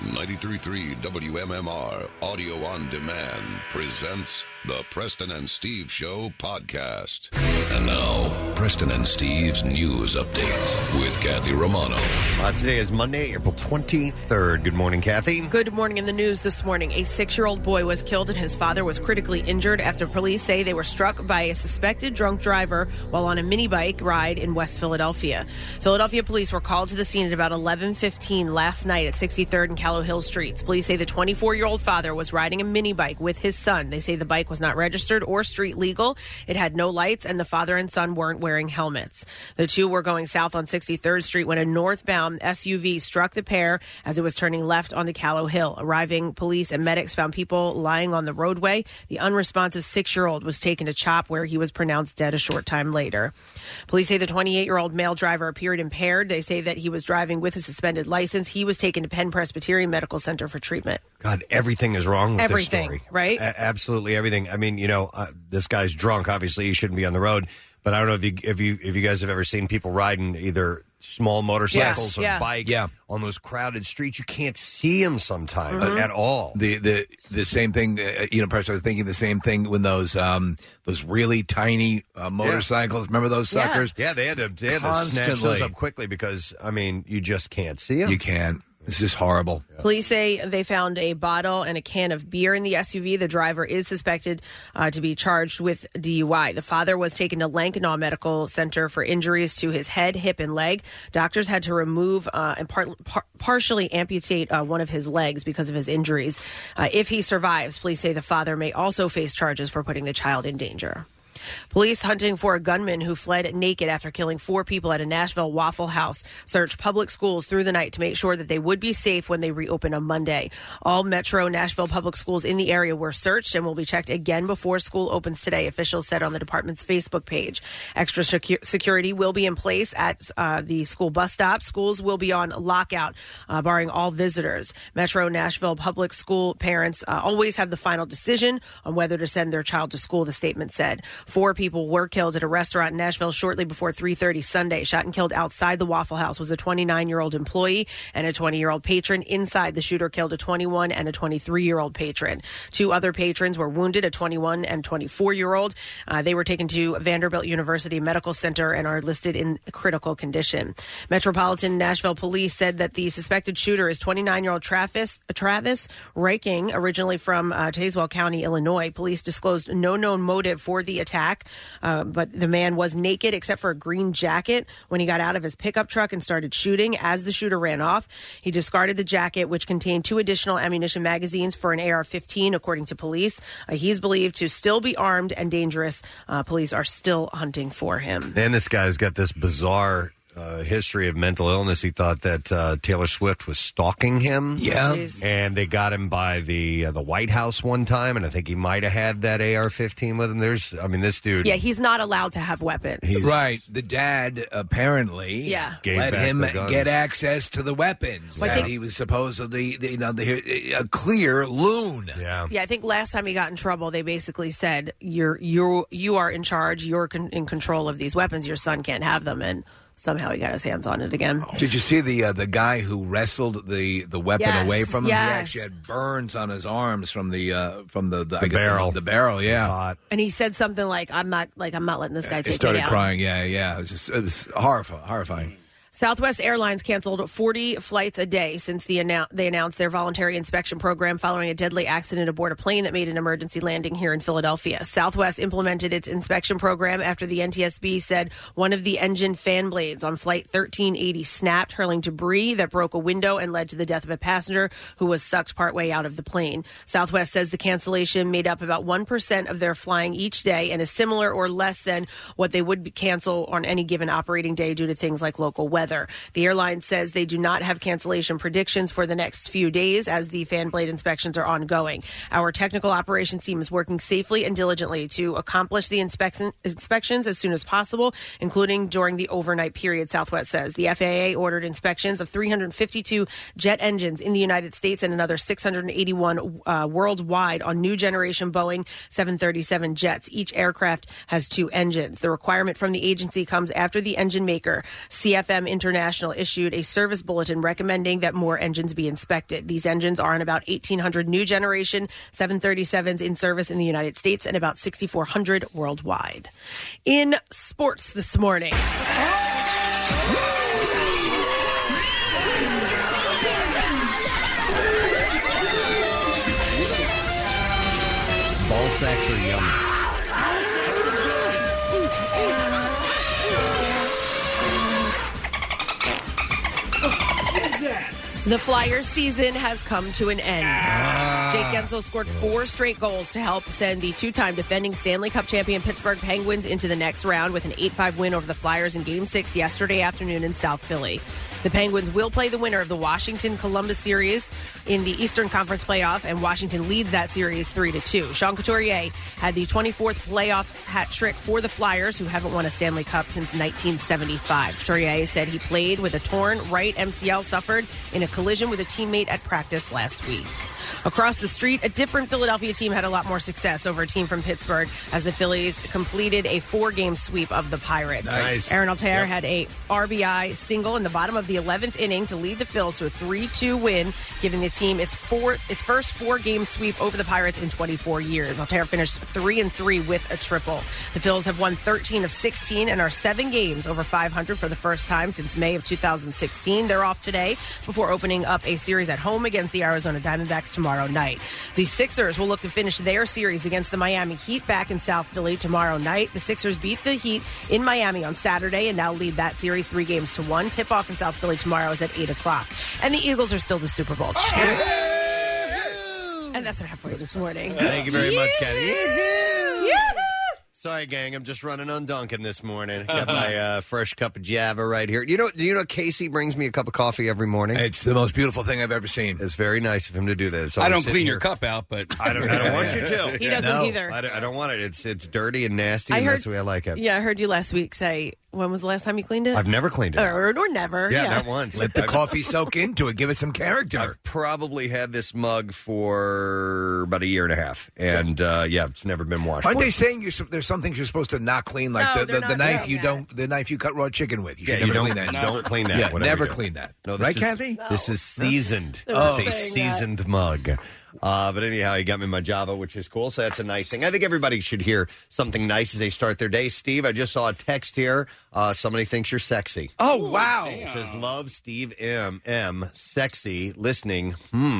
93.3 WMMR Audio on Demand presents the Preston and Steve Show podcast. And now, Preston and Steve's news update with Kathy Romano. Today is Monday, April 23rd. Good morning, Kathy. Good morning. In the news this morning, a 6-year-old boy was killed and his father was critically injured after police say they were struck by a suspected drunk driver while on a mini bike ride in West Philadelphia. Philadelphia police were called to the scene at about 11:15 last night at 63rd and Callow Hill Streets. Police say the 24-year-old father was riding a mini bike with his son. They say the bike was not registered or street legal. It had no lights, and the father and son weren't wearing helmets. The two were going south on 63rd Street when a northbound SUV struck the pair as it was turning left onto Callow Hill. Arriving police and medics found people lying on the roadway. The unresponsive 6-year-old was taken to CHOP, where he was pronounced dead a short time later. Police say the 28-year-old male driver appeared impaired. They say that he was driving with a suspended license. He was taken to Penn Presbyterian Medical Center for treatment. God, everything is wrong with this story. Right? Absolutely everything. I mean, this guy's drunk. Obviously, he shouldn't be on the road. But I don't know if you guys have ever seen people riding either small motorcycles or bikes on those crowded streets. You can't see them sometimes at all. The same thing, Preston, I was thinking the same thing when those really tiny motorcycles. Remember those suckers? Yeah, they had to snatch those up quickly because, I mean, you just can't see them. You can't. This is horrible. Yeah. Police say they found a bottle and a can of beer in the SUV. The driver is suspected to be charged with DUI. The father was taken to Lankenau Medical Center for injuries to his head, hip, and leg. Doctors had to remove and partially amputate one of his legs because of his injuries. If he survives, police say the father may also face charges for putting the child in danger. Police hunting for a gunman who fled naked after killing 4 people at a Nashville Waffle House searched public schools through the night to make sure that they would be safe when they reopen on Monday. All Metro Nashville public schools in the area were searched and will be checked again before school opens today, officials said on the department's Facebook page. Extra security will be in place at the school bus stops. Schools will be on lockout, barring all visitors. Metro Nashville public school parents always have the final decision on whether to send their child to school, the statement said. 4 people were killed at a restaurant in Nashville shortly before 3:30 Sunday. Shot and killed outside the Waffle House was a 29-year-old employee and a 20-year-old patron. Inside, the shooter killed a 21 and a 23-year-old patron. 2 other patrons were wounded, a 21 and 24-year-old. They were taken to Vanderbilt University Medical Center and are listed in critical condition. Metropolitan Nashville Police said that the suspected shooter is 29-year-old Travis Reiking, originally from Tazewell County, Illinois. Police disclosed no known motive for the attack, but the man was naked except for a green jacket when he got out of his pickup truck and started shooting. As the shooter ran off, he discarded the jacket, which contained 2 additional ammunition magazines for an AR-15, according to police. He's believed to still be armed and dangerous. Police are still hunting for him. And this guy's got this bizarre history of mental illness. He thought that Taylor Swift was stalking him. Yeah. And they got him by the White House one time, and I think he might have had that AR-15 with him. This dude... Yeah, he's not allowed to have weapons. Right. The dad apparently let him get access to the weapons. That he was supposedly a clear loon. Yeah. Yeah, I think last time he got in trouble, they basically said, you are in charge, you're in control of these weapons, your son can't have them, and somehow he got his hands on it again. Did you see the guy who wrestled the weapon away from him? Yes. He actually had burns on his arms from the barrel. The barrel, yeah. Hot. And he said something like, "I'm not letting this guy take me down." He started crying. Yeah. It was horrifying. Southwest Airlines canceled 40 flights a day since they announced their voluntary inspection program following a deadly accident aboard a plane that made an emergency landing here in Philadelphia. Southwest implemented its inspection program after the NTSB said one of the engine fan blades on Flight 1380 snapped, hurling debris that broke a window and led to the death of a passenger who was sucked partway out of the plane. Southwest says the cancellation made up about 1% of their flying each day and is similar or less than what they would cancel on any given operating day due to things like local weather. The airline says they do not have cancellation predictions for the next few days as the fan blade inspections are ongoing. Our technical operations team is working safely and diligently to accomplish the inspections as soon as possible, including during the overnight period, Southwest says. The FAA ordered inspections of 352 jet engines in the United States and another 681 worldwide on new generation Boeing 737 jets. Each aircraft has 2 engines. The requirement from the agency comes after the engine maker, CFM International issued a service bulletin recommending that more engines be inspected. These engines are on about 1,800 new generation 737s in service in the United States and about 6,400 worldwide. In sports this morning. Ball sacks are yummy. The Flyers season has come to an end. Jake Guentzel scored 4 straight goals to help send the 2-time defending Stanley Cup champion Pittsburgh Penguins into the next round with an 8-5 win over the Flyers in Game 6 yesterday afternoon in South Philly. The Penguins will play the winner of the Washington-Columbus series in the Eastern Conference playoff, and Washington leads that series 3-2. Sean Couturier had the 24th playoff hat trick for the Flyers, who haven't won a Stanley Cup since 1975. Couturier said he played with a torn right MCL suffered in a collision with a teammate at practice last week. Across the street, a different Philadelphia team had a lot more success over a team from Pittsburgh as the Phillies completed a 4-game sweep of the Pirates. Nice. Aaron Altair had a RBI single in the bottom of the 11th inning to lead the Phils to a 3-2 win, giving the team its first 4-game sweep over the Pirates in 24 years. Altair finished 3-3 with a triple. The Phils have won 13 of 16 and are 7 games over 500 for the first time since May of 2016. They're off today before opening up a series at home against the Arizona Diamondbacks tomorrow night. The Sixers will look to finish their series against the Miami Heat back in South Philly tomorrow night. The Sixers beat the Heat in Miami on Saturday and now lead that series 3-1. Tip-off in South Philly tomorrow is at 8 o'clock. And the Eagles are still the Super Bowl champs. And that's what I have for you this morning. Thank you very much, Kathy. Sorry, gang. I'm just running on Dunkin' this morning. Got my fresh cup of Java right here. Do you know Casey brings me a cup of coffee every morning? It's the most beautiful thing I've ever seen. It's very nice of him to do that. I don't clean your cup out, but I don't want you to. He doesn't either. I don't want it. It's dirty and nasty, and that's the way I like it. Yeah, I heard you last week say, when was the last time you cleaned it? I've never cleaned it. Or never. Yeah, not once. Let the coffee soak into it. Give it some character. I've probably had this mug for about a year and a half. And, it's never been washed. Aren't they saying there's some things you're supposed to not clean, like the knife the knife you cut raw chicken with? You should never clean that. Don't clean that. Yeah, never clean that. No, right, Kathy? No. This is seasoned. It's a seasoned mug. But anyhow, he got me my Java, which is cool, so that's a nice thing. I think everybody should hear something nice as they start their day. Steve, I just saw a text here. Somebody thinks you're sexy. Oh, wow. It says, love Steve M. Sexy, listening.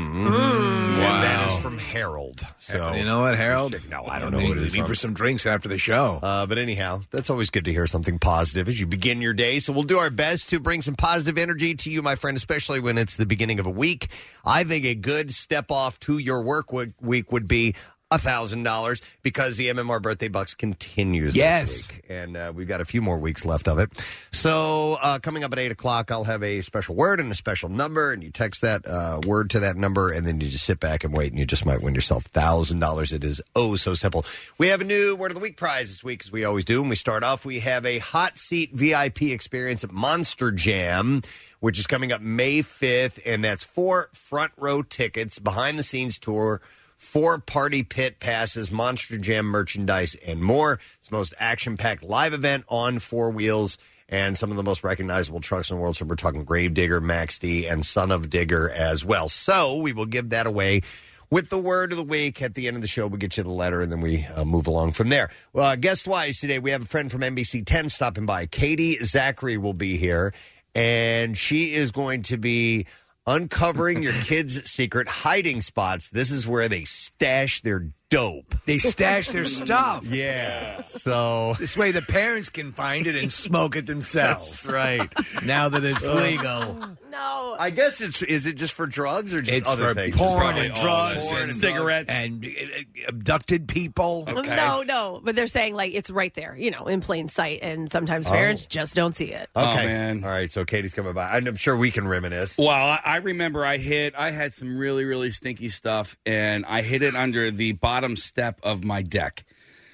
Wow. And that is from Harold. So, you know what, Harold? No, I don't know what it is. Leave for some drinks after the show. But anyhow, that's always good to hear something positive as you begin your day. So we'll do our best to bring some positive energy to you, my friend, especially when it's the beginning of a week. I think a good step off to your work week would be $1,000 because the MMR Birthday Bucks continues this week. And we've got a few more weeks left of it. So coming up at 8 o'clock, I'll have a special word and a special number, and you text that word to that number, and then you just sit back and wait, and you just might win yourself $1,000. It is so simple. We have a new Word of the Week prize this week, as we always do. And we start off, we have a hot seat VIP experience at Monster Jam, which is coming up May 5th, and that's 4 front row tickets, behind-the-scenes tour, 4 party pit passes, Monster Jam merchandise, and more. It's the most action-packed live event on 4 wheels and some of the most recognizable trucks in the world. So we're talking Gravedigger, Max D, and Son of Digger as well. So we will give that away with the Word of the Week. At the end of the show, we'll get you the letter, and then we move along from there. Well, guest-wise today, we have a friend from NBC 10 stopping by. Katie Zachary will be here, and she is going to be uncovering your kids' secret hiding spots. This is where they stash their dope. They stash their stuff. Yeah. So this way the parents can find it and smoke it themselves. That's right. Now that it's legal. No. I guess is it just for drugs or just it's other for things? Porn and drugs and cigarettes and abducted people. Okay. No. But they're saying like it's right there, in plain sight, and sometimes parents just don't see it. Okay. Oh, man. All right. So Katie's coming by. I'm sure we can reminisce. Well, I remember I had some really, really stinky stuff, and I hid it under the bottom step of my deck.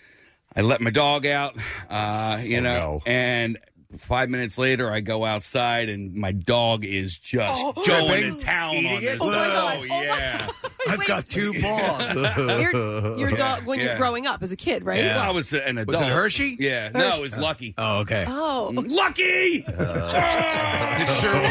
I let my dog out, and 5 minutes later I go outside and my dog is just going to town on this. Oh, yeah. I've got 2 balls. Your dog when you're growing up as a kid, right? Yeah. Well, I was an adult. Was it Hershey? Yeah. Hershey. No, it was Lucky. Oh, okay. Oh. Lucky! It sure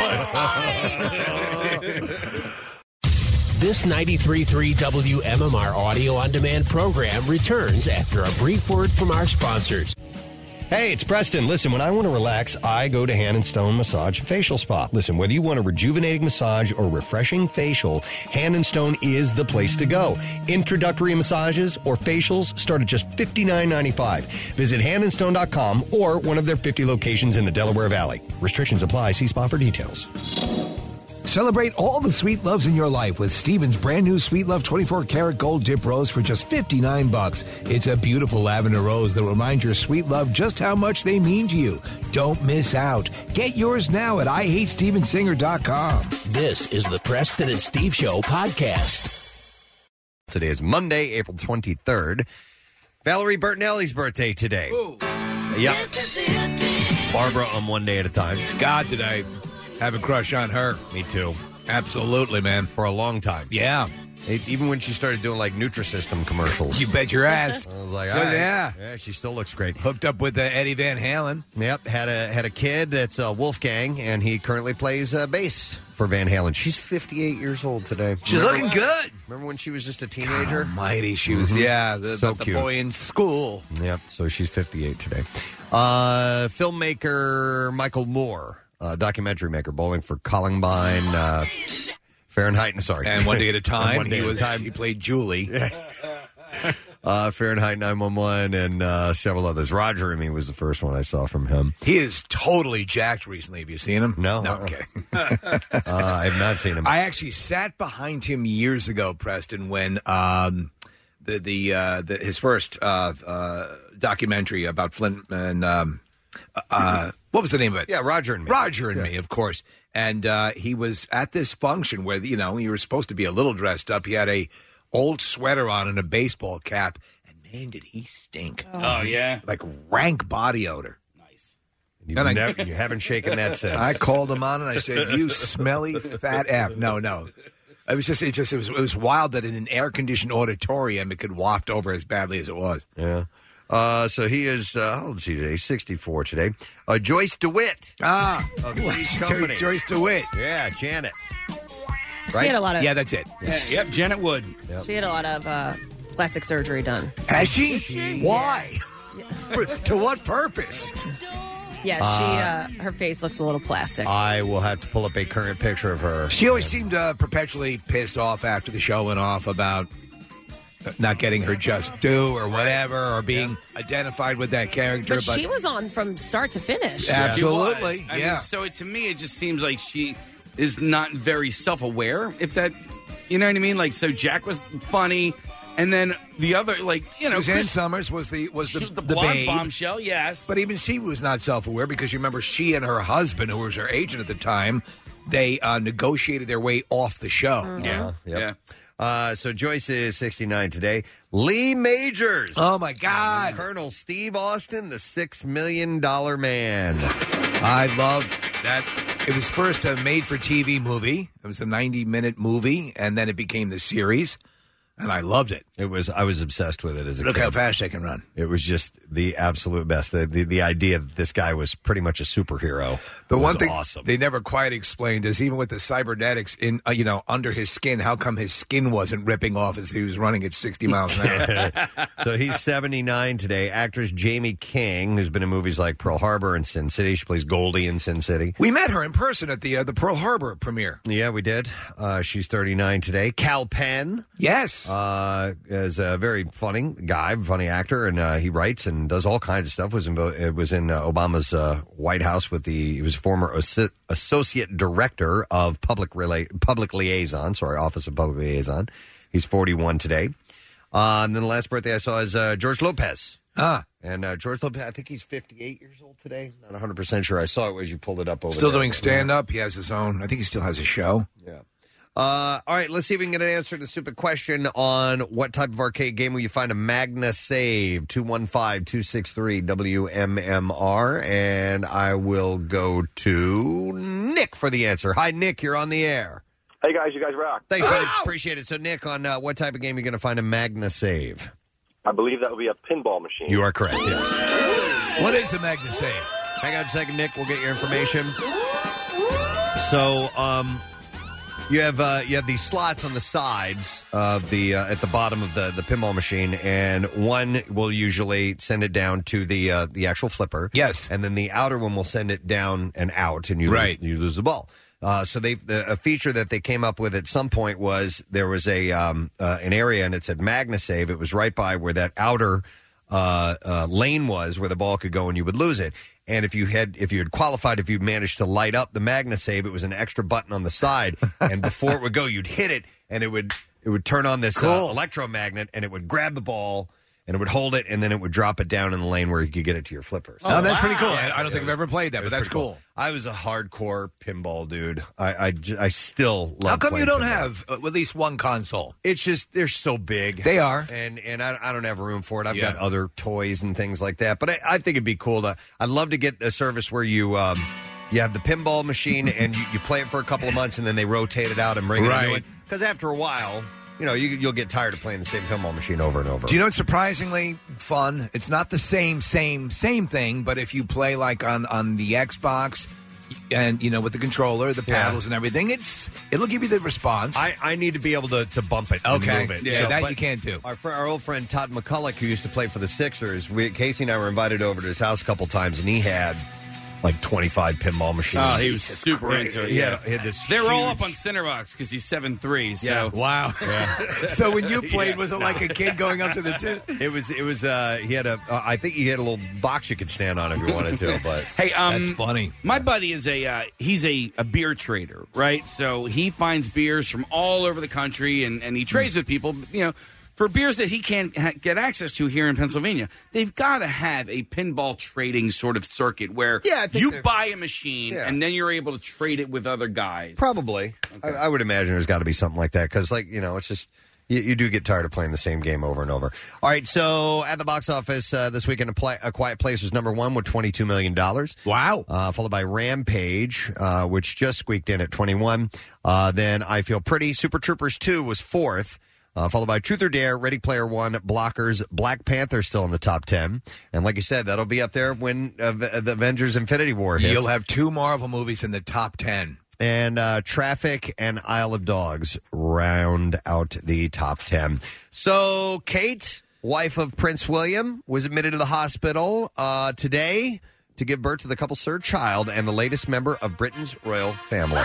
was. This 93.3 WMMR audio on demand program returns after a brief word from our sponsors. Hey, it's Preston. Listen, when I want to relax, I go to Hand & Stone Massage Facial Spa. Listen, whether you want a rejuvenating massage or refreshing facial, Hand & Stone is the place to go. Introductory massages or facials start at just $59.95. Visit handandstone.com or one of their 50 locations in the Delaware Valley. Restrictions apply. See spa for details. Celebrate all the sweet loves in your life with Stephen's brand new Sweet Love 24-karat gold dip rose for just $59. It's a beautiful lavender rose that reminds your sweet love just how much they mean to you. Don't miss out. Get yours now at IHateStevenSinger.com. This is the Preston and Steve Show podcast. Today is Monday, April 23rd. Valerie Bertinelli's birthday today. Ooh. Yep. Barbara on one day at a time. God, did I have a crush on her. Me too. Absolutely, man. For a long time. Yeah. Even when she started doing like Nutrisystem commercials. You bet your ass. I was like, so, all right. Yeah, she still looks great. Hooked up with Eddie Van Halen. Yep, had a kid that's Wolfgang, and he currently plays bass for Van Halen. She's 58 years old today. She's looking good. Remember when she was just a teenager? God almighty, she was, the cute. boy in school. Yep, so she's 58 today. Filmmaker Michael Moore. Documentary maker, Bowling for Columbine, Fahrenheit, and One Day at a Time. He played Julie. Fahrenheit 9/11 and several others. Roger and Me was the first one I saw from him. He is totally jacked recently. Have you seen him? No. Okay. I have not seen him. I actually sat behind him years ago, Preston, when his first documentary about Flint and what was the name of it? Yeah, Roger and Me. Roger and Me, of course. And he was at this function where, you were supposed to be a little dressed up. He had a old sweater on and a baseball cap. And, man, did he stink. Oh, yeah? Like rank body odor. Nice. You haven't shaken that since. I called him on and I said, you smelly fat F. No. It was wild that in an air-conditioned auditorium it could waft over as badly as it was. Yeah. So he is, how old is he today? 64 today. Joyce DeWitt. Of Three's Company. Joyce DeWitt. Yeah, Janet. Right? She had a lot of... Yeah, that's it. Yep, Janet Wood. Yep. She had a lot of plastic surgery done. Has she? Why? To what purpose? Yeah, her face looks a little plastic. I will have to pull up a current picture of her. She always seemed perpetually pissed off after the show went off about not getting her just due or whatever, or being identified with that character. But she was on from start to finish. Absolutely. I mean, so to me, it just seems like she is not very self-aware, if that, you know what I mean? Like, so Jack was funny, and then the other, Suzanne Summers was the blonde babe. bombshell, yes. But even she was not self-aware, because you remember she and her husband, who was her agent at the time, they negotiated their way off the show. Mm-hmm. Yeah. Yep. So Joyce is 69 today. Lee Majors. Oh, my God. Colonel Steve Austin, the $6 Million Man. I loved that. It was first a made-for-TV movie. It was a 90-minute movie, and then it became the series. And I loved it. I was obsessed with it as a kid. Look how fast I can run. It was just the absolute best. The idea that this guy was pretty much a superhero. The one thing awesome. They never quite explained is, even with the cybernetics in under his skin, how come his skin wasn't ripping off as he was running at 60 miles an hour? So he's 79 today. Actress Jamie King, who's been in movies like Pearl Harbor and Sin City. She plays Goldie in Sin City. We met her in person at the Pearl Harbor premiere. Yeah, we did. She's 39 today. Cal Penn. Yes. Is a very funny guy, funny actor, and he writes and does all kinds of stuff. Was in Obama's White House he was former associate director of public liaison. Office of Public Liaison. He's 41 today. And then the last birthday I saw is George Lopez. And George Lopez, I think he's 58 years old today. Not 100% sure. I saw it as you pulled it up over Still there. doing stand-up. He has his own. I think he still has a show. Yeah. All right, let's see if we can get an answer to the stupid question on what type of arcade game will you find a Magna Save. 215-263-WMMR. And I will go to Nick for the answer. Hi, Nick. You're on the air. Hey, guys, you guys rock. Thanks, buddy. Appreciate it. So, Nick, on what type of game are you going to find a MagnaSave? I believe that would be a pinball machine. You are correct, yes. What is a MagnaSave? Hang on a second, Nick. We'll get your information. So, you have these slots on the sides of the at the bottom of the pinball machine, and one will usually send it down to the actual flipper. Yes, and then the outer one will send it down and out, and you lose the ball. So a feature that they came up with at some point was there was an area, and it said MagnaSave. It was right by where that outer lane was, where the ball could go, and you would lose it. And if you had qualified, if you managed to light up the MagnaSave, it was an extra button on the side, and before it would go, you'd hit it, and it would turn on this electromagnet, and it would grab the ball, and it would hold it, and then it would drop it down in the lane where you could get it to your flippers. Oh, that's pretty cool. I don't think I've ever played that, but that's cool. I was a hardcore pinball dude. I still love. How come you don't pinball. have at least one console? It's just they're so big. They are, and I don't have room for it. I've got other toys and things like that. But I think it'd be cool to. I'd love to get a service where you have the pinball machine and you play it for a couple of months and then they rotate it out and bring it into it. Because after a while, you'll get tired of playing the same pinball machine over and over. Do you know what's surprisingly fun? It's not the same thing, but if you play like on the Xbox and, with the controller, the paddles and everything, it'll give you the response. I need to be able to bump it and move it. Yeah, you can't do. Our old friend Todd McCulloch, who used to play for the Sixers, Casey and I were invited over to his house a couple times, and he had like 25 pinball machines. Oh, he was super into it. He had this they were all up on Cinderbox because he's 7'3". So. Yeah. Wow. Yeah. So when you played, was it like a kid going up to the tip? It was. He had I think he had a little box you could stand on if you wanted to. But hey, that's funny. My buddy is he's a beer trader, right? So he finds beers from all over the country and he trades with people. For beers that he can't get access to here in Pennsylvania, they've got to have a pinball trading sort of circuit where you buy a machine and then you're able to trade it with other guys. Probably. Okay. I would imagine there's got to be something like that because, it's just you do get tired of playing the same game over and over. All right, so at the box office this weekend, A Quiet Place was number one with $22 million. Wow. Followed by Rampage, which just squeaked in at 21. Then I Feel Pretty. Super Troopers 2 was fourth. Followed by Truth or Dare, Ready Player One, Blockers, Black Panther still in the top 10. And like you said, that'll be up there when the Avengers Infinity War hits. You'll have two Marvel movies in the top 10. And Traffic and Isle of Dogs round out the top 10. So Kate, wife of Prince William, was admitted to the hospital today to give birth to the couple's third child and the latest member of Britain's royal family.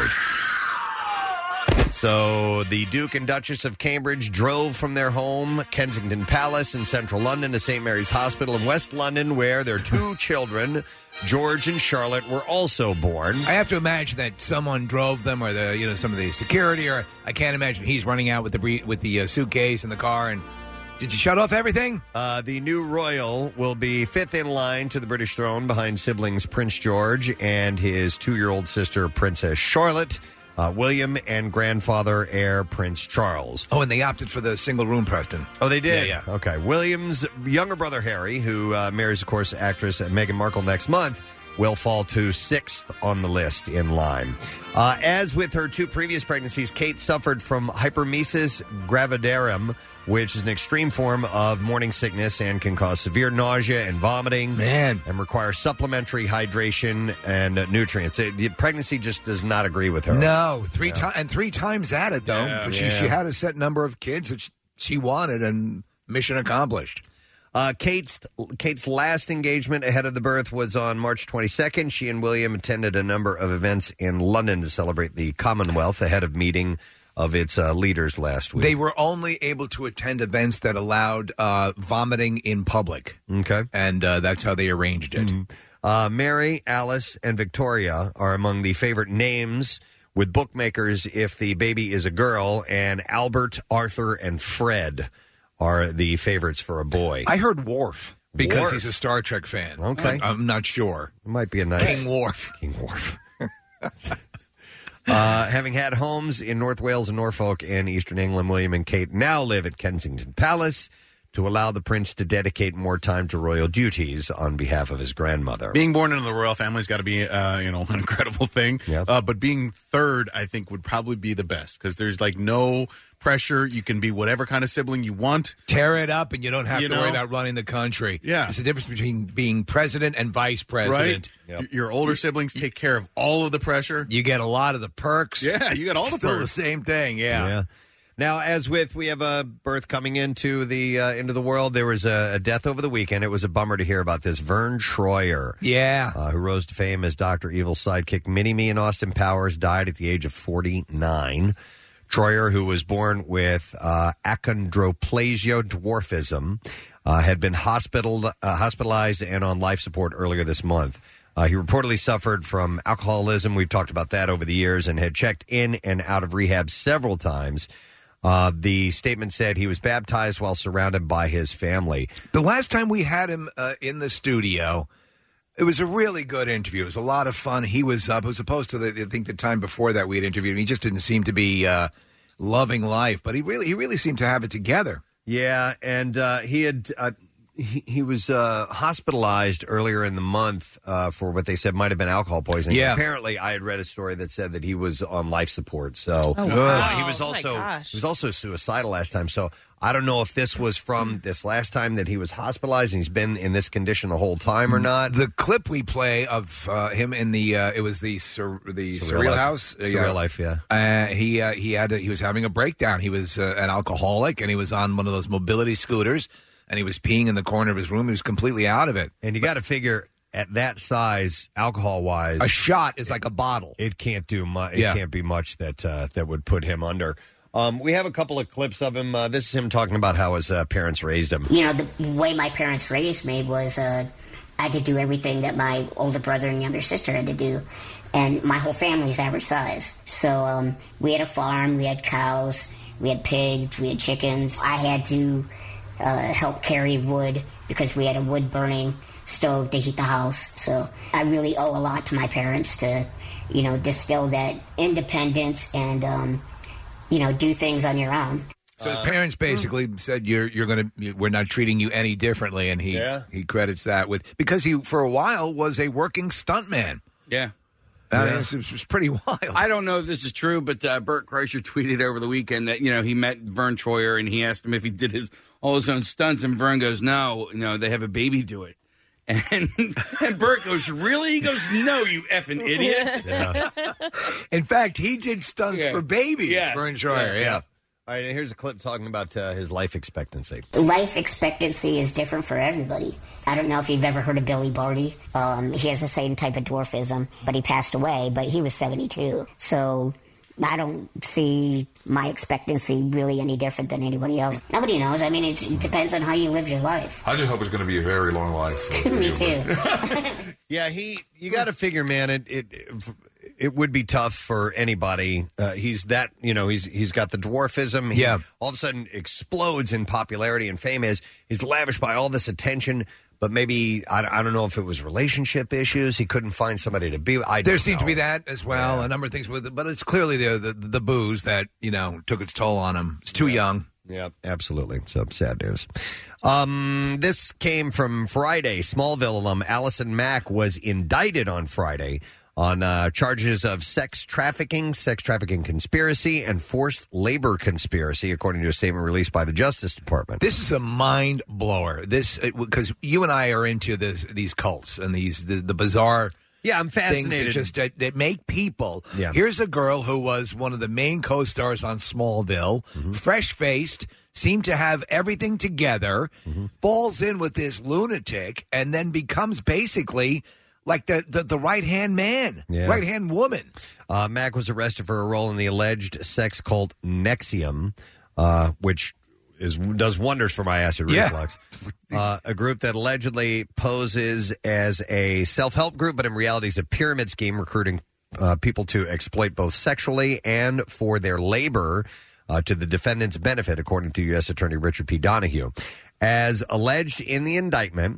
So the Duke and Duchess of Cambridge drove from their home, Kensington Palace in central London, to St. Mary's Hospital in West London, where their two children, George and Charlotte, were also born. I have to imagine that someone drove them, or some of the security, or I can't imagine he's running out with the suitcase in the car. And did you shut off everything? The new royal will be fifth in line to the British throne behind siblings Prince George and his 2-year-old sister Princess Charlotte. William and grandfather heir Prince Charles. Oh, and they opted for the single room, Preston. Oh, they did? Yeah. Okay. William's younger brother Harry, who marries, of course, actress Meghan Markle next month, will fall to 6th on the list in line. As with her two previous pregnancies, Kate suffered from hyperemesis gravidarum, which is an extreme form of morning sickness and can cause severe nausea and vomiting. Man. And requires supplementary hydration and nutrients. Pregnancy just does not agree with her. No. Three times at it, though. Yeah, but she had a set number of kids that she wanted, and mission accomplished. Kate's last engagement ahead of the birth was on March 22nd. She and William attended a number of events in London to celebrate the Commonwealth ahead of meeting of its leaders last week. They were only able to attend events that allowed vomiting in public. Okay. And that's how they arranged it. Mm-hmm. Mary, Alice, and Victoria are among the favorite names with bookmakers if the baby is a girl, and Albert, Arthur, and Fred are the favorites for a boy. I heard Worf because he's a Star Trek fan. Okay. I'm not sure. It might be a nice... King Worf. Having had homes in North Wales and Norfolk and Eastern England, William and Kate now live at Kensington Palace. to allow the prince to dedicate more time to royal duties on behalf of his grandmother. Being born into the royal family's got to be, an incredible thing. Yep. But being third, I think, would probably be the best because there's no pressure. You can be whatever kind of sibling you want. Tear it up, and you don't have to worry about running the country. Yeah. It's the difference between being president and vice president. Right? Yep. Your older siblings take care of all of the pressure. You get a lot of the perks. Yeah, you get all the Still perks. the same thing, yeah. Now, we have a birth coming into the world. There was a death over the weekend. It was a bummer to hear about this. Vern Troyer, who rose to fame as Dr. Evil's sidekick Mini-Me in Austin Powers, died at the age of 49. Troyer, who was born with achondroplasia dwarfism, had been hospitalized and on life support earlier this month. He reportedly suffered from alcoholism. We've talked about that over the years and had checked in and out of rehab several times. The statement said he was baptized while surrounded by his family. The last time we had him in the studio, it was a really good interview. It was a lot of fun. He was up as opposed to I think the time before that we had interviewed him. He just didn't seem to be loving life, but he really seemed to have it together. Yeah, and he had he was hospitalized earlier in the month for what they said might have been alcohol poisoning. Yeah. Apparently, I had read a story that said that he was on life support. So he was also suicidal last time. So I don't know if this was from this last time that he was hospitalized and he's been in this condition the whole time or not. The clip we play of him in the it was the Surreal House, Surreal Life, yeah. He was having a breakdown. He was an alcoholic and he was on one of those mobility scooters. And he was peeing in the corner of his room. He was completely out of it. And you got to figure, at that size, alcohol-wise, a shot is like a bottle. It can't do much. It can't be much that would put him under. We have a couple of clips of him. This is him talking about how his parents raised him. The way my parents raised me was I had to do everything that my older brother and younger sister had to do. And my whole family's average size. So we had a farm, we had cows, we had pigs, we had chickens. I had to help carry wood because we had a wood-burning stove to heat the house. So I really owe a lot to my parents to, distill that independence and, do things on your own. So his parents basically said, we're not treating you any differently, and he credits that because he, for a while, was a working stuntman. Yeah. It was pretty wild. I don't know if this is true, but Bert Kreischer tweeted over the weekend that, he met Vern Troyer and he asked him if he did all his own stunts, and Vern goes, no, they have a baby do it. And Bert goes, really? He goes, no, you effing idiot. Yeah. In fact, he did stunts for babies, Vern Troyer, yeah. All right, and here's a clip talking about his life expectancy. Life expectancy is different for everybody. I don't know if you've ever heard of Billy Barty. He has the same type of dwarfism, but he passed away, but he was 72. So I don't see my expectancy really any different than anybody else. Nobody knows. I mean, it depends on how you live your life. I just hope it's going to be a very long life. Me too. Yeah, you got to figure, man, it would be tough for anybody. He's got the dwarfism. He all of a sudden explodes in popularity and fame. He's lavished by all this attention. But maybe, I don't know if it was relationship issues. He couldn't find somebody to be with. There seemed to be that as well, a number of things with it. But it's clearly the booze that, took its toll on him. It's too young. Yeah, absolutely. So sad news. This came from Friday. Smallville alum Allison Mack was indicted on Friday on charges of sex trafficking conspiracy, and forced labor conspiracy, according to a statement released by the Justice Department. This is a mind blower. Because you and I are into these cults and the bizarre. Yeah, I'm fascinated. Things that make people. Yeah. Here's a girl who was one of the main co-stars on Smallville, fresh-faced, seemed to have everything together, falls in with this lunatic, and then becomes basically like the right-hand man, right-hand woman. Mack was arrested for a role in the alleged sex cult NXIVM, which does wonders for my acid reflux. A group that allegedly poses as a self-help group, but in reality is a pyramid scheme recruiting people to exploit both sexually and for their labor to the defendant's benefit, according to U.S. Attorney Richard P. Donahue. As alleged in the indictment,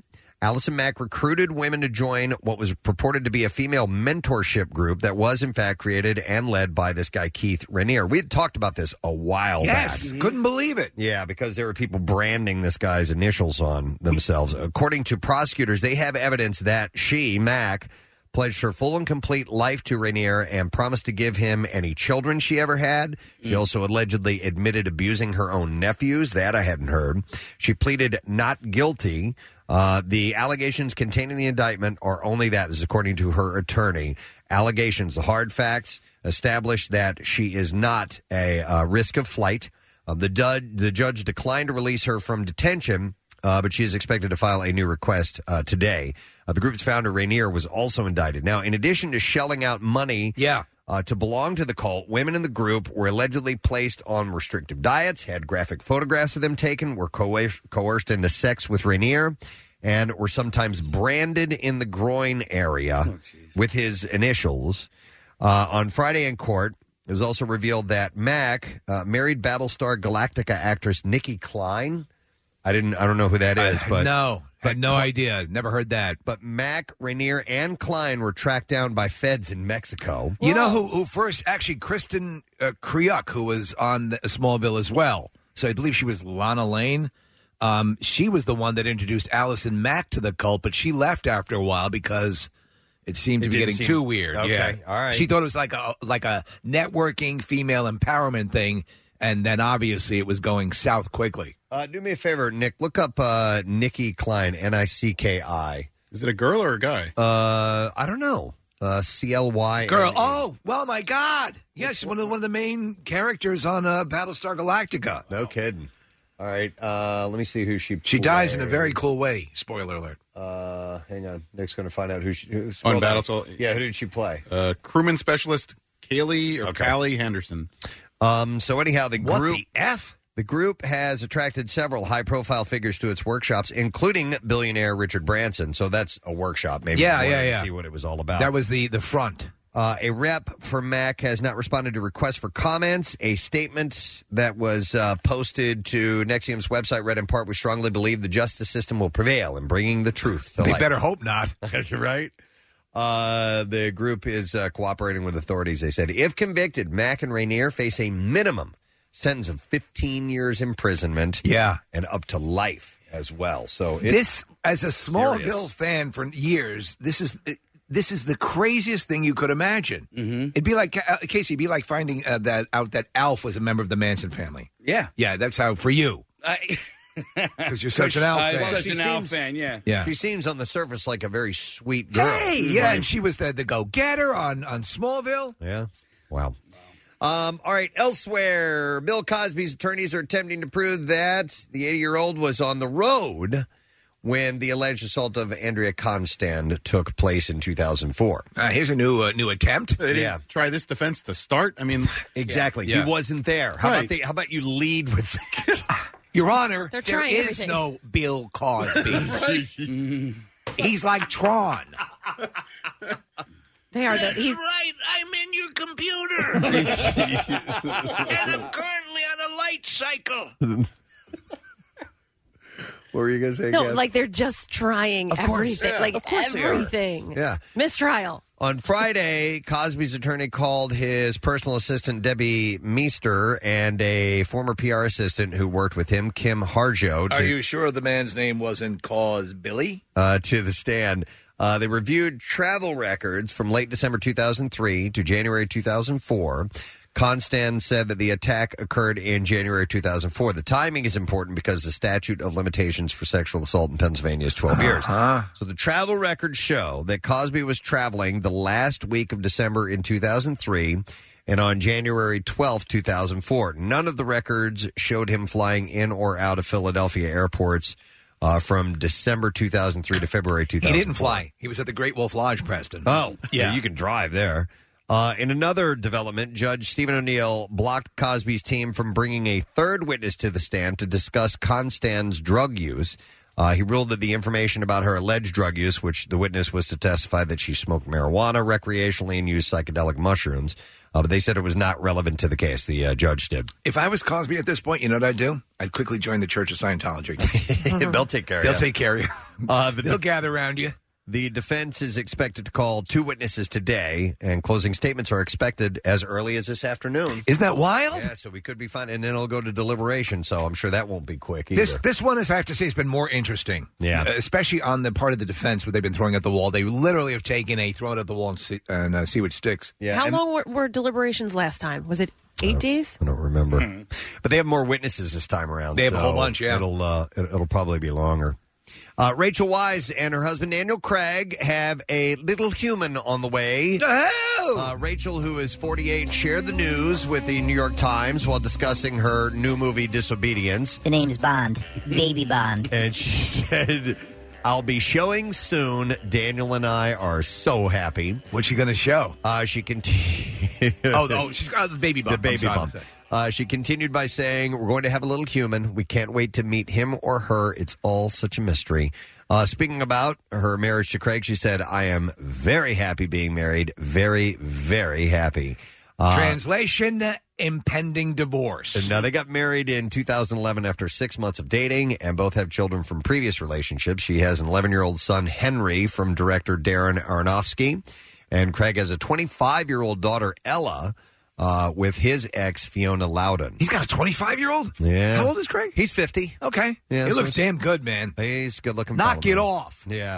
Allison Mack recruited women to join what was purported to be a female mentorship group that was, in fact, created and led by this guy, Keith Raniere. We had talked about this a while back. Yes, couldn't believe it. Yeah, because there were people branding this guy's initials on themselves. According to prosecutors, they have evidence that she, Mack, pledged her full and complete life to Raniere and promised to give him any children she ever had. She also allegedly admitted abusing her own nephews. That I hadn't heard. She pleaded not guilty. The allegations contained in the indictment are only that. This is according to her attorney. Allegations, the hard facts, establish that she is not a risk of flight. The judge declined to release her from detention, but she is expected to file a new request today. The group's founder, Raniere, was also indicted. Now, in addition to shelling out money to belong to the cult, women in the group were allegedly placed on restrictive diets, had graphic photographs of them taken, were coerced into sex with Raniere, and were sometimes branded in the groin area with his initials. On Friday in court, it was also revealed that Mack married Battlestar Galactica actress Nikki Klein. I don't know who that is, but had no idea. Never heard that. But Mack, Raniere, and Klein were tracked down by feds in Mexico. You know who first? Actually, Kristen Kriuk, who was on Smallville as well. So I believe she was Lana Lane. She was the one that introduced Allison Mack to the cult, but she left after a while because it seemed to be getting too weird. Okay, yeah. all right. She thought it was like a networking female empowerment thing, and then obviously it was going south quickly. Do me a favor, Nick. Look up Nikki Klein, Nicki. Is it a girl or a guy? I don't know. CLY. Girl. Oh, well, my God. Yeah, she's one of the main characters on Battlestar Galactica. No kidding. All right. Let me see who she. She dies in a very cool way. Spoiler alert. Hang on. Nick's going to find out who's on Battlestar. Yeah, who did she play? Crewman specialist Callie Henderson. So anyhow, the what group. The F? The group has attracted several high-profile figures to its workshops, including billionaire Richard Branson. So that's a workshop. Maybe to see what it was all about. That was the front. A rep for Mack has not responded to requests for comments. A statement that was posted to NXIVM's website read in part, "We strongly believe the justice system will prevail in bringing the truth to light." They better hope not. You're right. The group is cooperating with authorities. They said, if convicted, Mack and Raniere face a minimum sentence of 15 years imprisonment. Yeah. And up to life as well. So this, as a Smallville fan for years, this is the craziest thing you could imagine. Mm-hmm. It'd be like, Casey, it'd be like finding that Alf was a member of the Manson family. Yeah. Yeah, that's how, for you. Because you're such an Alf fan. Such an Alf fan, yeah. She seems on the surface like a very sweet girl. Hey, yeah, and she was the go-getter on Smallville. Yeah. Wow. All right, elsewhere, Bill Cosby's attorneys are attempting to prove that the 80-year-old was on the road when the alleged assault of Andrea Constand took place in 2004. Here's a new attempt. They didn't try this defense to start. I mean, exactly. Yeah. He wasn't there. How about you lead with Your Honor, They're there trying is everything. no Bill Cosby. He's like Tron. They are. That's right. I'm in your computer. And I'm currently on a light cycle. What were you going to say? No, Kath? like they're just trying everything. Yeah. Like Of course they are. everything. Yeah. Mistrial. On Friday, Cosby's attorney called his personal assistant, Debbie Meester, and a former PR assistant who worked with him, Kim Harjo. Are you sure the man's name wasn't Billy? To the stand. They reviewed travel records from late December 2003 to January 2004. Constand said that the attack occurred in January 2004. The timing is important because the statute of limitations for sexual assault in Pennsylvania is 12 years. So the travel records show that Cosby was traveling the last week of December in 2003 and on January 12, 2004. None of the records showed him flying in or out of Philadelphia airports from December 2003 to February 2004. He didn't fly. He was at the Great Wolf Lodge, Preston. Oh, yeah. You can drive there. In another development, Judge Stephen O'Neill blocked Cosby's team from bringing a third witness to the stand to discuss Constand's drug use. He ruled that the information about her alleged drug use, which the witness was to testify that she smoked marijuana recreationally and used psychedelic mushrooms, But they said it was not relevant to the case. The judge did. If I was Cosby at this point, you know what I'd do? I'd quickly join the Church of Scientology. They'll take care of you. They'll take care of you. They'll gather around you. The defense is expected to call 2 witnesses today, and closing statements are expected as early as this afternoon. Isn't that wild? Yeah, so we could be fine, and then it'll go to deliberation, so I'm sure that won't be quick either. This one, is, I have to say, has been more interesting. Yeah. Especially on the part of the defense where they've been throwing at the wall. They literally have taken throw it at the wall and see what sticks. Yeah. How long were deliberations last time? Was it 8 days? I don't remember. But they have more witnesses this time around. They have a whole bunch, yeah. It'll probably be longer. Rachel Weisz and her husband Daniel Craig have a little human on the way. Rachel, who is 48, shared the news with the New York Times while discussing her new movie, Disobedience. The name's Bond. Baby Bond. And she said, I'll be showing soon. Daniel and I are so happy. What's she going to show? She continued. She's got the baby bump. The baby bump. She continued by saying, we're going to have a little human. We can't wait to meet him or her. It's all such a mystery. Speaking about her marriage to Craig, she said, I am very happy being married. Very, very happy. Translation, impending divorce. And now, they got married in 2011 after 6 months of dating, and both have children from previous relationships. She has an 11-year-old son, Henry, from director Darren Aronofsky. And Craig has a 25-year-old daughter, Ella, with his ex, Fiona Loudon. He's got a 25-year-old? Yeah. How old is Craig? He's 50. Okay. Yeah, he looks damn good, man. He's good looking. Knock it off. Yeah.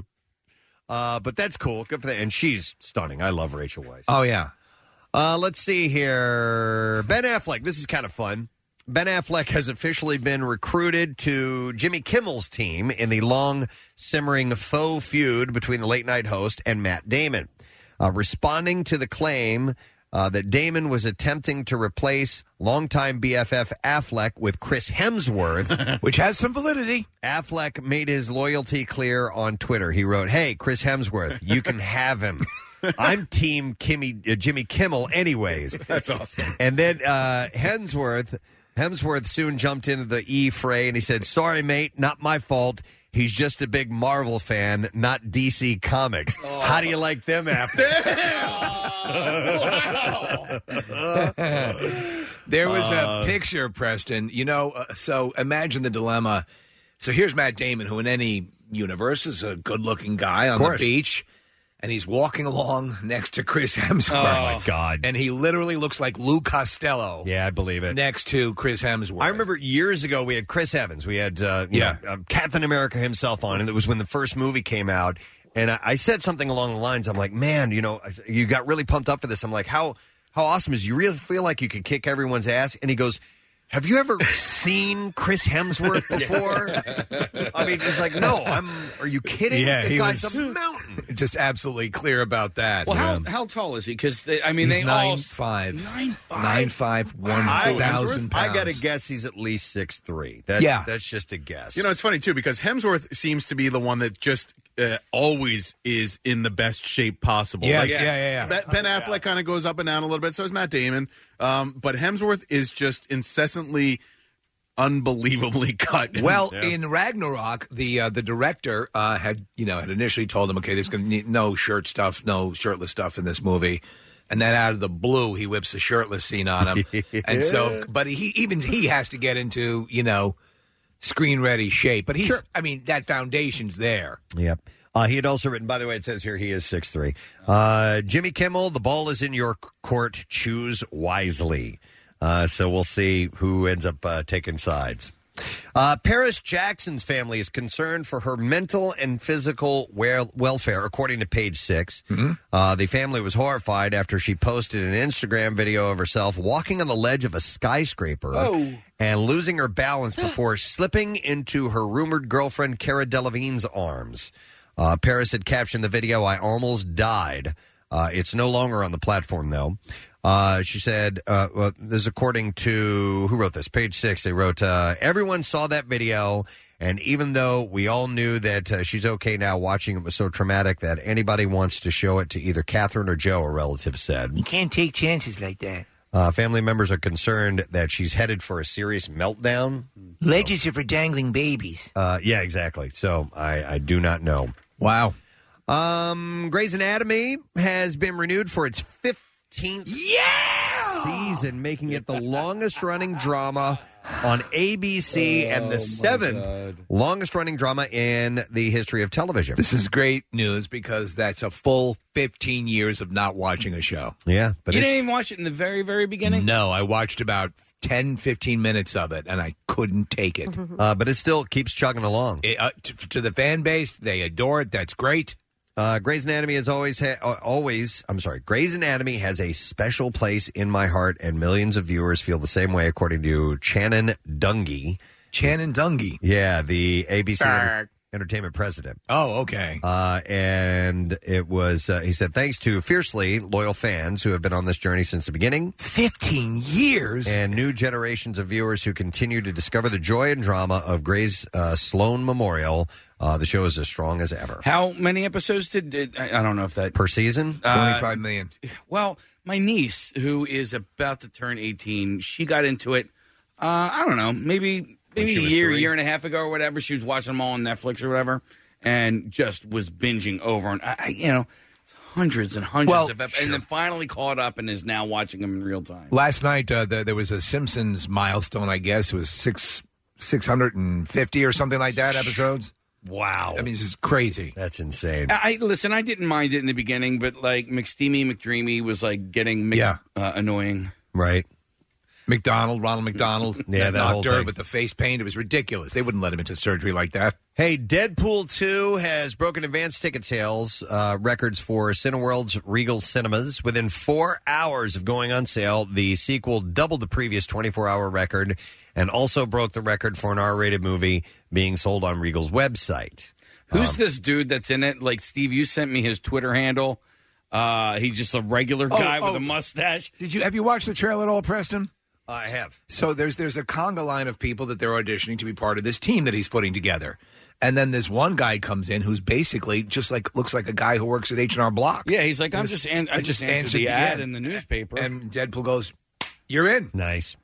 But that's cool. Good for that. And she's stunning. I love Rachel Weisz. Oh, yeah. Let's see here. Ben Affleck. This is kind of fun. Ben Affleck has officially been recruited to Jimmy Kimmel's team in the long-simmering faux feud between the late-night host and Matt Damon. Responding to the claim that Damon was attempting to replace longtime BFF Affleck with Chris Hemsworth. Which has some validity. Affleck made his loyalty clear on Twitter. He wrote, hey, Chris Hemsworth, you can have him. I'm team Jimmy Kimmel anyways. That's awesome. And then Hemsworth soon jumped into the E fray, and he said, sorry, mate, not my fault. He's just a big Marvel fan, not DC Comics. Oh. How do you like them after? There was a picture, Preston. So imagine the dilemma. So here's Matt Damon, who in any universe is a good-looking guy on the beach. And he's walking along next to Chris Hemsworth. Oh, my God. And he literally looks like Lou Costello. Yeah, I believe it. Next to Chris Hemsworth. I remember years ago we had Chris Evans. We had Captain America himself on, and it was when the first movie came out. And I said something along the lines, I'm like, man, you got really pumped up for this. I'm like, how awesome is it? You really feel like you could kick everyone's ass? And he goes, have you ever seen Chris Hemsworth before? I mean, he's like, no, are you kidding? Yeah, the guy's a mountain. Just absolutely clear about that. Well, how tall is he? Because, he's 9'5". 9'5", 1,000 pounds. I got to guess he's at least 6'3". That's just a guess. It's funny, too, because Hemsworth seems to be the one that just always is in the best shape possible. Yes, yeah. Ben Affleck kind of goes up and down a little bit, so is Matt Damon. But Hemsworth is just incessantly, unbelievably cut. Well, in Ragnarok, the director had initially told him, okay, there's going to be no shirtless stuff in this movie. And then out of the blue, he whips a shirtless scene on him. And so, but he has to get into, screen ready shape. But that foundation's there. Yep. He had also written, by the way, it says here he is 6'3". Jimmy Kimmel, the ball is in your court. Choose wisely. So we'll see who ends up taking sides. Paris Jackson's family is concerned for her mental and physical welfare, according to Page Six. Mm-hmm. The family was horrified after she posted an Instagram video of herself walking on the ledge of a skyscraper and losing her balance before slipping into her rumored girlfriend Cara Delevingne's arms. Paris had captioned the video, I almost died. It's no longer on the platform, though. She said, this is according to, who wrote this? Page Six. They wrote, everyone saw that video, and even though we all knew that she's okay now, watching it was so traumatic that anybody wants to show it to either Catherine or Joe, a relative said. You can't take chances like that. Family members are concerned that she's headed for a serious meltdown. Ledges are for dangling babies. Yeah, exactly. So I do not know. Wow. Grey's Anatomy has been renewed for its 15th 15th season, making it the longest-running drama on ABC and the 7th longest-running drama in the history of television. This is great news because that's a full 15 years of not watching a show. Yeah. But you didn't even watch it in the very, very beginning? No, I watched about 10, 15 minutes of it, and I couldn't take it. But it still keeps chugging along. To the fan base, they adore it. That's great. Grey's Anatomy Grey's Anatomy has a special place in my heart, and millions of viewers feel the same way, according to Channing Dungey. Channing Dungey? Yeah, the ABC Entertainment president. Oh, okay. And it was, he said, thanks to fiercely loyal fans who have been on this journey since the beginning. 15 years? And new generations of viewers who continue to discover the joy and drama of Grey's Sloan Memorial. The show is as strong as ever. How many episodes did I don't know if that... Per season? 25 million. Well, my niece, who is about to turn 18, she got into it, I don't know, maybe a year and a half ago or whatever. She was watching them all on Netflix or whatever, and just was binging over. And, it's hundreds and hundreds of episodes, and then finally caught up and is now watching them in real time. Last night, there was a Simpsons milestone, I guess. It was 650 or something like that episodes. Wow. I mean, this is crazy. That's insane. Listen, I didn't mind it in the beginning, but like McSteamy McDreamy was like getting annoying. Right. Ronald McDonald. Yeah, that whole thing. With the face paint. It was ridiculous. They wouldn't let him into surgery like that. Hey, Deadpool 2 has broken advanced ticket sales records for Cineworld's Regal Cinemas. Within 4 hours of going on sale, the sequel doubled the previous 24-hour record and also broke the record for an R-rated movie being sold on Regal's website. Who's this dude that's in it? Like, Steve, you sent me his Twitter handle. He's just a regular guy with a mustache. Have you watched the trailer at all, Preston? I have. So there's a conga line of people that they're auditioning to be part of this team that he's putting together. And then this one guy comes in who's basically just looks like a guy who works at H&R Block. Yeah, he's like, I just answered the ad in the newspaper. And Deadpool goes, "You're in." Nice.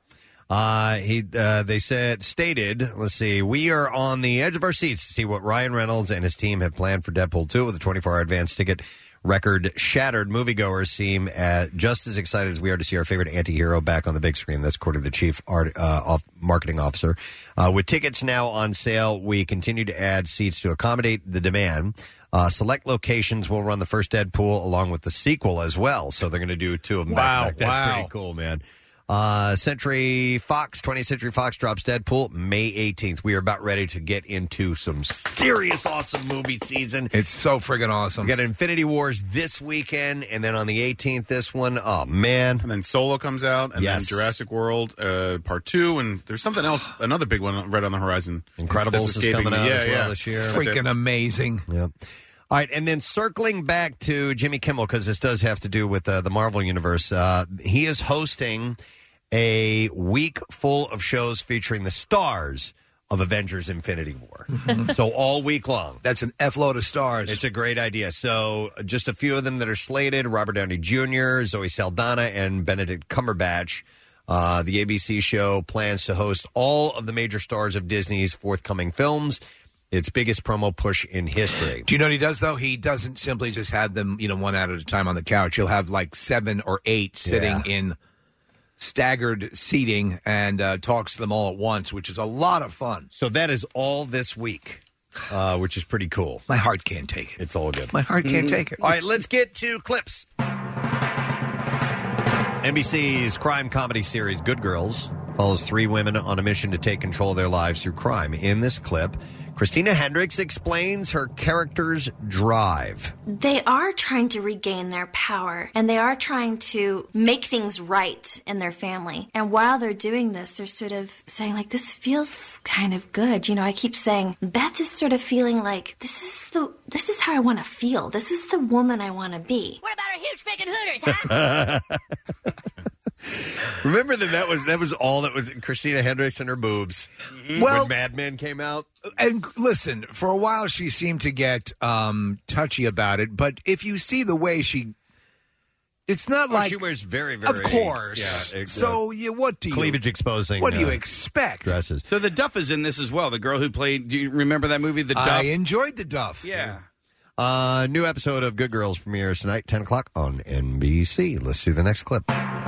They stated, let's see, we are on the edge of our seats to see what Ryan Reynolds and his team have planned for Deadpool 2 with a 24-hour advance ticket record shattered. Moviegoers seem just as excited as we are to see our favorite anti-hero back on the big screen. That's according to the chief marketing officer. With tickets now on sale, we continue to add seats to accommodate the demand. Select locations will run the first Deadpool along with the sequel as well. So they're going to do two of them back. That's pretty cool, man. 20th Century Fox drops Deadpool May 18th. We are about ready to get into some serious awesome movie season. It's so friggin' awesome. We got Infinity Wars this weekend, and then on the 18th, this one. Oh, man. And then Solo comes out, and then Jurassic World Part 2, and there's something else, another big one right on the horizon. Incredibles is coming out as well this year. Freaking amazing. Yeah. All right, and then circling back to Jimmy Kimmel, because this does have to do with the Marvel Universe, he is hosting a week full of shows featuring the stars of Avengers Infinity War. So all week long. That's an F-load of stars. It's a great idea. So just a few of them that are slated: Robert Downey Jr., Zoe Saldana, and Benedict Cumberbatch. The ABC show plans to host all of the major stars of Disney's forthcoming films. Its biggest promo push in history. Do you know what he does, though? He doesn't simply just have them, one out at a time on the couch. He'll have like 7 or 8 sitting in staggered seating and talks to them all at once, which is a lot of fun. So that is all this week, which is pretty cool. My heart can't take it. It's all good. My heart can't take it. All right, let's get to clips. NBC's crime comedy series Good Girls follows 3 women on a mission to take control of their lives through crime. In this clip, Christina Hendricks explains her character's drive. They are trying to regain their power, and they are trying to make things right in their family. And while they're doing this, they're sort of saying, like, this feels kind of good. I keep saying, Beth is sort of feeling like, this is how I want to feel. This is the woman I want to be. What about our huge freaking Hooters, huh? Remember that was all that was Christina Hendricks and her boobs when Mad Men came out? And listen, for a while she seemed to get touchy about it, but if you see the way it's not like she wears very, very, of course. Yeah, so what do you cleavage exposing? What do you expect? Dresses. So the Duff is in this as well. The girl who played. Do you remember that movie, The Duff? I enjoyed The Duff. Yeah. New episode of Good Girls premieres tonight, 10 o'clock on NBC. Let's do the next clip.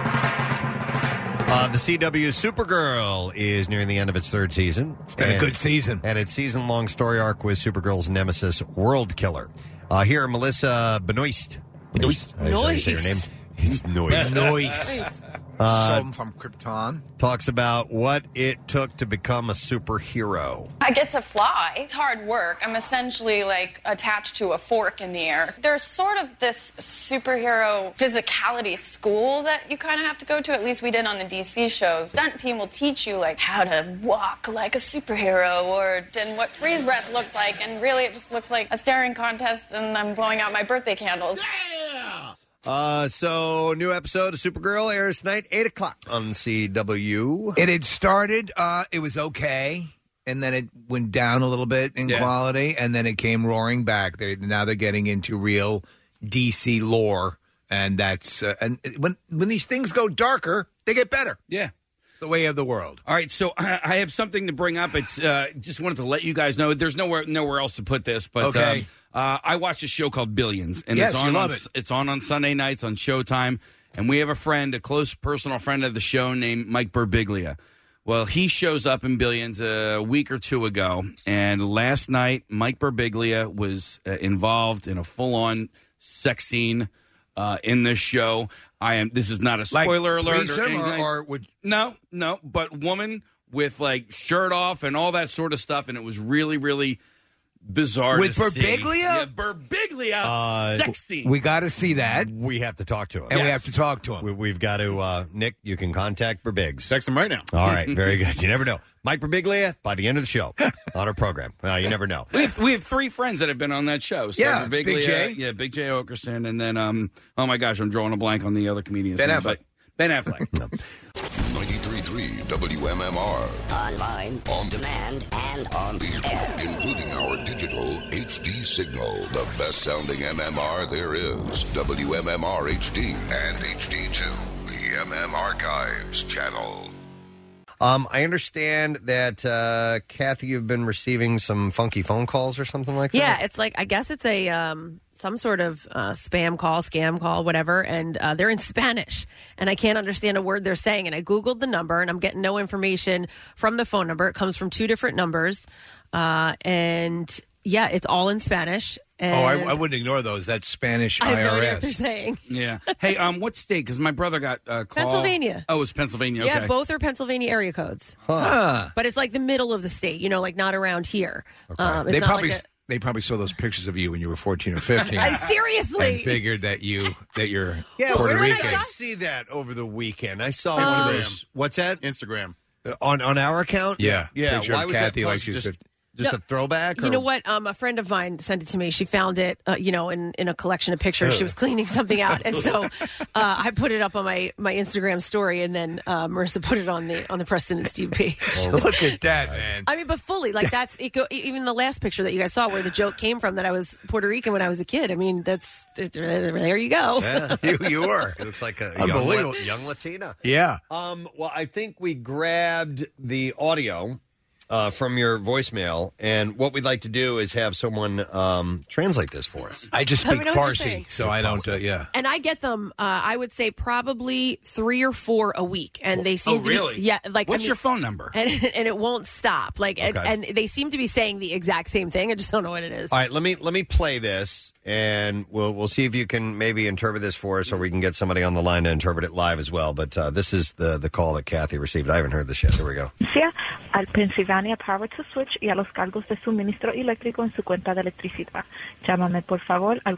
The CW Supergirl is nearing the end of its third season. It's been a good season. And its season-long story arc with Supergirl's nemesis, World Killer. Here, Melissa Benoist. Benoist. How do you say her name? It's Noise. Some from Krypton. Talks about what it took to become a superhero. I get to fly. It's hard work. I'm essentially like attached to a fork in the air. There's sort of this superhero physicality school that you kind of have to go to. At least we did on the DC shows. Stunt team will teach you like how to walk like a superhero and what freeze breath looked like. And really it just looks like a staring contest and I'm blowing out my birthday candles. Yeah! So, new episode of Supergirl airs tonight, 8 o'clock on CW. It had started, it was okay, and then it went down a little bit in quality, and then it came roaring back. Now they're getting into real DC lore, and that's and when these things go darker, they get better. Yeah. It's the way of the world. All right, so I have something to bring up. It's just wanted to let you guys know. There's nowhere else to put this, but okay. I watch a show called Billions, and yes, it's you love it. It's on Sunday nights on Showtime, and we have a friend, a close personal friend of the show named Mike Birbiglia. Well, he shows up in Billions a week or two ago, and last night Mike Birbiglia was involved in a full-on sex scene in this show. This is not a spoiler alert or anything. Or would no, but woman with like shirt off and all that sort of stuff, and it was really, really bizarre with to Birbiglia? See. Yeah, Birbiglia, sex scene. We got to see that. We have to talk to him. And we have to talk to him. We've got to, Nick, you can contact Birbigs. Text him right now. All right, very good. You never know. Mike Birbiglia, by the end of the show, on our program. You never know. We have three friends that have been on that show. So yeah, Birbiglia, Big J. Yeah, Big J Okerson, and then, oh my gosh, I'm drawing a blank on the other comedians. Ben Affleck. Ben Affleck. 93.3 WMMR. Online, on demand, and on the air. Including our digital HD signal. The best sounding MMR there is. WMMR HD and HD2. The MM Archives channel. I understand that, Kathy, you've been receiving some funky phone calls or something like that? Yeah, it's like, I guess it's a some sort of spam call, scam call, whatever, and they're in Spanish, and I can't understand a word they're saying. And I Googled the number, and I'm getting no information from the phone number. It comes from two different numbers, and yeah, it's all in Spanish. And I wouldn't ignore those. That's Spanish IRS. I have no idea what they're saying. Yeah. Hey, what state? Because my brother got a call. Pennsylvania. Oh, it's Pennsylvania. Okay. Yeah, both are Pennsylvania area codes. Huh. But it's like the middle of the state, like not around here. Okay. They probably saw those pictures of you when you were 14 or 15. Seriously. And figured that you're yeah, Puerto where Rican. did I see that over the weekend? I saw one of those. What's that? Instagram. On our account? Yeah. Yeah. Picture Why of was Kathy that like posted? she was 50. Just a throwback? You know what? A friend of mine sent it to me. She found it, in a collection of pictures. She was cleaning something out, and so I put it up on my Instagram story, and then Marissa put it on the Preston and Steve page. Look at that, man! I mean, but fully, like that's it. Even the last picture that you guys saw, where the joke came from, that I was Puerto Rican when I was a kid. I mean, there you go. Yeah, you were. It looks like a young Latina. Yeah. Well, I think we grabbed the audio from your voicemail, and what we'd like to do is have someone translate this for us. I just speak Farsi, so I don't, And I get them, I would say probably 3 or 4 a week, and they seem to really? be, yeah, like, what's your phone number? And it won't stop, like, and they seem to be saying the exact same thing. I just don't know what it is. All right, let me play this, and we'll see if you can maybe interpret this for us, or we can get somebody on the line to interpret it live as well. But this is the call that Kathy received. I haven't heard this yet. Here we go. Al Pennsylvania Power to Switch y a los cargos de suministro eléctrico en su cuenta de electricidad. Llámame por favor al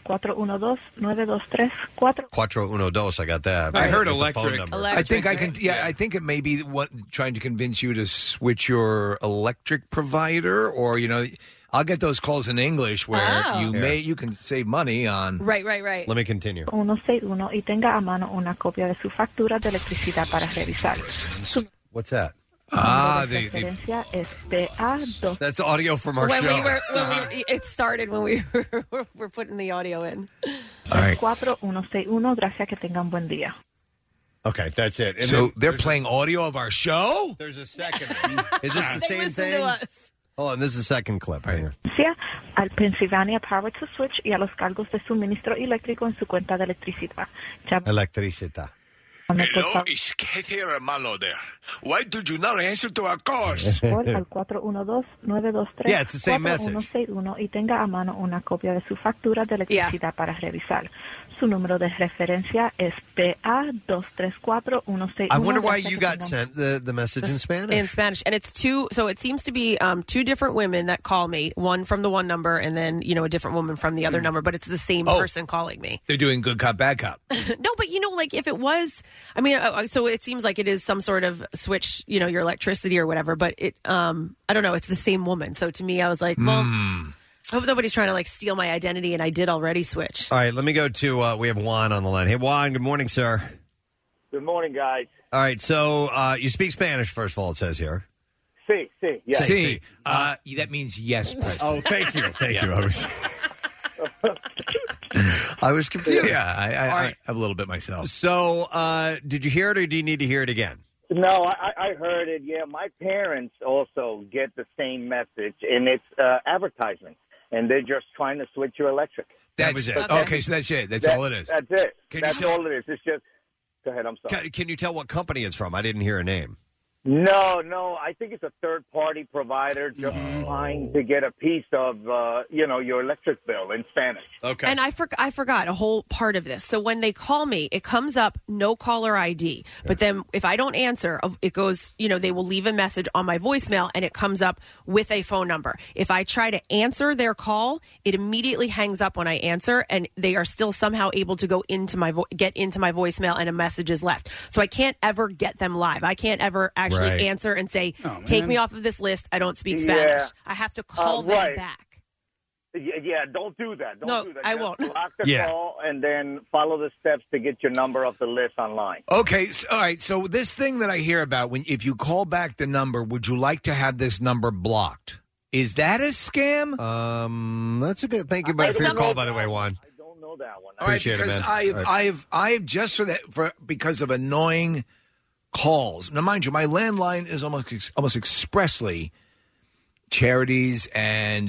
412-923-4. 412, I got that. I heard It's a phone electric. number. I think I can. Yeah, I think it may be trying to convince you to switch your electric provider, or I'll get those calls in English where you can save money on. Right. Let me continue. 161 y tenga a mano una copia de su factura de electricidad para revisar. What's that? Referencia es PA2. That's audio from our show. It started when we were putting the audio in. All right. 4161. Gracias, que tengan buen día. Okay, that's it. And so they're playing audio of our show? There's a second. Is this the same listen thing? to us. Hold on, this is the second clip right here. Al Pennsylvania Power to Switch y a los cargos de suministro eléctrico en su cuenta de electricidad. Electricidad. Hello, it's Kathy Romano there. Why did you not answer to our calls? Al 412-923-4161 Yeah, it's the same message. Y tenga a mano una copia de su factura de electricidad para revisar. Su número de referencia es PA234161. I wonder why you got sent the message in Spanish. In Spanish. And it's two, so it seems to be two different women that call me, one from the one number and then, a different woman from the other number, but it's the same person calling me. They're doing good cop, bad cop. No, but if it was, so it seems like it is some sort of switch, your electricity or whatever, but it, I don't know, it's the same woman. So to me, I was like, well, I hope nobody's trying to steal my identity, and I did already switch. All right, let me go to, we have Juan on the line. Hey, Juan, good morning, sir. Good morning, guys. All right, so you speak Spanish, first of all, it says here. Sí, yes. Sí. That means yes, Preston. Oh, thank you. Thank you. I was confused. Yeah, I have a little bit myself. So, did you hear it, or do you need to hear it again? No, I heard it. Yeah, my parents also get the same message, and it's advertisement, and they're just trying to switch your electric. That's it. Okay, so that's it. That's all it is. That's it. That's all it is. It's just. Go ahead. I'm sorry. Can you tell what company it's from? I didn't hear a name. No. I think it's a third-party provider just trying to get a piece of, your electric bill in Spanish. Okay. And I forgot a whole part of this. So when they call me, it comes up no caller ID. Yeah. But then if I don't answer, it goes, they will leave a message on my voicemail, and it comes up with a phone number. If I try to answer their call, it immediately hangs up when I answer, and they are still somehow able to go into get into my voicemail, and a message is left. So I can't ever get them live. I can't ever actually answer and say, take me off of this list. I don't speak Spanish. I have to call them back. Yeah, don't do that. Don't do that. I won't. Block the call and then follow the steps to get your number off the list online. Okay, all right. So this thing that I hear about, if you call back the number, would you like to have this number blocked? Is that a scam? That's a good. Thank you for your call, by the way, Juan. I don't know that one. Appreciate it, man. I have just because of annoying calls. Now, mind you, my landline is almost expressly charities and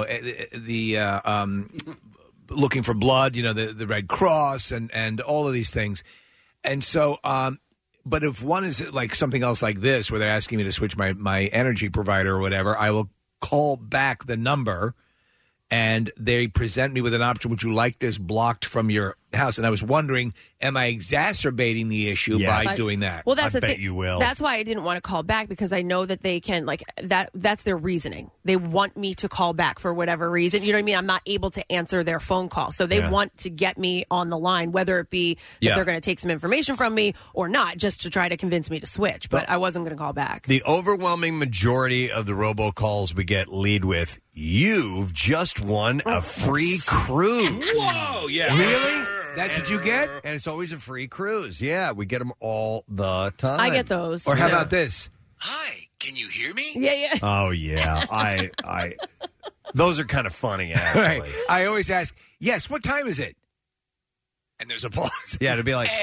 the looking for blood. The Red Cross and all of these things. And so, but if one is like something else like this, where they're asking me to switch my energy provider or whatever, I will call back the number. And they present me with an option. Would you like this blocked from your house? And I was wondering, am I exacerbating the issue by doing that? Well, that's I bet you will. That's why I didn't want to call back, because I know that they can that's their reasoning. They want me to call back for whatever reason. You know what I mean? I'm not able to answer their phone call. So they want to get me on the line, whether it be that they're going to take some information from me or not, just to try to convince me to switch. But I wasn't going to call back. The overwhelming majority of the robocalls we get lead with, "You've just won a free cruise." Whoa, yeah. Really? That's what you get? And it's always a free cruise. Yeah, we get them all the time. I get those. Or how about this? Hi, can you hear me? Yeah. Oh, yeah. I those are kind of funny, actually. Right. I always ask, yes, what time is it? And there's a pause. Yeah, to be like,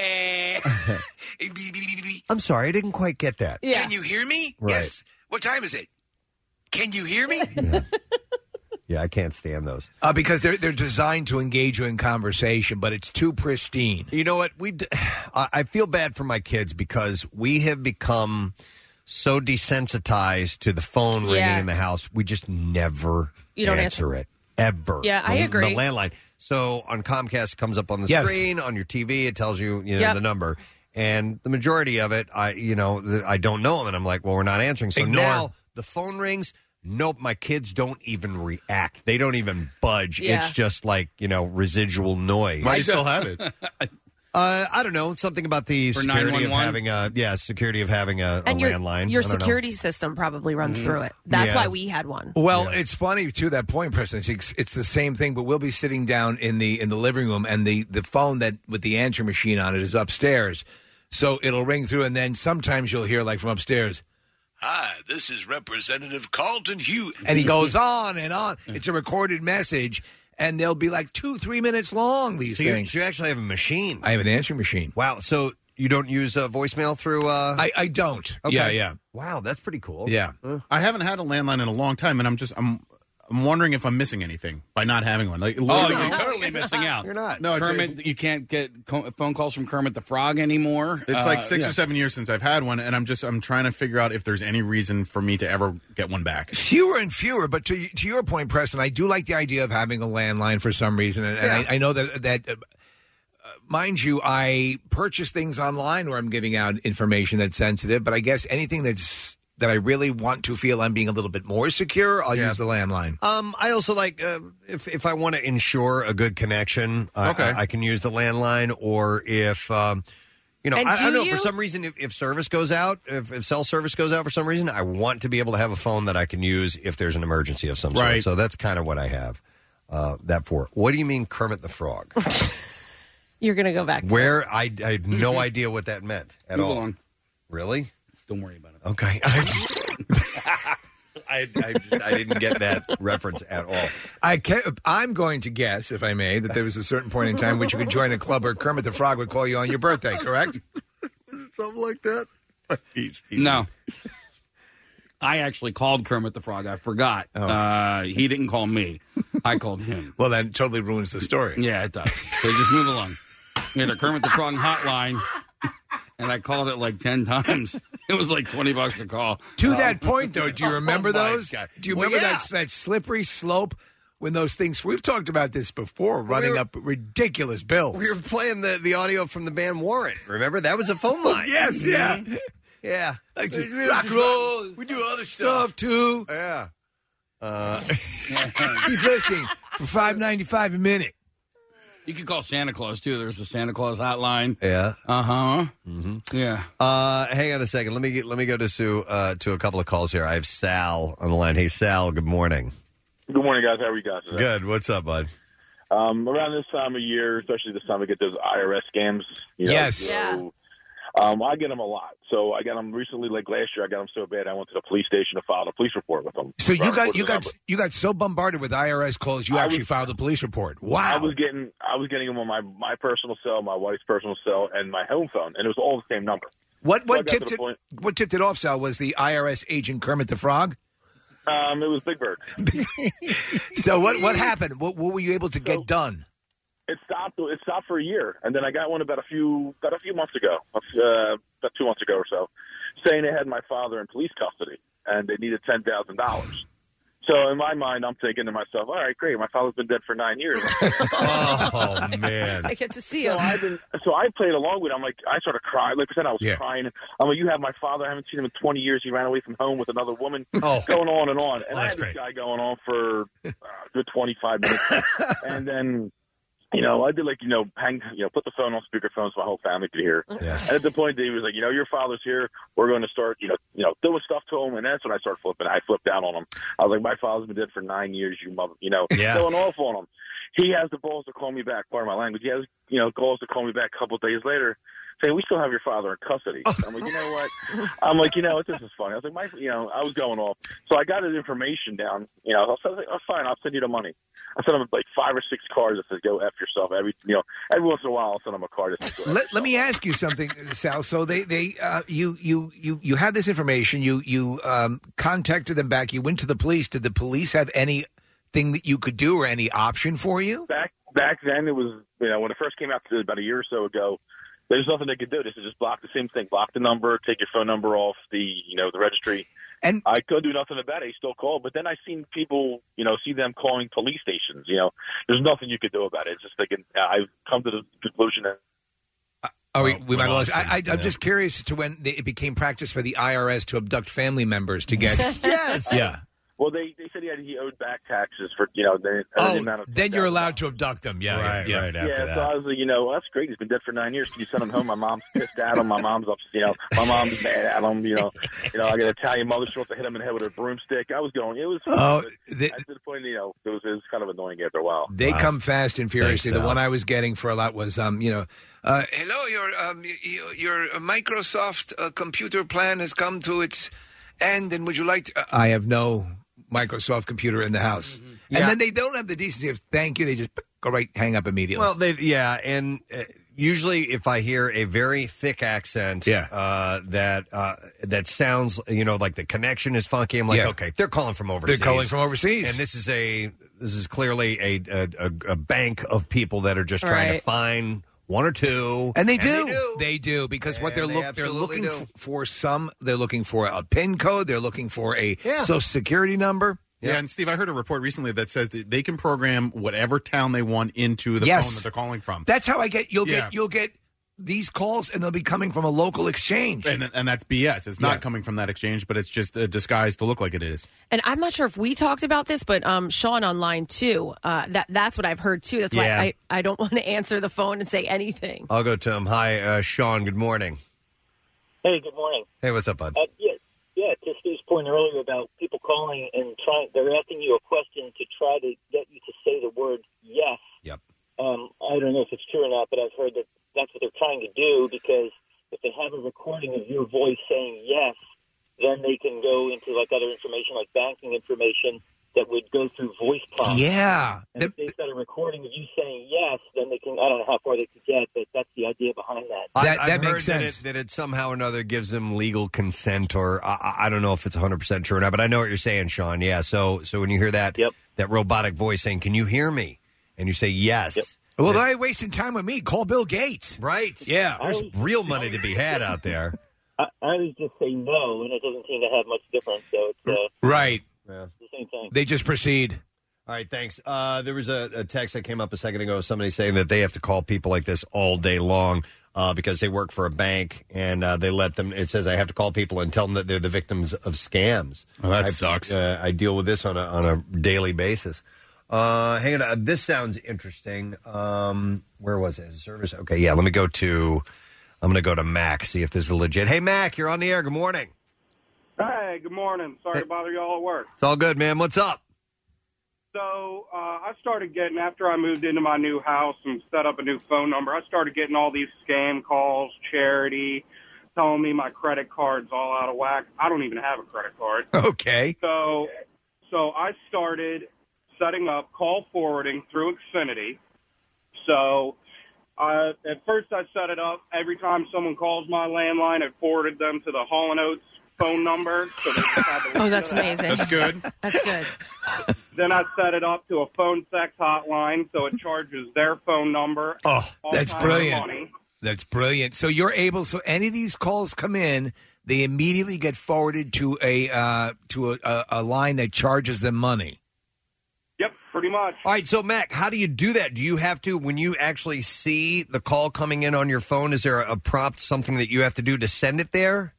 I'm sorry, I didn't quite get that. Yeah. Can you hear me? Right. Yes. What time is it? Can you hear me? Yeah, I can't stand those. Because they're designed to engage you in conversation, but it's too pristine. You know what? I feel bad for my kids because we have become so desensitized to the phone ringing in the house. We just never answer it. Ever. Yeah, I agree. The landline. So on Comcast, it comes up on the screen. On your TV, it tells you, the number. And the majority of it, I don't know them. And I'm like, well, we're not answering. So now the phone rings. Nope, my kids don't even react. They don't even budge. Yeah. It's just like, residual noise. Why do you still have it? I don't know. Something about the security of having a landline. Your security system probably runs through it. That's why we had one. Well, it's funny to that point, Preston. It's the same thing, but we'll be sitting down in the living room, and the phone that with the answer machine on it is upstairs. So it'll ring through, and then sometimes you'll hear from upstairs, "Hi, this is Representative Carlton Hughes." And he goes on and on. It's a recorded message, and they'll be 2-3 minutes long, these things. You actually have a machine. I have an answering machine. Wow. So You don't use voicemail through? I don't. Okay. Yeah. Wow, that's pretty cool. Yeah. I haven't had a landline in a long time, and I'm wondering if I'm missing anything by not having one. Like, you're totally missing out. You're not. No, Kermit, you can't get phone calls from Kermit the Frog anymore. It's like 6 or 7 years since I've had one, and I'm trying to figure out if there's any reason for me to ever get one back. Fewer and fewer, but to your point, Preston, I do like the idea of having a landline for some reason, and I know that mind you, I purchase things online where I'm giving out information that's sensitive, but I guess anything that I really want to feel I'm being a little bit more secure, I'll use the landline. I also like if I want to ensure a good connection, I can use the landline. Or if I don't know, for some reason, if service goes out, if cell service goes out for some reason, I want to be able to have a phone that I can use if there's an emergency of some sort. So that's kind of what I have that for. What do you mean, Kermit the Frog? You're going to go back to where I had no idea what that meant at all. On. Really? Don't worry about it. Okay. I didn't get that reference at all. I'm going to guess, if I may, that there was a certain point in time which you could join a club where Kermit the Frog would call you on your birthday, correct? Something like that. He's no. I actually called Kermit the Frog. I forgot. He didn't call me. I called him. Well, that totally ruins the story. Yeah, it does. So just move along. We had a Kermit the Frog hotline, and I called it like 10 times. It was like $20 a call. To that point, though, do you remember those? God. Do you remember that slippery slope when those things? We've talked about this before, running up ridiculous bills. We were playing the audio from the band Warrant. Remember? That was a phone line. Yes, yeah. Yeah. Like rock roll. We do other stuff too. Yeah. Keep listening for $5.95 a minute. You could call Santa Claus, too. There's a Santa Claus hotline. Yeah. Uh-huh. Mm-hmm. Yeah. Hang on a second. Let me go to a couple of calls here. I have Sal on the line. Hey, Sal, good morning. Good morning, guys. How are you guys today? Good. What's up, bud? Around this time of year, especially this time, we get those IRS scams. Yes. So, I get them a lot. So I got them recently, like last year. I got them so bad I went to the police station to file a police report with them. So you got so bombarded with IRS calls, you actually filed a police report. Wow. I was getting them on my personal cell, my wife's personal cell, and my home phone, and it was all the same number. What tipped it off, Sal? Was the IRS agent Kermit the Frog? It was Big Bird. So what happened? What were you able to get done? It stopped for a year, and then I got one about a few months ago, about 2 months ago or so, saying they had my father in police custody and they needed $10,000. So in my mind, I'm thinking to myself, all right, great, my father's been dead for 9 years. Oh man, I get to see him. So I played along with it. I'm like, I started crying. Like I said, I was crying. I'm like, you have my father. I haven't seen him in 20 years. He ran away from home with another woman. Going on and on. And I had this guy going on for a good 25 minutes, and then. I did put the phone on speakerphone so my whole family could hear. Yeah. And at the point that he was like, your father's here. We're going to start, doing stuff to him. And that's when I started flipping. I flipped out on him. I was like, my father's been dead for 9 years, you mother, going off on him. He has the balls to call me back. Pardon my language. He has, calls to call me back a couple of days later saying, we still have your father in custody. I'm like, you know what? I'm like, this is funny. I was like, I was going off. So I got his information down. I was like, oh, fine, I'll send you the money. I sent him like 5 or 6 cards that says, go F yourself. Every once in a while, I'll send him a card that says, go Let me ask you something, Sal. So you had this information. You contacted them back. You went to the police. Did the police have anything that you could do or any option for you? Back then, it was, when it first came out about a year or so ago, there's nothing they could do. They should just block the same thing. Block the number, take your phone number off the registry. And I could do nothing about it. He still called. But then I seen people, see them calling police stations. There's nothing you could do about it. It's just thinking, I've come to the conclusion that. We might have lost. I'm just curious to when it became practice for the IRS to abduct family members to get. Yes. Yeah. Well, they said he owed back taxes for the amount of. Then you're allowed to abduct them. Yeah, right after that. So I was like, that's great. He's been dead for 9 years. Can you send him home? My mom's pissed at him. My mom's upset. My mom's mad at him. I got an Italian mother. She wants to hit him in the head with a broomstick. I was going. It was. To the point. It was kind of annoying after a while. They come fast and furiously. Thanks, the one I was getting for a lot was hello, your Microsoft computer plan has come to its end, and would you like to? I have no Microsoft computer in the house. Mm-hmm. And then they don't have the decency of thank you. They just go hang up immediately. Well, and usually if I hear a very thick accent, that sounds, like the connection is funky. I'm like, okay, they're calling from overseas. They're calling from overseas, and this is clearly a bank of people that are just trying to find one or two, and they do because what they're looking for they're looking for a PIN code, they're looking for a social security number. Yeah, and Steve, I heard a report recently that says that they can program whatever town they want into the phone that they're calling from. That's how you'll get these calls, and they'll be coming from a local exchange. And that's BS. It's not coming from that exchange, but it's just a disguise to look like it is. And I'm not sure if we talked about this, but Sean online, too, that's what I've heard, too. That's why I don't want to answer the phone and say anything. I'll go to him. Hi, Sean. Good morning. Hey, good morning. Hey, what's up, bud? Yeah, to Steve's point earlier about people calling and they're asking you a question to try to get you to say the word yes. Yep. I don't know if it's true or not, but I've heard that that's what they're trying to do, because if they have a recording of your voice saying yes, then they can go into like other information, like banking information that would go through voice prompts. Yeah. And if they've got a recording of you saying yes, then they can, I don't know how far they could get, but that's the idea behind that. I've heard that it somehow or another gives them legal consent, or I don't know if it's 100% true or not, but I know what you're saying, Sean. Yeah, so when you hear that robotic voice saying, "Can you hear me?" and you say yes. Yep. Well, they're wasting time with me. Call Bill Gates. Right. Yeah. There's real money to be had out there. I always just say no, and it doesn't seem to have much difference. So it's right. Yeah. the same thing. They just proceed. All right, thanks. There was a text that came up a second ago, somebody saying that they have to call people like this all day long because they work for a bank, and they let them, it says I have to call people and tell them that they're the victims of scams. Oh, that sucks. I deal with this on a daily basis. Hang on, this sounds interesting. Where was it? Service? Okay, yeah, I'm going to go to Mac, see if this is legit. Hey, Mac, you're on the air. Good morning. Hey, good morning. Sorry to bother you all at work. It's all good, man. What's up? So I started getting, after I moved into my new house and set up a new phone number, I started getting all these scam calls, charity, telling me my credit card's all out of whack. I don't even have a credit card. Okay. So I started setting up call forwarding through Xfinity. So at first I set it up. Every time someone calls my landline, I forwarded them to the Hall & Oates phone number. So they just had to that's amazing. That's good. That's good. Then I set it up to a phone sex hotline, so it charges their phone number. Oh, that's brilliant. That's brilliant. So you're able, so any of these calls come in, they immediately get forwarded to a line that charges them money. Yep, pretty much. All right, so Mac, how do you do that? Do you have to, when you actually see the call coming in on your phone, is there a prompt, something that you have to do to send it there?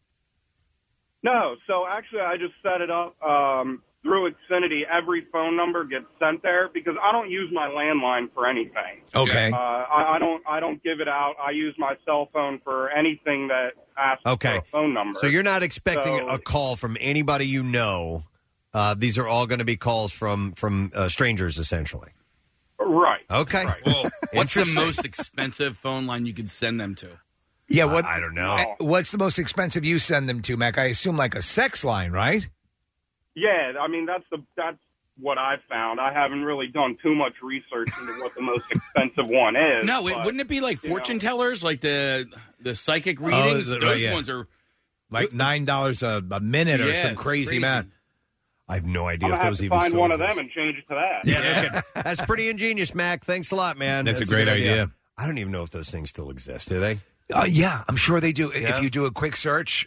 No, so actually I just set it up through Xfinity. Every phone number gets sent there because I don't use my landline for anything. Okay. I don't give it out. I use my cell phone for anything that asks for a phone number. So you're not expecting a call from anybody you know. These are all going to be calls from strangers, essentially. Right. Okay. Right. Well, what's the most expensive phone line you could send them to? Yeah, I don't know. What's the most expensive you send them to, Mac? I assume like a sex line, right? Yeah, I mean that's what I've found. I haven't really done too much research into what the most expensive one is. No, wouldn't it be like fortune tellers, like the psychic readings? Those ones are like $9 a minute or some crazy amount. I have no idea if those even find still one exist. of them and change it to that. Yeah, that's pretty ingenious, Mac. Thanks a lot, man. That's a great idea. I don't even know if those things still exist. Do they? Yeah, I'm sure they do. Yeah. If you do a quick search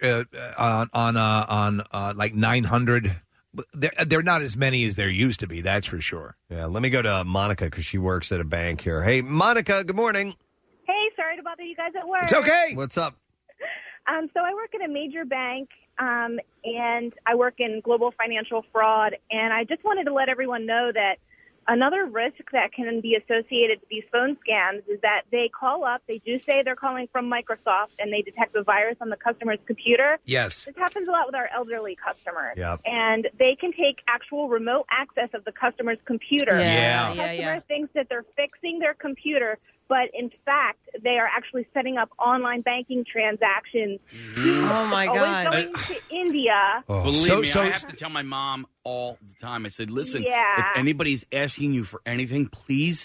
on like 900, they're not as many as there used to be. That's for sure. Yeah. Let me go to Monica because she works at a bank here. Hey, Monica. Good morning. Hey, sorry to bother you guys at work. It's okay. What's up? So I work at a major bank, and I work in global financial fraud, and I just wanted to let everyone know that another risk that can be associated with these phone scams is that they call up, they do say they're calling from Microsoft, and they detect a virus on the customer's computer. Yes. This happens a lot with our elderly customers. Yep. And they can take actual remote access of the customer's computer. Yeah. The customer thinks that they're fixing their computer, but in fact, they are actually setting up online banking transactions. Oh, my God. Always going to India. Believe me, I have to tell my mom all the time. I said, listen, if anybody's asking you for anything, please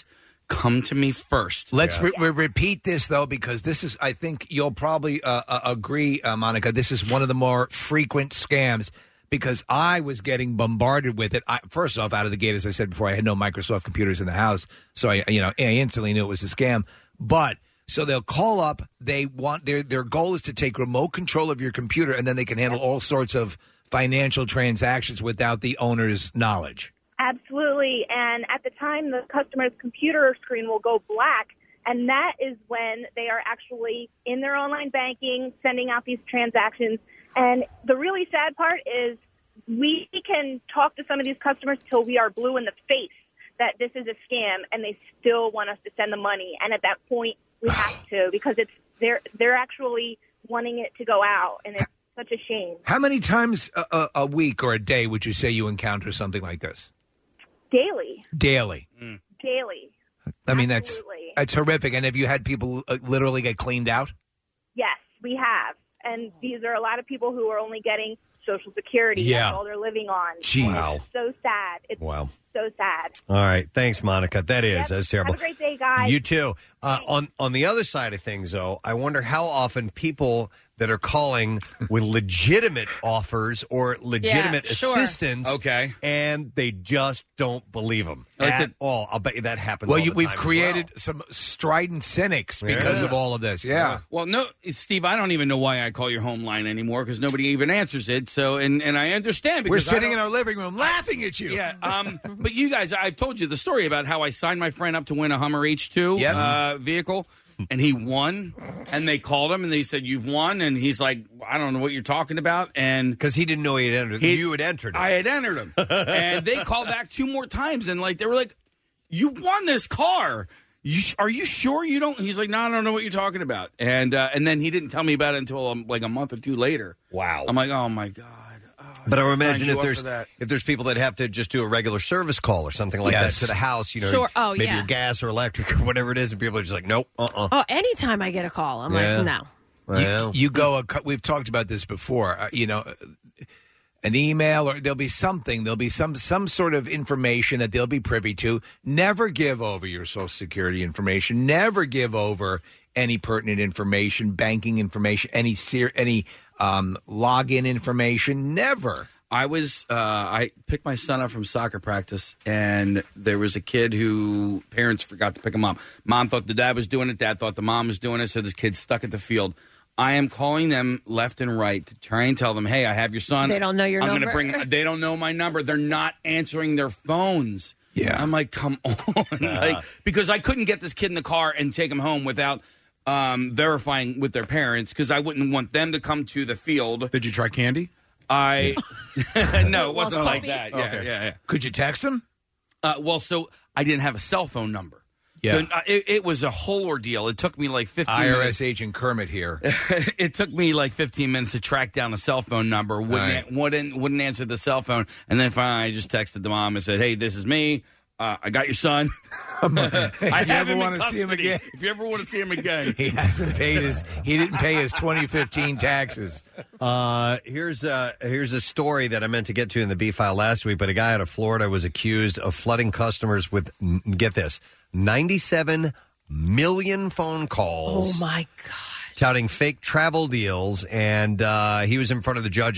come to me first. Let's repeat this, though, because this is, I think you'll probably agree, Monica, this is one of the more frequent scams because I was getting bombarded with it. First off, out of the gate, as I said before, I had no Microsoft computers in the house, so I instantly knew it was a scam. But so they'll call up. They want their goal is to take remote control of your computer, and then they can handle all sorts of financial transactions without the owner's knowledge. Absolutely. And at the time, the customer's computer screen will go black, and that is when they are actually in their online banking, sending out these transactions. And the really sad part is we can talk to some of these customers till we are blue in the face that this is a scam, and they still want us to send the money. And at that point, we have to, because they're actually wanting it to go out, and it's such a shame. How many times a week or a day would you say you encounter something like this? Daily. Daily. Daily. I mean, Absolutely. that's horrific. And have you had people literally get cleaned out? Yes, we have. And these are a lot of people who are only getting Social Security. Yeah. That's all they're living on. Jeez. And Wow. It's so sad. It's so sad. All right. Thanks, Monica. That's terrible. Have a great day, guys. You too. On the other side of things, though, I wonder how often people that are calling with legitimate offers or legitimate assistance, and they just don't believe them at all. I'll bet you that happens. Well, all the we've time created some strident cynics because of all of this. Yeah. Well, no, Steve, I don't even know why I call your home line anymore because nobody even answers it. So, and I understand because we're sitting in our living room laughing at you. Yeah. But you guys, I've told you the story about how I signed my friend up to win a Hummer H2 vehicle. And he won, and they called him, and they said, "You've won." And he's like, "I don't know what you're talking about." And because he didn't know he had entered, you had entered him. I had entered him, and they called back 2 more times, and they were like, "You won this car. Are you sure you don't?" He's like, "No, I don't know what you're talking about." And then he didn't tell me about it until like a month or 2 later. Wow. I'm like, "Oh my god." But I would imagine if there's people that have to just do a regular service call or something like that to the house, Sure. Oh, maybe yeah. your gas or electric or whatever it is, and people are just like, nope, Oh, anytime I get a call, I'm like, no. Well, You go. We've talked about this before. An email, or there'll be something. There'll be some sort of information that they'll be privy to. Never give over your Social Security information. Never give over any pertinent information, banking information, any login information. Never. I picked my son up from soccer practice, and there was a kid who parents forgot to pick him up. Mom thought the dad was doing it. Dad thought the mom was doing it. So this kid's stuck at the field. I am calling them left and right to try and tell them, hey, I have your son. They don't know your number. They don't know my number. They're not answering their phones. Yeah. I'm like, come on. Because I couldn't get this kid in the car and take him home without verifying with their parents, because I wouldn't want them to come to the field. Did you try candy? No, it wasn't like that. Yeah, Okay. yeah. Could you text him? So I didn't have a cell phone number. Yeah. So, it was a whole ordeal. It took me like 15 IRS minutes. agent Kermit here. It took me like 15 minutes to track down a cell phone number. Wouldn't answer the cell phone. And then finally I just texted the mom and said, hey, this is me. I got your son. If you ever want to see him again. If you ever want to see him again. He didn't pay his 2015 taxes. Here's a story that I meant to get to in the B file last week, but a guy out of Florida was accused of flooding customers with, get this, 97 million phone calls. Oh my God. Touting fake travel deals, and he was in front of a judge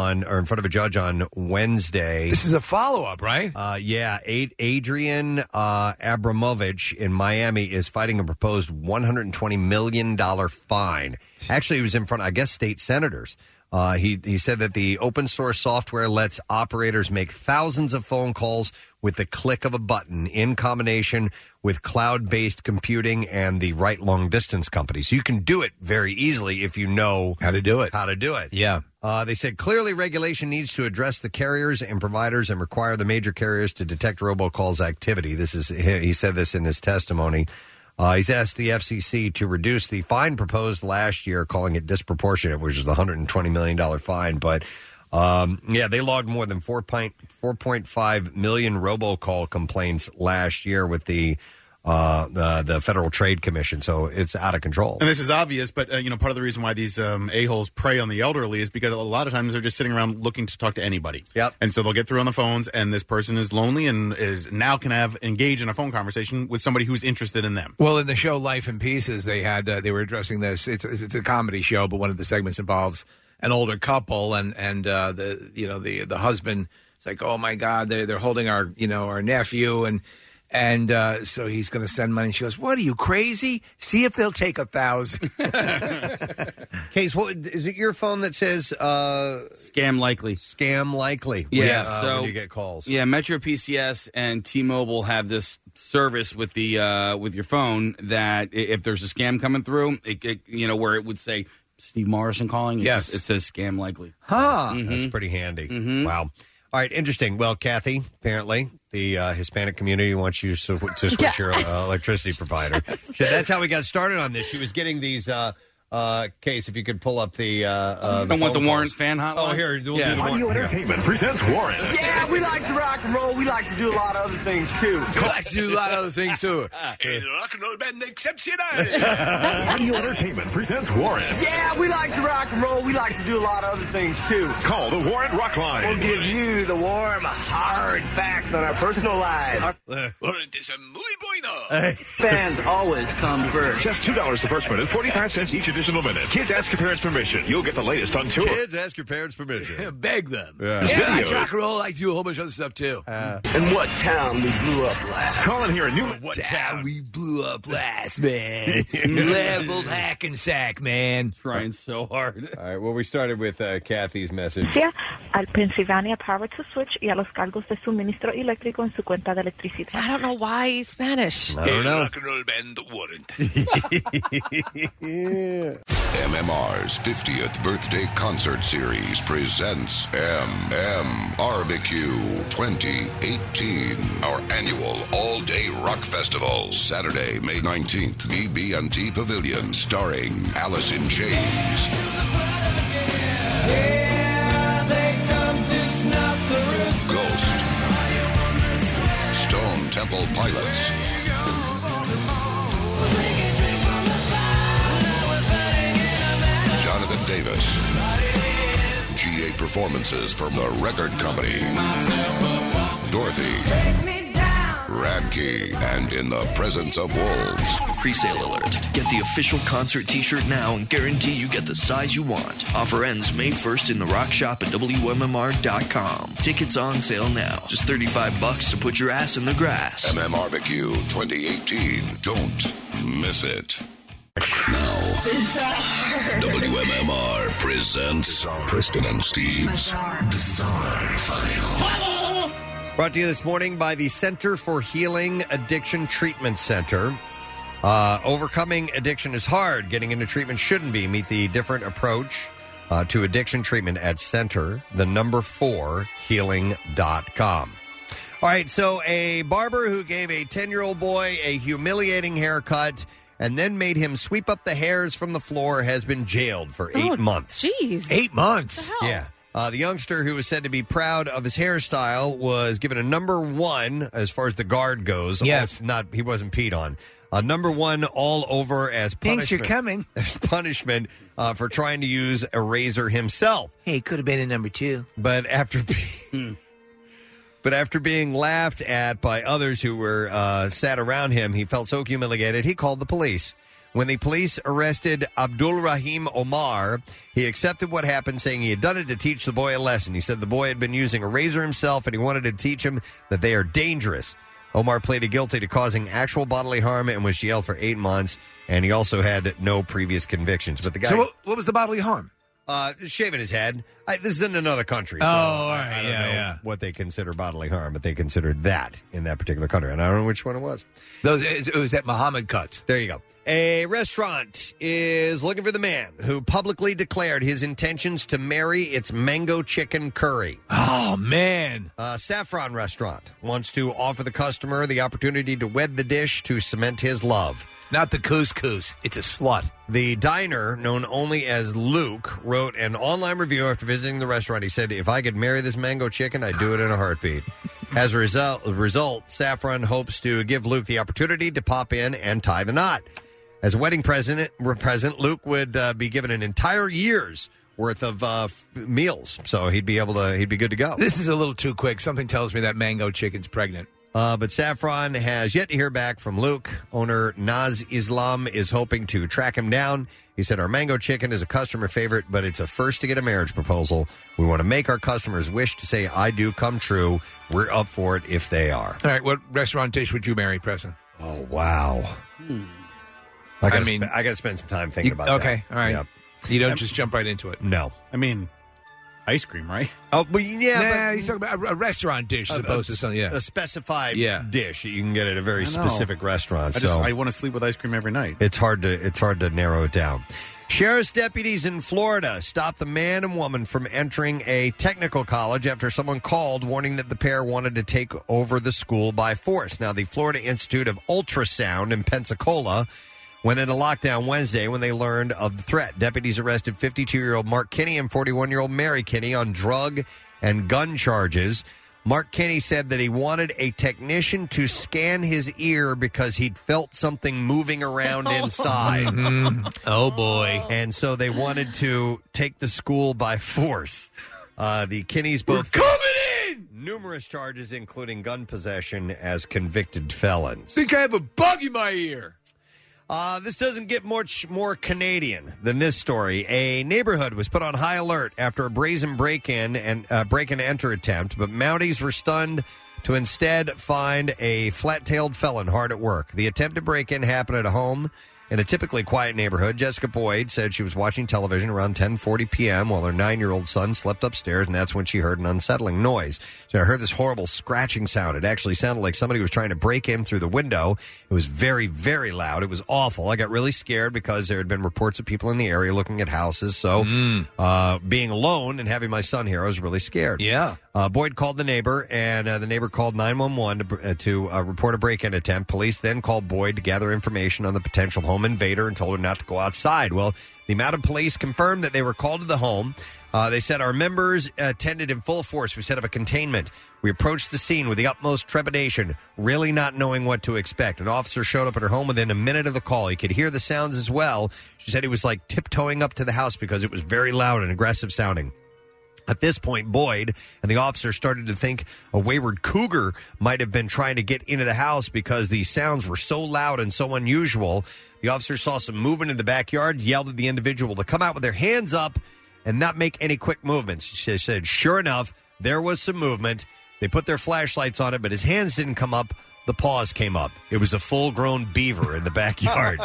on Wednesday. This is a follow-up, right? Yeah. Adrian Abramovich in Miami is fighting a proposed $120 million fine. Actually, he was in front of, I guess, state senators. He said that the open source software lets operators make thousands of phone calls with the click of a button in combination with cloud-based computing and the right long-distance company. So you can do it very easily if you know how to do it. Yeah. They said clearly regulation needs to address the carriers and providers and require the major carriers to detect robocalls activity. He said this in his testimony. He's asked the FCC to reduce the fine proposed last year, calling it disproportionate, which is the $120 million fine. But, they logged more than 4.5 million robocall complaints last year with the the Federal Trade Commission. So it's out of control. And this is obvious, but part of the reason why these a-holes prey on the elderly is because a lot of times they're just sitting around looking to talk to anybody. Yep. And so they'll get through on the phones, and this person is lonely and can engage in a phone conversation with somebody who's interested in them. Well, in the show Life in Pieces, they were addressing this. It's a comedy show, but one of the segments involves an older couple, and the husband. It's like, oh my God, they're holding our nephew, and so he's going to send money. And she goes, "What are you, crazy? See if they'll take 1,000." Case, is it your phone that says scam likely? Scam likely. Yeah. When you get calls. Yeah, Metro PCS and T-Mobile have this service with the with your phone that if there's a scam coming through, where it would say Steve Morrison calling. It says scam likely. Huh. Mm-hmm. That's pretty handy. Mm-hmm. Wow. All right, interesting. Well, Kathy, apparently the Hispanic community wants you to switch your electricity provider. So that's how we got started on this. She was getting these. Case, if you could pull up the. Don't want the Warrant fan hotline. Oh, here, we'll do the Audio Entertainment presents Warrant. Yeah, we like to rock and roll. We like to do a lot of other things too. We like to do a lot of other things too. El rock and roll band exceptional. Audio Entertainment presents Warrant. Yeah, we like to rock and roll. We like to do a lot of other things too. Call the Warrant Rock Line. We'll give you the warm, hard facts on our personal lives. Warrant is a muy bueno. Fans always come first. Just $2 the first minute, 45 cents each additional minute. Kids, ask your parents' permission. You'll get the latest on tour. Kids, ask your parents' permission. Beg them. Yeah, I rock and roll. I do a whole bunch of other stuff too. In what town we blew up last? Call in here. What town we blew up last, man? Leveled Hackensack, man. Trying so hard. All right. Well, we started with Kathy's message. Al Pennsylvania Power to Switch y a los cargos de suministro eléctrico en su cuenta de electricidad. I don't know why he's Spanish. I don't know. Rock and roll band Warrant. MMR's 50th birthday concert series presents Barbecue 2018, our annual all-day rock festival. Saturday, May 19th, BB&T Pavilion, starring Alice in Chains, Ghost, Stone Temple Pilots, Jonathan Davis, GA performances from the record company, Dorothy, Radke, and in the presence of wolves. Pre-sale alert. Get the official concert t-shirt now and guarantee you get the size you want. Offer ends May 1st in the rock shop at WMMR.com. Tickets on sale now. Just $35 to put your ass in the grass. Barbecue 2018. Don't miss it. Now, WMMR presents Preston and Steve's Bizarre File. Brought to you this morning by the Center for Healing Addiction Treatment Center. Overcoming addiction is hard. Getting into treatment shouldn't be. Meet the different approach to addiction treatment at center4healing.com. All right, so a barber who gave a 10-year-old boy a humiliating haircut and then made him sweep up the hairs from the floor has been jailed for 8 months. Jeez. 8 months? What the hell? Yeah. The youngster, who was said to be proud of his hairstyle, was given a number 1 as far as the guard goes. Yes. He wasn't peed on. Number 1 all over as punishment. Thanks for coming. As punishment for trying to use a razor himself. Hey, could have been a number 2. But after being laughed at by others who were sat around him, he felt so humiliated, he called the police. When the police arrested Abdul Rahim Omar, he accepted what happened, saying he had done it to teach the boy a lesson. He said the boy had been using a razor himself, and he wanted to teach him that they are dangerous. Omar pleaded guilty to causing actual bodily harm and was jailed for 8 months, and he also had no previous convictions. But the guy, so what was the bodily harm? Shaving his head. This is in another country. So all right. I don't know what they consider bodily harm, but they considered that in that particular country. And I don't know which one it was. It was at Muhammad Cuts. There you go. A restaurant is looking for the man who publicly declared his intentions to marry its mango chicken curry. Oh, man. Saffron Restaurant wants to offer the customer the opportunity to wed the dish to cement his love. Not the couscous. It's a slut. The diner, known only as Luke, wrote an online review after visiting the restaurant. He said, if I could marry this mango chicken, I'd do it in a heartbeat. As a result, Saffron hopes to give Luke the opportunity to pop in and tie the knot. As a wedding present, Luke would be given an entire year's worth of meals, so he'd be good to go. This is a little too quick. Something tells me that Mango Chicken's pregnant. But Saffron has yet to hear back from Luke. Owner Naz Islam is hoping to track him down. He said, our Mango Chicken is a customer favorite, but it's a first to get a marriage proposal. We want to make our customers wish to say, I do come true. We're up for it if they are. All right, what restaurant dish would you marry, Preston? Oh, wow. I got to spend some time thinking about that. Okay, all right. Yep. You don't just jump right into it. No. I mean, ice cream, right? Oh, well, yeah. But he's talking about a restaurant dish as opposed to something, a specified dish that you can get at a very specific restaurant. I want to sleep with ice cream every night. It's hard to narrow it down. Sheriff's deputies in Florida stopped the man and woman from entering a technical college after someone called warning that the pair wanted to take over the school by force. Now, the Florida Institute of Ultrasound in Pensacola went into lockdown Wednesday when they learned of the threat. Deputies arrested 52-year-old Mark Kinney and 41-year-old Mary Kinney on drug and gun charges. Mark Kinney said that he wanted a technician to scan his ear because he'd felt something moving around inside. Oh, boy. And so they wanted to take the school by force. The Kinneys both coming in! Numerous charges, including gun possession, as convicted felons. Think I have a bug in my ear. This doesn't get much more Canadian than this story. A neighborhood was put on high alert after a brazen break-in and break-and-enter attempt, but Mounties were stunned to instead find a flat-tailed felon hard at work. The attempted break-in happened at a home in a typically quiet neighborhood. Jessica Boyd said she was watching television around 10:40 p.m. while her 9-year-old son slept upstairs, and that's when she heard an unsettling noise. So I heard this horrible scratching sound. It actually sounded like somebody was trying to break in through the window. It was very, very loud. It was awful. I got really scared because there had been reports of people in the area looking at houses. So being alone and having my son here, I was really scared. Yeah. Boyd called the neighbor, and the neighbor called 911 to report a break-in attempt. Police then called Boyd to gather information on the potential home invader and told her not to go outside. Well, the Mounted Police confirmed that they were called to the home. They said, our members attended in full force. We set up a containment. We approached the scene with the utmost trepidation, really not knowing what to expect. An officer showed up at her home within a minute of the call. He could hear the sounds as well. She said he was like tiptoeing up to the house because it was very loud and aggressive sounding. At this point, Boyd and the officer started to think a wayward cougar might have been trying to get into the house because the sounds were so loud and so unusual. The officer saw some movement in the backyard, yelled at the individual to come out with their hands up and not make any quick movements. She said, sure enough, there was some movement. They put their flashlights on it, but his hands didn't come up. The paws came up. It was a full-grown beaver in the backyard.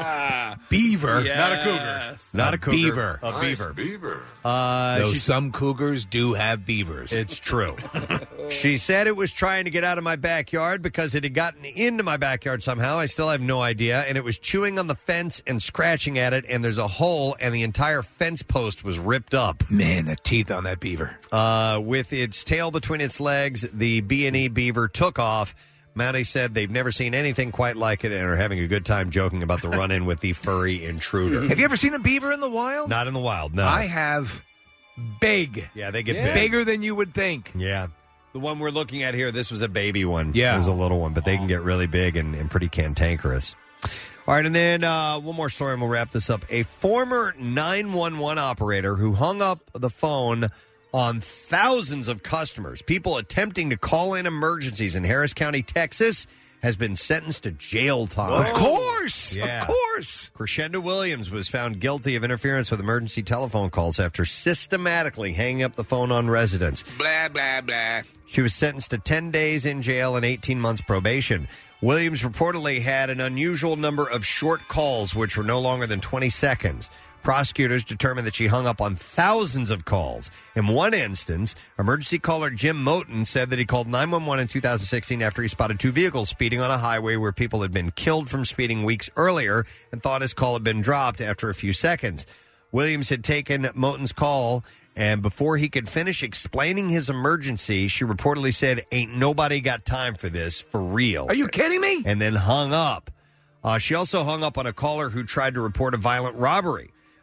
Beaver? Yes. Not a cougar. Not a cougar. Beaver. A Nice beaver. beaver. Though some cougars do have beavers. It's true. She said it was trying to get out of my backyard because it had gotten into my backyard somehow. I still have no idea. And it was chewing on the fence and scratching at it, and there's a hole, and the entire fence post was ripped up. Man, the teeth on that beaver. With its tail between its legs, the B&E beaver took off. Mountie said they've never seen anything quite like it and are having a good time joking about the run-in with the furry intruder. Have you ever seen a beaver in the wild? Not in the wild, no. I have. Big. Yeah, they get big. Bigger than you would think. Yeah. The one we're looking at here, this was a baby one. Yeah. It was a little one, but they can get really big and pretty cantankerous. All right, and then one more story and we'll wrap this up. A former 911 operator who hung up the phone on thousands of customers, people attempting to call in emergencies in Harris County, Texas, has been sentenced to jail time. Of course! Yeah. Of course! Crescendo Williams was found guilty of interference with emergency telephone calls after systematically hanging up the phone on residents. Blah, blah, blah. She was sentenced to 10 days in jail and 18 months probation. Williams reportedly had an unusual number of short calls, which were no longer than 20 seconds. Prosecutors determined that she hung up on thousands of calls. In one instance, emergency caller Jim Moten said that he called 911 in 2016 after he spotted two vehicles speeding on a highway where people had been killed from speeding weeks earlier and thought his call had been dropped after a few seconds. Williams had taken Moten's call, and before he could finish explaining his emergency, she reportedly said, "Ain't nobody got time for this, for real." Are you kidding me? And then hung up. She also hung up on a caller who tried to report a violent robbery.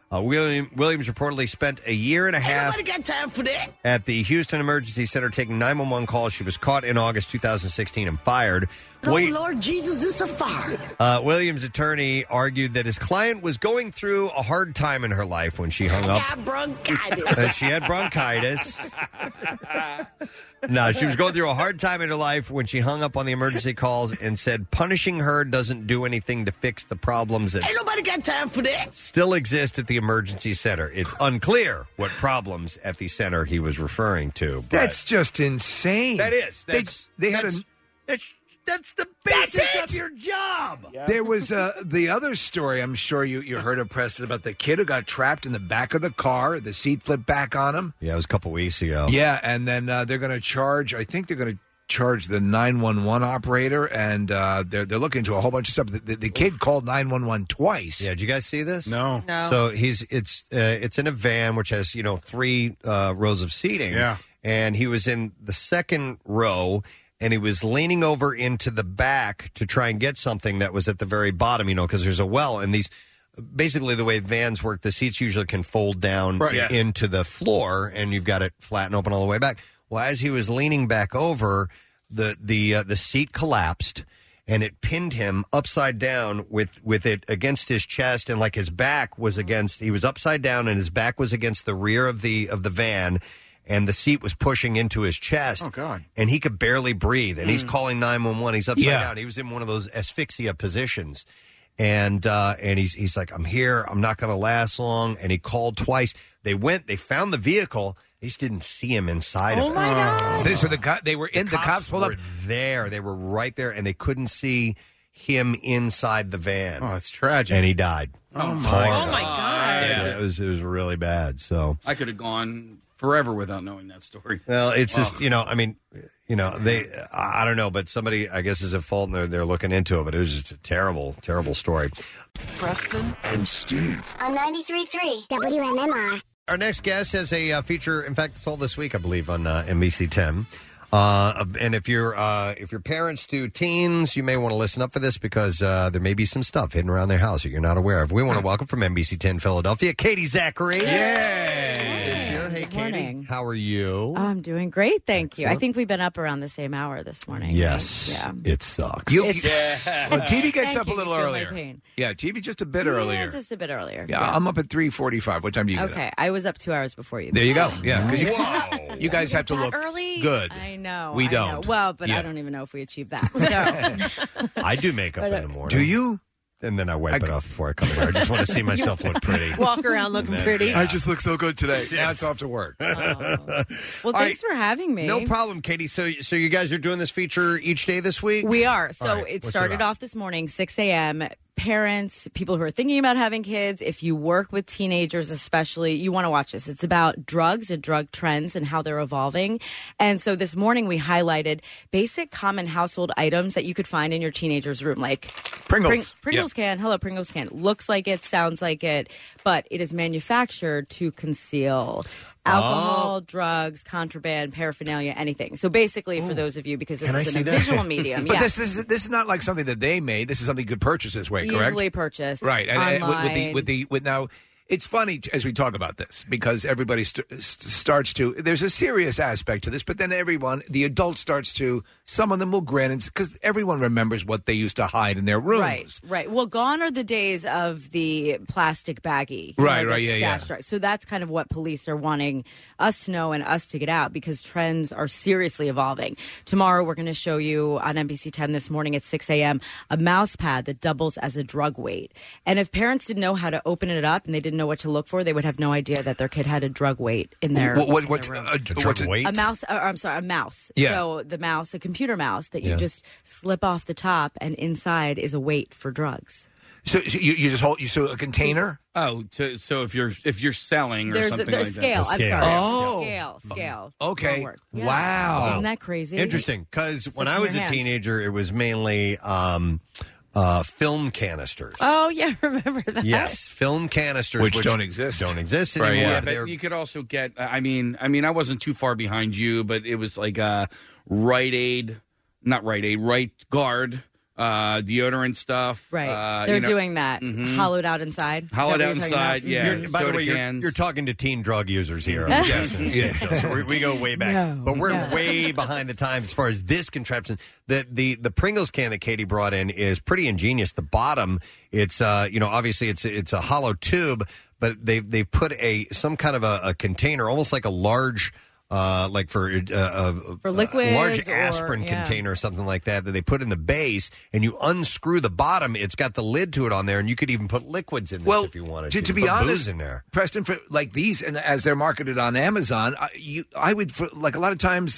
Williams reportedly spent a year and a half Ain't nobody got time for that. at the Houston Emergency Center taking 911 calls. She was caught in August 2016 and fired. Oh, Lord Jesus, it's a fire. Williams' attorney argued that his client was going through a hard time in her life when she hung up. Got bronchitis. She had bronchitis. No, she was going through a hard time in her life when she hung up on the emergency calls and said punishing her doesn't do anything to fix the problems that Ain't nobody got time for that. still exist at the emergency center. It's unclear what problems at the center he was referring to. But That's just insane. That is. That's the basis of your job. Yeah. There was the other story I'm sure you heard of, Preston, about the kid who got trapped in the back of the car. The seat flipped back on him. Yeah, it was a couple weeks ago. Yeah, and then they're going to charge, I think they're going to charge the 911 operator, and they're looking into a whole bunch of stuff. The kid called 911 twice. Yeah, did you guys see this? No. So it's in a van which has 3 rows of seating. Yeah. And he was in the second row, and he was leaning over into the back to try and get something that was at the very bottom, because there's a well. And these, basically the way vans work, the seats usually can fold down into the floor, and you've got it flat and open all the way back. Well, as he was leaning back over, the seat collapsed, and it pinned him upside down with it against his chest, and like his back was against. He was upside down, and his back was against the rear of the van. And the seat was pushing into his chest. Oh, God. And he could barely breathe. And he's calling 911. He's upside down. He was in one of those asphyxia positions. And he's like, I'm here. I'm not going to last long. And he called twice. They found the vehicle. They just didn't see him inside of it. Oh, my God. So they were in, the cops pulled up. There. They were right there. And they couldn't see him inside the van. Oh, it's tragic. And he died. Oh, my God. Yeah, it was really bad. So I could have gone forever without knowing that story. Well, it's just, they, I don't know, but somebody, I guess, is at fault, and they're looking into it, but it was just a terrible, terrible story. Preston and Steve. On 93.3 WMMR. Our next guest has a feature, in fact, it's all this week, I believe, on NBC 10. And if your parents do teens, you may want to listen up for this, because there may be some stuff hidden around their house that you're not aware of. We want to welcome from NBC 10 Philadelphia, Katie Zachary. Hey, Katie. Morning. How are you? I'm doing great, thank you. I Excellent. think we've been up around the same hour this morning. Yes. Right? It sucks. Well, TV gets up a little earlier. Pain. Yeah, TV just a bit earlier. Just a bit earlier. Yeah, I'm up at 3:45. What time do you get up? Okay, I was up 2 hours before you. There you go. Yeah, because you guys have to look early. Good. I know. We I don't. know. Well, but I don't even know if we achieve that. So. I do makeup in the morning. Do you? And then I wipe it off before I come here. I just want to see myself look pretty. Walk around looking pretty. I just look so good today. Now it's off to work. Well, thanks for having me. No problem, Katie. So you guys are doing this feature each day this week? We are. So All right. it What's started about? off this morning, 6 a.m. Parents, people who are thinking about having kids, if you work with teenagers especially, you want to watch this. It's about drugs and drug trends and how they're evolving. And so this morning we highlighted basic common household items that you could find in your teenager's room, like Pringles. Pringles can. Hello, Pringles can. Looks like it, sounds like it, but it is manufactured to conceal alcohol, drugs, contraband, paraphernalia, anything. So basically, for those of you, because this is a visual medium. But this is not like something that they made. This is something you could purchase this way, correct? Easily purchased. Right. And online. with now, it's funny as we talk about this, because everybody starts to, there's a serious aspect to this, but then the adult starts to, some of them will grin, because everyone remembers what they used to hide in their rooms. Right. Well, gone are the days of the plastic baggie. Right, yeah. So that's kind of what police are wanting us to know and us to get out, because trends are seriously evolving. Tomorrow, we're going to show you on NBC 10 this morning at 6 a.m. a mouse pad that doubles as a drug weight. And if parents didn't know how to open it up and they didn't know what to look for, they would have no idea that their kid had a drug weight in their room. What's a drug weight? A mouse. A mouse. Yeah. So the mouse, a computer mouse that you just slip off the top, and inside is a weight for drugs. So you just hold a container. So if you're selling or something there's like scale. that. I'm sorry. Oh. Scale. Okay. Yeah. Wow. Isn't that crazy? Interesting, because when What's I in was your a hand? teenager, it was mainly film canisters. Oh, yeah, remember that? Yes, film canisters, Which don't exist. Don't exist Right, anymore. Yeah, They're- but you could also get. I mean, I wasn't too far behind you, but it was like a Rite Guard deodorant stuff. Right. They're doing that. Hollowed out inside. Hollowed out inside, yeah. By the way, you're talking to teen drug users here. On the Preston and Steve Show. So we go way back. But we're way behind the times as far as this contraption. The Pringles can that Katie brought in is pretty ingenious. The bottom, it's obviously it's a hollow tube, but they've put some kind of a container, almost like a large like for liquids, a large aspirin container or something like that they put in the base, and you unscrew the bottom. It's got the lid to it on there, and you could even put liquids in this if you wanted to. To be honest, in there. Preston, for like these, and as they're marketed on Amazon, I would like a lot of times.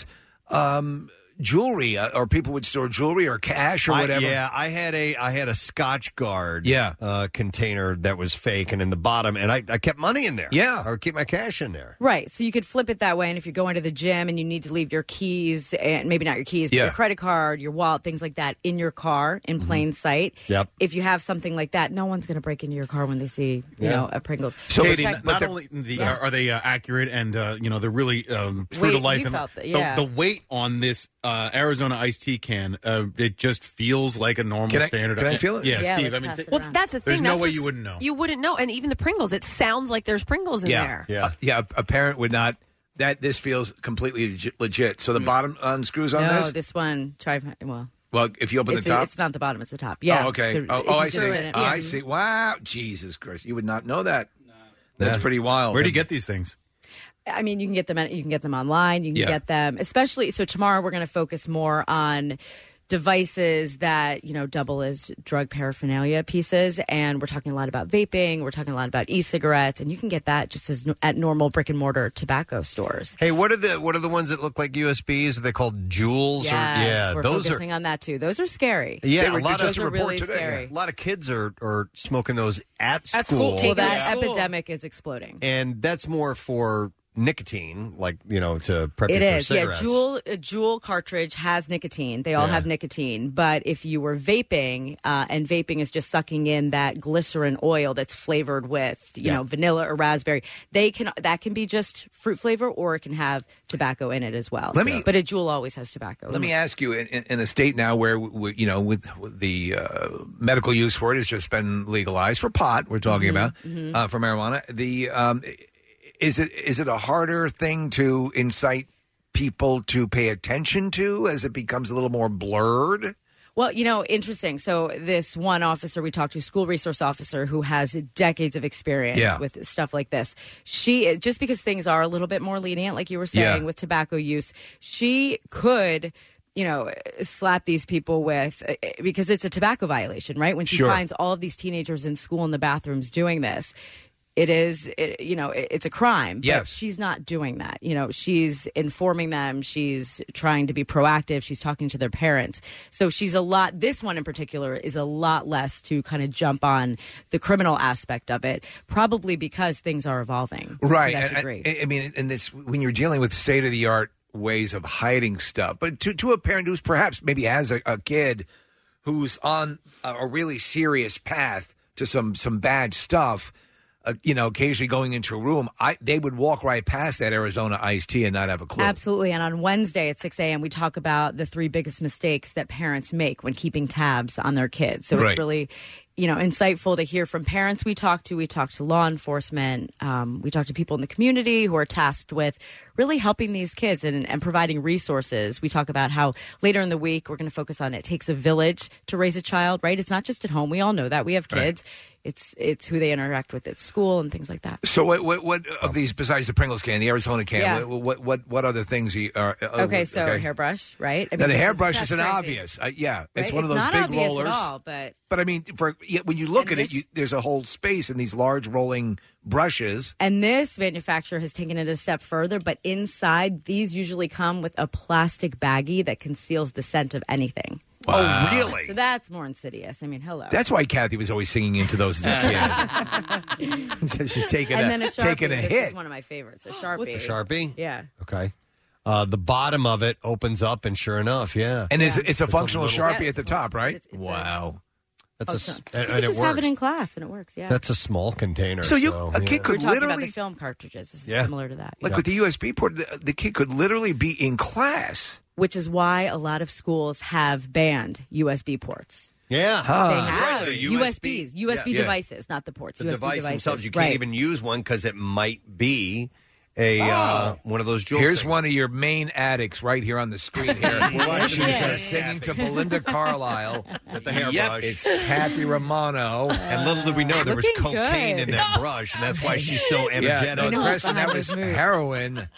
Jewelry, or people would store jewelry or cash or whatever. I had a Scotch Guard container that was fake, and in the bottom, and I kept money in there. Yeah, I would keep my cash in there. Right, so you could flip it that way, and if you're going to the gym and you need to leave your keys, and maybe not your keys, but your credit card, your wallet, things like that, in your car in plain sight. Yep. If you have something like that, no one's going to break into your car when they see a Pringles. So, Katie, not only are they accurate and they're really true to life. The weight on this Arizona iced tea can, it just feels like a normal standard. Can I feel it? Yeah, Steve. I mean, that's the thing. There's no way you wouldn't know. You wouldn't know, and even the Pringles, it sounds like there's Pringles in there. Yeah. A parent would not. This feels completely legit. So the bottom unscrews on this. No, this one. Well, if you open the top, it's not the bottom; it's the top. Yeah. Oh, okay. So I see. I see. Wow, Jesus Christ! You would not know that. That's pretty wild. Where do you get these things? I mean, you can get them. You can get them online. You can get them, especially. So tomorrow we're going to focus more on devices that double as drug paraphernalia pieces, and we're talking a lot about vaping. We're talking a lot about e-cigarettes, and you can get that just as at normal brick and mortar tobacco stores. Hey, what are the ones that look like USBs? Are they called Juuls? Yes, we're focusing on that too. Those are scary. Yeah, those are really scary. A lot of kids are smoking those at school. Well, that epidemic is exploding, and that's more for nicotine, like to prep it you is for cigarettes. A Juul cartridge has nicotine. They all have nicotine, but if you were vaping, and vaping is just sucking in that glycerin oil that's flavored with vanilla or raspberry, that can be just fruit flavor, or it can have tobacco in it as well. But a Juul always has tobacco. Let me ask you, in a state now where with the medical use for it has just been legalized for pot, we're talking about for marijuana. Is it a harder thing to incite people to pay attention to as it becomes a little more blurred? Well, interesting. So this one officer we talked to, school resource officer who has decades of experience with stuff like this, just because things are a little bit more lenient, like you were saying, with tobacco use, she could slap these people with, because it's a tobacco violation, right? When she finds all of these teenagers in school in the bathrooms doing this, it's a crime. But she's not doing that. She's informing them. She's trying to be proactive. She's talking to their parents. So this one in particular is a lot less to kind of jump on the criminal aspect of it, probably because things are evolving. Right. To that degree. I mean, and this, when you're dealing with state-of-the-art ways of hiding stuff, but to a parent who's perhaps maybe has a kid who's on a really serious path to some bad stuff, occasionally going into a room, they would walk right past that Arizona iced tea and not have a clue. Absolutely. And on Wednesday at 6 a.m., we talk about the 3 biggest mistakes that parents make when keeping tabs on their kids. So it's really, insightful to hear from parents we talk to. We talk to law enforcement. We talk to people in the community who are tasked with really helping these kids and providing resources. We talk about how later in the week, we're going to focus on it takes a village to raise a child, right? It's not just at home. We all know that. We have kids. Right. It's who they interact with at school and things like that. So what of these, besides the Pringles can, the Arizona can, what other things are... hairbrush, right? Now, the hairbrush is an obvious. It's one of those big rollers. At all, but I mean, when you look at it, there's a whole space in these large rolling brushes. And this manufacturer has taken it a step further, but inside, these usually come with a plastic baggie that conceals the scent of anything. Wow. Oh, really? So that's more insidious. I mean, hello. That's why Kathy was always singing into those as a kid. So she's taking a hit. This is one of my favorites, a Sharpie. A Sharpie? Yeah. Okay. The bottom of it opens up, and sure enough, And it's a functional Sharpie at the top, right? Wow. That's you can just have it in class and it works. Yeah, that's a small container. So a kid could We're talking literally about the film cartridges. This is similar to that. Like with the USB port, the kid could literally be in class. Which is why a lot of schools have banned USB ports. Yeah, they have the USB devices, not the ports. The USB device devices. themselves, you can't even use one because it might be one of those jewels. Here's one of your main addicts right here on the screen here. She's singing to Belinda Carlisle at the hairbrush. It's Kathy Romano. And little did we know there was cocaine in that brush, and that's why she's so energetic. Yeah, Preston, that was heroin.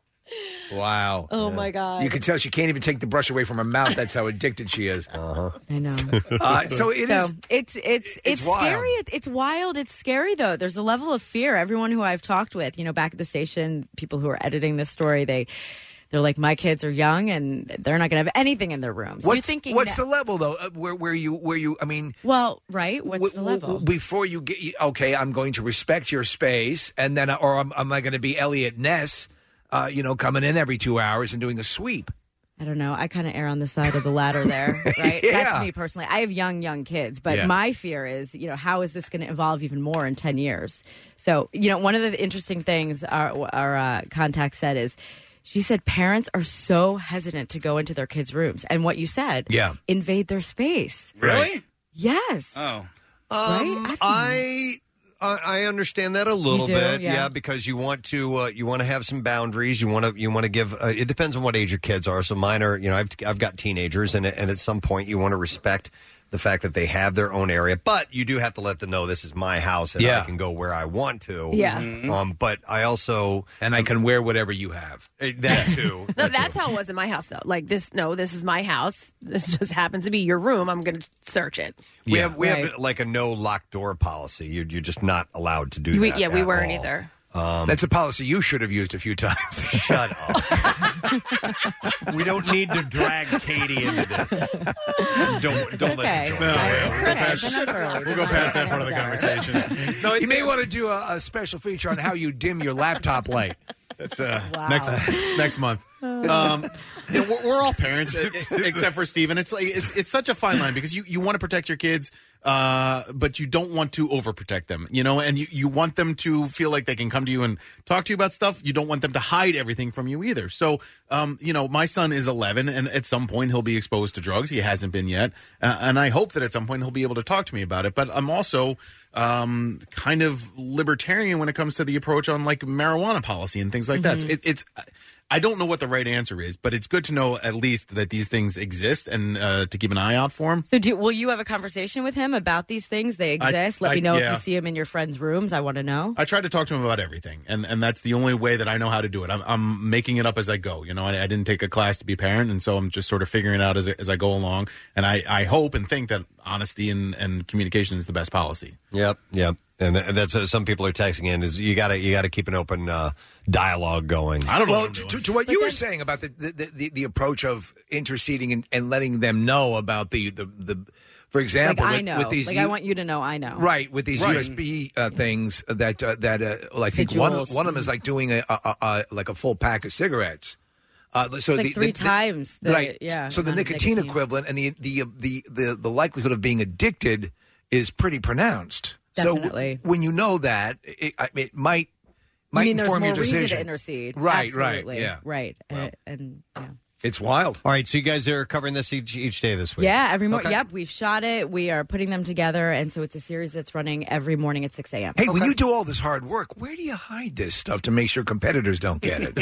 Wow. Oh, my God. You can tell she can't even take the brush away from her mouth. That's how addicted she is. Uh-huh. I know. So it's scary. It's wild. It's scary, though. There's a level of fear. Everyone who I've talked with, back at the station, people who are editing this story, they're like, my kids are young and they're not going to have anything in their rooms. What's the level, though? Where you, I mean... Well, right. What's the level? Before you get... Okay, I'm going to respect your space, and then... Or am I going to be Elliot Ness... coming in every 2 hours and doing a sweep. I don't know. I kind of err on the side of the latter there, right? Yeah. That's me personally. I have young kids, but my fear is, how is this going to evolve even more in 10 years? So, one of the interesting things our contact said is, she said parents are so hesitant to go into their kids' rooms. And what you said, invade their space. Really? Yes. Oh. Right? I understand that a little bit, because you want to have some boundaries. You want to give. It depends on what age your kids are. So mine are, I've got teenagers, and at some point you want to respect the fact that they have their own area, but you do have to let them know this is my house and I can go where I want to. Yeah. But I also I can wear whatever you have. That too. No, that's how it was in my house though. Like this is my house. This just happens to be your room. I'm going to search it. We have like a no locked door policy. You're just not allowed to do that. Yeah, we weren't either. That's a policy you should have used a few times. Shut up. We don't need to drag Katie into this. Don't listen to her. We'll go past that part of the conversation. No, you may want to do a special feature on how you dim your laptop light. That's next month. We're all parents, except for Steven. It's like it's such a fine line because you want to protect your kids, but you don't want to overprotect them. And you want them to feel like they can come to you and talk to you about stuff. You don't want them to hide everything from you either. So, my son is 11, and at some point he'll be exposed to drugs. He hasn't been yet, and I hope that at some point he'll be able to talk to me about it. But I'm also kind of libertarian when it comes to the approach on like marijuana policy and things like that. So I don't know what the right answer is, but it's good to know at least that these things exist and to keep an eye out for them. So will you have a conversation with him about these things? They exist. Let me know if you see him in your friends' rooms. I want to know. I try to talk to him about everything, and that's the only way that I know how to do it. I'm making it up as I go. I didn't take a class to be a parent, and so I'm just sort of figuring it out as I go along. And I hope and think that honesty and communication is the best policy. Yep. And that's some people are texting in is you got to keep an open dialogue going. I don't know. Well, to what you were saying about the approach of interceding and letting them know about the for example, like I know, with these, I want you to know I know, right? With these USB things that I think one of them is like doing a full pack of cigarettes. So like three times, So the nicotine equivalent and the likelihood of being addicted is pretty pronounced. Definitely. So when you know that, it might inform your decision. Reason to intercede. Right, absolutely. Right. Well, and it's wild. All right, so you guys are covering this each day this week? Yeah, every morning. Okay. Yep, we've shot it. We are putting them together, and so it's a series that's running every morning at 6 a.m. Hey, when you do all this hard work, where do you hide this stuff to make sure competitors don't get it?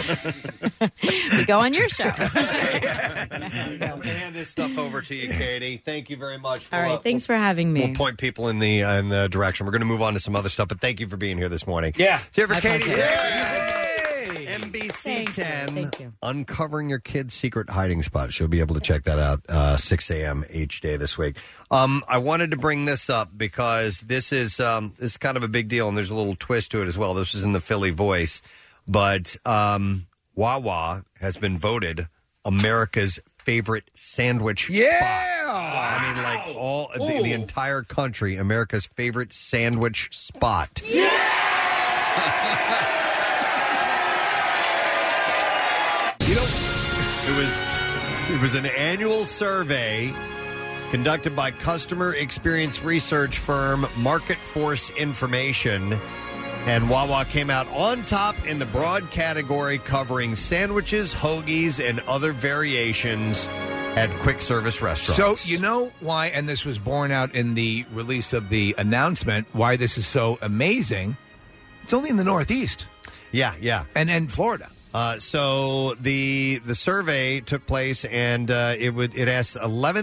We go on your show. We'll hand this stuff over to you, Katie. Thank you very much. All right, thanks for having me. We'll point people in the direction. We're going to move on to some other stuff, but thank you for being here this morning. Yeah. So for Katie. NBC 10, Uncovering Your Kid's Secret Hiding Spots. You'll be able to check that out 6 a.m. each day this week. I wanted to bring this up because this is kind of a big deal, and there's a little twist to it as well. This is in the Philly Voice, but Wawa has been voted America's favorite sandwich spot. I mean, like all the entire country, America's favorite sandwich spot. It was an annual survey conducted by customer experience research firm Market Force Information. And Wawa came out on top in the broad category covering sandwiches, hoagies, and other variations at quick service restaurants. So you know why, and this was borne out in the release of the announcement, why this is so amazing. It's only in the Northeast. Yeah. And Florida. So the survey took place, and it asked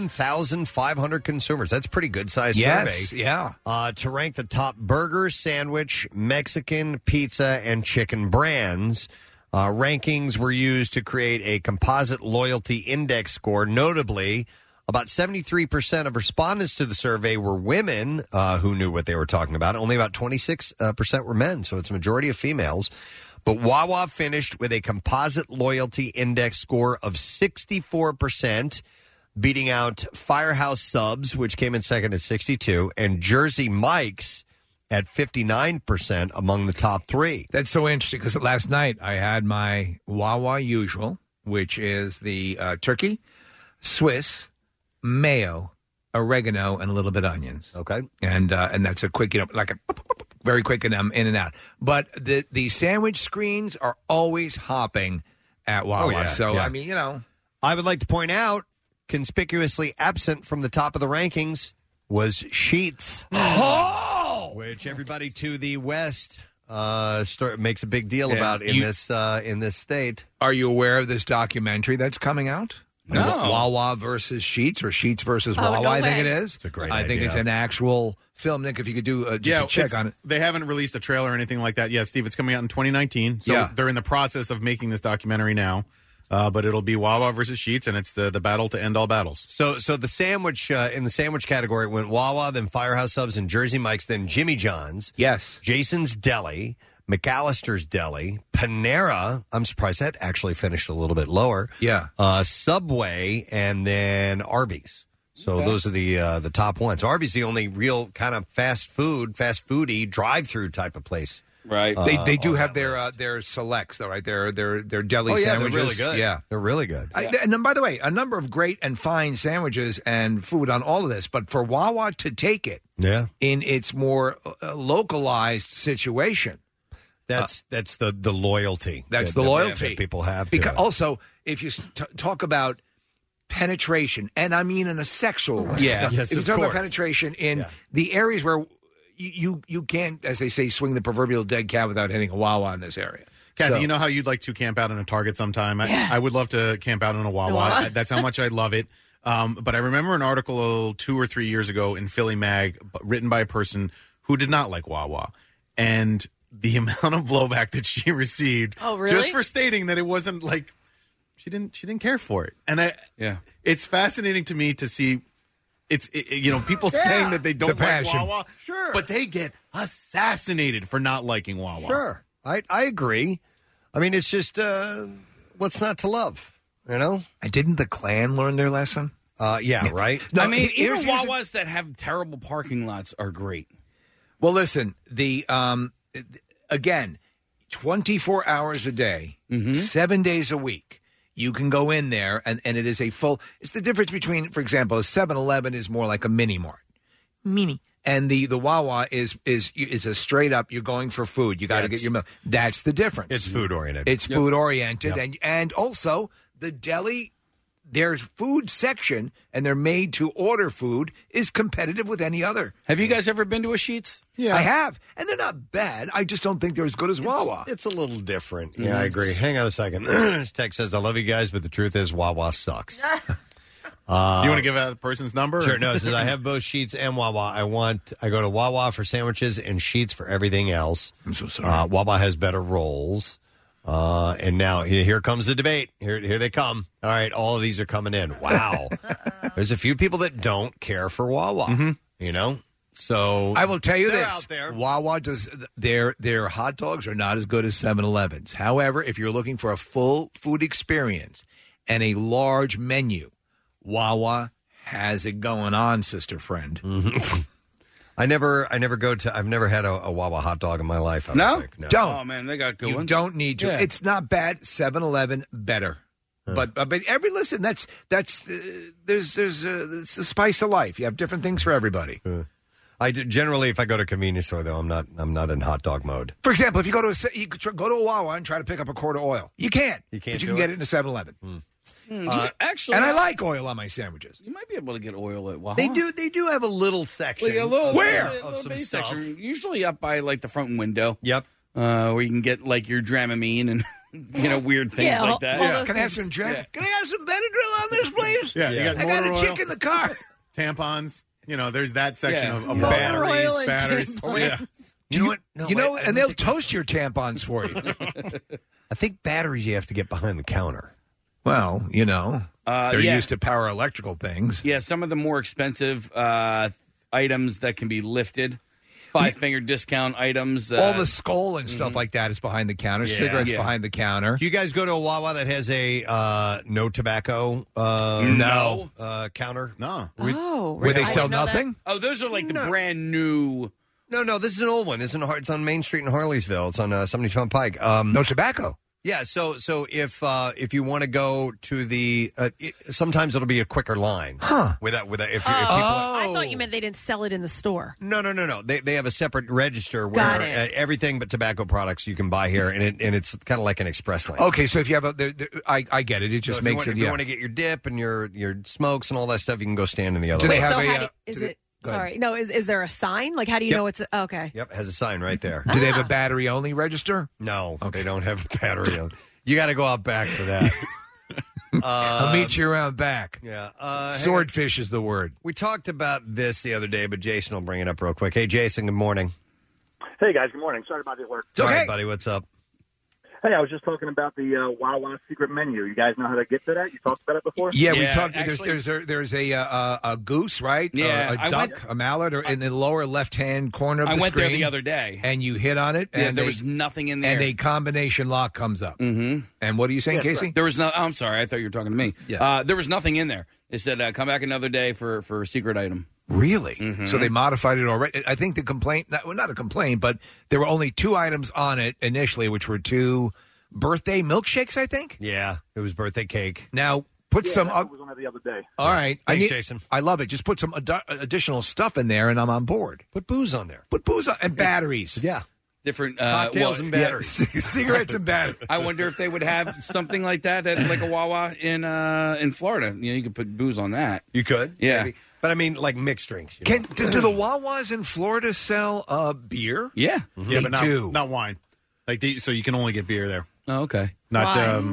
11,500 consumers. That's a pretty good sized survey. Yeah. To rank the top burger, sandwich, Mexican, pizza, and chicken brands. Rankings were used to create a composite loyalty index score. Notably, about 73% of respondents to the survey were women who knew what they were talking about. Only about 26% were men, so it's a majority of females. But Wawa finished with a composite loyalty index score of 64%, beating out Firehouse Subs, which came in second at 62, and Jersey Mike's at 59% among the top three. That's so interesting because last night I had my Wawa usual, which is the turkey, Swiss, mayo, oregano, and a little bit of onions. Okay. And that's a quick, like a very quick and in and out. But the sandwich screens are always hopping at Wawa. Oh, yeah, so, yeah. I mean, I would like to point out, conspicuously absent from the top of the rankings was Sheetz. Oh! Which everybody to the west makes a big deal about in this state. Are you aware of this documentary that's coming out? No. Wawa versus Sheetz or Sheetz versus Wawa, no I think way. it is. It's a great I think idea. it's an actual film. Nick, if you could do just a check on it. They haven't released a trailer or anything like that yet, Steve. It's coming out in 2019. So they're in the process of making this documentary now. But it'll be Wawa versus Sheetz, and it's the battle to end all battles. So the sandwich in the sandwich category it went Wawa, then Firehouse Subs, and Jersey Mike's, then Jimmy John's. Yes. Jason's Deli, McAllister's Deli, Panera. I'm surprised that actually finished a little bit lower. Yeah. Subway, and then Arby's. So those are the top ones. Arby's the only real kind of fast foodie drive-through type of place. Right. They do have their selects, though, right? Their deli sandwiches. They're really good. Yeah. They're really good. And then, by the way, a number of great and fine sandwiches and food on all of this. But for Wawa to take it in its more localized situation. That's the loyalty. That's the loyalty that people have to because it. Also, if you talk about penetration, and I mean in a sexual way. Yeah. Yes, if you of talk about course. penetration in the areas where you can't, as they say, swing the proverbial dead cat without hitting a Wawa in this area. Kathy, So- you know how you'd like to camp out in a Target sometime? I would love to camp out in a Wawa. That's how much I love it. But I remember an article 2 or 3 years ago in Philly Mag written by a person who did not like Wawa. And the amount of blowback that she received just for stating that it wasn't like she didn't care for it. And it's fascinating to me to see people saying that they don't like Wawa, but they get assassinated for not liking Wawa. Sure. I agree. I mean, it's just what's not to love, And didn't the Klan learn their lesson? Yeah, right? No, I mean, even Wawas that have terrible parking lots are great. Well, listen, again, 24 hours a day, 7 days a week, you can go in there, and it is a full... It's the difference between, for example, a 7-Eleven is more like a mini-mart. Mini. And the Wawa is a straight-up, you're going for food. You got to get your milk. That's the difference. It's food-oriented. It's food-oriented. And also, the deli... Their food section and their made-to-order food is competitive with any other. Have you guys ever been to a Sheetz? Yeah. I have. And they're not bad. I just don't think they're as good as Wawa. It's a little different. Yeah, I agree. Hang on a second. This text says, I love you guys, but the truth is Wawa sucks. You want to give out the person's number? Sure. No, it says, I have both Sheetz and Wawa. I go to Wawa for sandwiches and Sheetz for everything else. I'm so sorry. Wawa has better rolls. And now here comes the debate. Here they come. All right, all of these are coming in. Wow. There's a few people that don't care for Wawa, So I will tell you they're this. out there. Wawa does their hot dogs are not as good as 7-Elevens. However, if you're looking for a full food experience and a large menu, Wawa has it going on, sister friend. Mm-hmm. I've never had a Wawa hot dog in my life. I don't think. No. Don't. Oh, man, they got good You ones. don't need to. Yeah. It's not bad. 7-Eleven, better. But listen, that's there's it's the spice of life. You have different things for everybody. I do, generally, if I go to a convenience store, though, I'm not in hot dog mode. For example, if you go to a Wawa and try to pick up a quart of oil, you can't. You can't. But you can get it in a 7-Eleven. Actually, and I like oil on my sandwiches. You might be able to get oil at Wawa. They do have a little section. Like a little, where? Of some stuff. Section, usually up by like the front window. Yep. Where you can get like your Dramamine and weird things like that. Yeah. Can I have some Can I have some Benadryl on this, please? Yeah, you got I got a oil, chick in the car. Tampons. There's that section of batteries. Yeah. You know what? No, and they'll toast your tampons for you. I think batteries you have to get behind the counter. Well, they're used to power electrical things. Yeah, some of the more expensive items that can be lifted. 5-finger discount items. All the skull and stuff like that is behind the counter. Yeah. Cigarettes behind the counter. Do you guys go to a Wawa that has a no tobacco counter? No. Where they sell nothing? Oh, those are like the brand new. No, this is an old one. It's on Main Street in Harleysville. It's on 72 Pike. No tobacco. Yeah, so if you want to go to the, sometimes it'll be a quicker line. Huh? With that, if people, I thought you meant they didn't sell it in the store. No. They have a separate register where everything but tobacco products you can buy here, and it's kind of like an express lane. Okay, so if you have I get it. It just makes it. If you want to get your dip and your smokes and all that stuff, you can go stand in the other. Do they lane. have Sorry, no. Is there a sign? Like, how do you know it's okay? Yep, has a sign right there. Do they have a battery only register? No, they don't have a battery only. You got to go out back for that. I'll meet you around back. Yeah, swordfish is the word. We talked about this the other day, but Jason will bring it up real quick. Hey, Jason. Good morning. Hey guys. Good morning. Sorry about the alert. It's okay, all right, buddy. What's up? Hey, I was just talking about the Wawa secret menu. You guys know how to get to that? You talked about it before? Yeah, we talked. Actually, there's a goose, right? Yeah, a duck, a mallard, or in the lower left-hand corner of the screen. I went there the other day. And you hit on it, and there was nothing in there. And a combination lock comes up. Mm-hmm. And what are you saying, Casey? Right. There was no. I'm sorry, I thought you were talking to me. Yeah. There was nothing in there. It said, come back another day for a secret item. Really? Mm-hmm. So they modified it already. I think the complaint, not a complaint, but there were only 2 items on it initially, which were 2 birthday milkshakes, I think? Yeah, it was birthday cake. Now, put some up. was on it the other day. All right. Thanks, Jason. I love it. Just put some additional stuff in there, and I'm on board. Put booze on there. Put booze on, and batteries. Yeah. Different cocktails and batteries. Cigarettes and batteries. I wonder if they would have something like that at like a Wawa in Florida. You could put booze on that. You could. Yeah. Maybe. But I mean, like mixed drinks. Do the Wawas in Florida sell beer? Yeah. Mm-hmm. Yeah, but not wine. So you can only get beer there. Oh, okay. Not.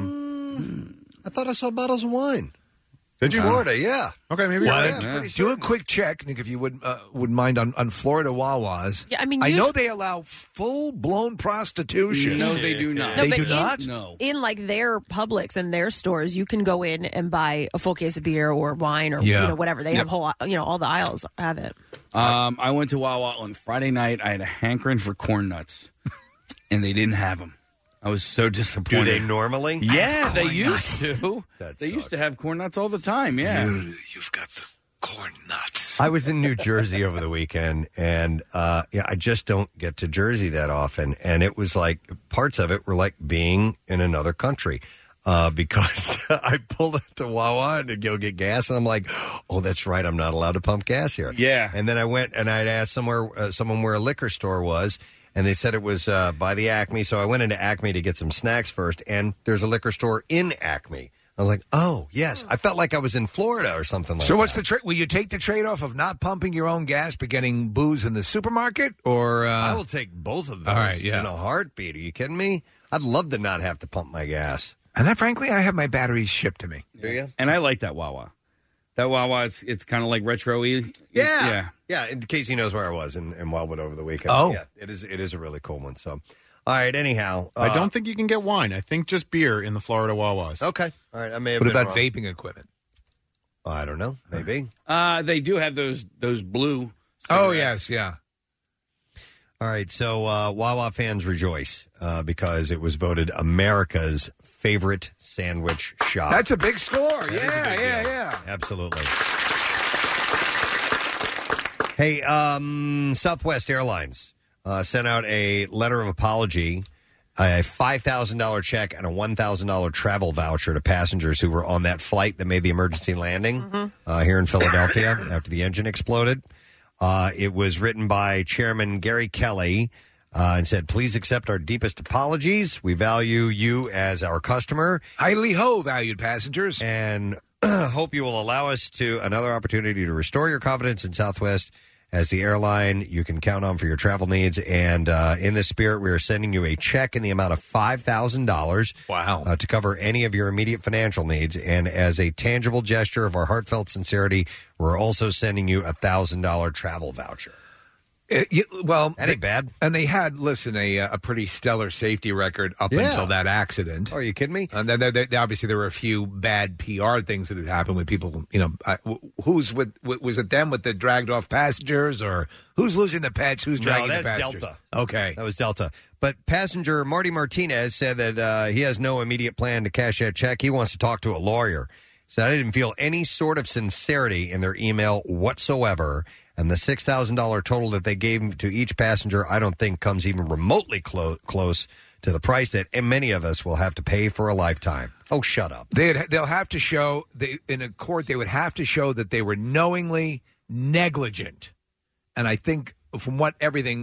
I thought I saw bottles of wine. Did you? Florida, yeah. Okay, maybe. Do a quick check, Nick, if you would mind on Florida Wawas. Yeah, I mean, I know they allow full blown prostitution. No, they do not. They do not. No. In like their Publix and their stores, you can go in and buy a full case of beer or wine or whatever. They have whole all the aisles have it. I went to Wawa on Friday night. I had a hankering for corn nuts, and they didn't have them. I was so disappointed. Do they normally? Yeah, they used nuts. to. They used to have corn nuts all the time. Yeah, you've got the corn nuts. I was in New Jersey over the weekend, and I just don't get to Jersey that often. And it was like parts of it were like being in another country. Because I pulled into Wawa to go get gas, and I'm like, oh, that's right, I'm not allowed to pump gas here. Yeah. And then I went and I'd asked someone where a liquor store was, and they said it was by the Acme. So I went into Acme to get some snacks first, and there's a liquor store in Acme. I was like, oh, yes. I felt like I was in Florida or something like that. So what's the trade? Will you take the trade-off of not pumping your own gas but getting booze in the supermarket? Or I will take both of those all right, yeah. in a heartbeat. Are you kidding me? I'd love to not have to pump my gas. And frankly, I have my batteries shipped to me. Do you? And I like that Wawa. That Wawa, it's kind of like retro-y. Yeah. In case he knows where I was in Wildwood over the weekend. Oh. Yeah, it is a really cool one. So, all right, anyhow. I don't think you can get wine. I think just beer in the Florida Wawas. Okay. All right, I may have What been about wrong. vaping equipment? I don't know. Maybe. They do have those blue cigarettes. Oh, yes, yeah. All right, so Wawa fans rejoice because it was voted America's favorite sandwich shop. That's a big score. That is a big deal. Yeah. Absolutely. Hey, Southwest Airlines sent out a letter of apology a $5,000 check and a $1,000 travel voucher to passengers who were on that flight that made the emergency landing here in Philadelphia after the engine exploded. It was written by Chairman Gary Kelly and said, please accept our deepest apologies. We value you as our customer. Highly ho, valued passengers. And hope you will allow us another opportunity to restore your confidence in Southwest as the airline you can count on for your travel needs. And in this spirit, we are sending you a check in the amount of $5,000. Wow. To cover any of your immediate financial needs. And as a tangible gesture of our heartfelt sincerity, we're also sending you a $1,000 travel voucher. Well, that ain't bad. And they had, a pretty stellar safety record up until that accident. Are you kidding me? And then obviously there were a few bad PR things that had happened with people. Was it them with the dragged off passengers, or who's losing the pets? Who's dragging the passengers? No, that's Delta. Okay, that was Delta. But passenger Marty Martinez said that he has no immediate plan to cash that check. He wants to talk to a lawyer. So I didn't feel any sort of sincerity in their email whatsoever. And the $6,000 total that they gave to each passenger, I don't think comes even remotely close to the price that many of us will have to pay for a lifetime. Oh, shut up. They'll have to show, in a court, they would have to show that they were knowingly negligent. And I think from what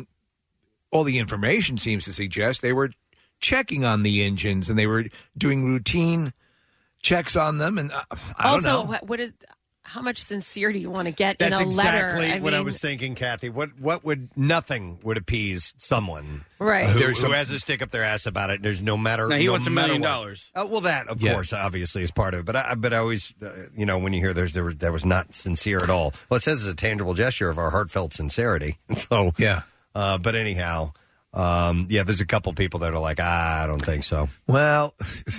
all the information seems to suggest, they were checking on the engines and they were doing routine checks on them. And I don't know. How much sincere do you want to get That's in a letter? exactly what I was thinking, Kathy. Nothing would appease someone right. who has a stick up their ass about it. There's no matter. He wants $1 million. Well, that of course, obviously, is part of it. But I always, when you hear there was not sincere at all. Well, it says it's a tangible gesture of our heartfelt sincerity. So but anyhow. There's a couple people that are like, I don't think so. Well,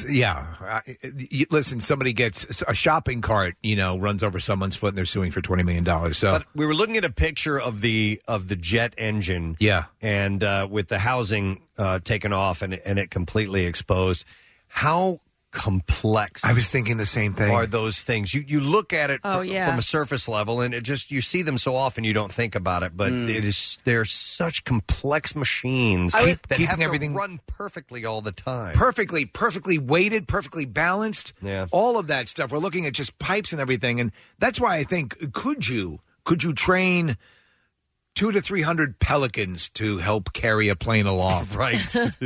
listen, somebody gets a shopping cart, runs over someone's foot and they're suing for $20 million. So, but we were looking at a picture of the jet engine. Yeah. And with the housing taken off and it completely exposed. How complex. I was thinking the same thing. Are those things? You look at it from a surface level, and you see them so often you don't think about it. But they're such complex machines that have everything to run perfectly all the time. Perfectly weighted, perfectly balanced. Yeah, all of that stuff. We're looking at just pipes and everything, and that's why I think could you train 200 to 300 pelicans to help carry a plane aloft? Right.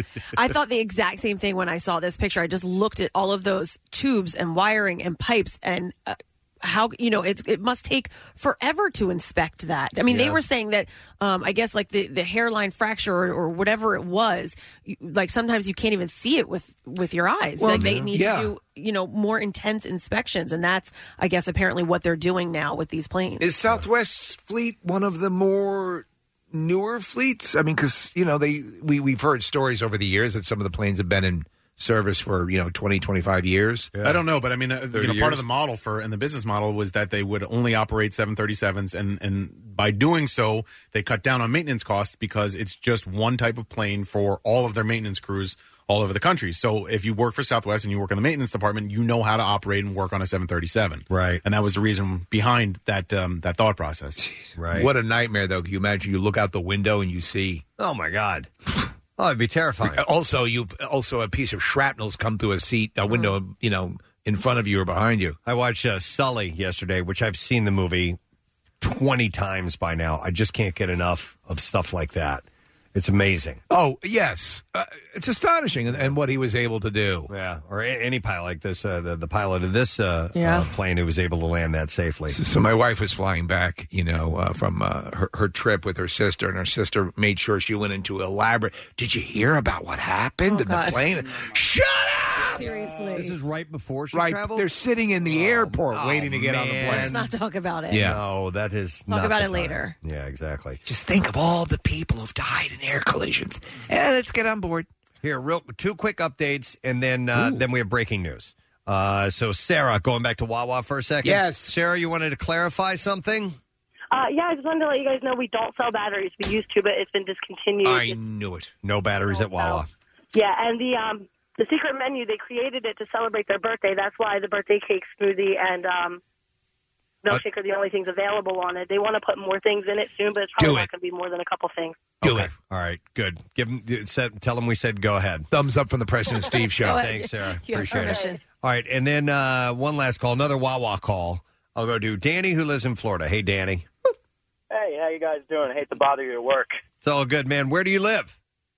I thought the exact same thing when I saw this picture. I just looked at all of those tubes and wiring and pipes and how, it must take forever to inspect that. I mean, they were saying that, I guess like the hairline fracture or whatever it was, like sometimes you can't even see it with your eyes. Well, like they need to do, more intense inspections. And that's, I guess, apparently what they're doing now with these planes. Is Southwest's fleet one of the more newer fleets? I mean, because, we've heard stories over the years that some of the planes have been in service for 20, 25 years. I don't know, but I mean, part of the model and the business model was that they would only operate 737s, and by doing so, they cut down on maintenance costs because it's just one type of plane for all of their maintenance crews all over the country. So if you work for Southwest and you work in the maintenance department, you know how to operate and work on a 737. Right. And that was the reason behind that thought process. Jeez, right. What a nightmare, though. Can you imagine you look out the window and you see... Oh, my God. Oh, it'd be terrifying. Also, a piece of shrapnel's come through a window, in front of you or behind you. I watched Sully yesterday, which I've seen the movie 20 times by now. I just can't get enough of stuff like that. It's amazing. Oh, yes. It's astonishing and what he was able to do. Yeah, or any pilot like this, the pilot of this plane who was able to land that safely. So my wife was flying back, from her trip with her sister, and her sister made sure she went into elaborate, did you hear about what happened in the plane? Shut up! Seriously. This is right before she traveled? They're sitting in the airport waiting to get on the plane. Let's not talk about it. Yeah. No, that is Talk about it later. Yeah, exactly. Just think of all the people who've died in air collisions. Let's get on board. Here, two quick updates, and then we have breaking news. So, Sarah, going back to Wawa for a second. Yes. Sarah, you wanted to clarify something? I just wanted to let you guys know we don't sell batteries. We used to, but it's been discontinued. I knew it. No batteries at Wawa. Yeah, and the secret menu, they created it to celebrate their birthday. That's why the birthday cake smoothie and milkshake are the only things available on it. They want to put more things in it soon, but it's probably not going to be more than a couple things. Do it. All right, good. Tell them we said go ahead. Thumbs up from the President Steve Show. Thanks, Sarah. Appreciate it. All right, and then one last call, another Wawa call. I'll go to Danny, who lives in Florida. Hey, Danny. Hey, how you guys doing? Hate to bother you at work. It's all good, man. Where do you live?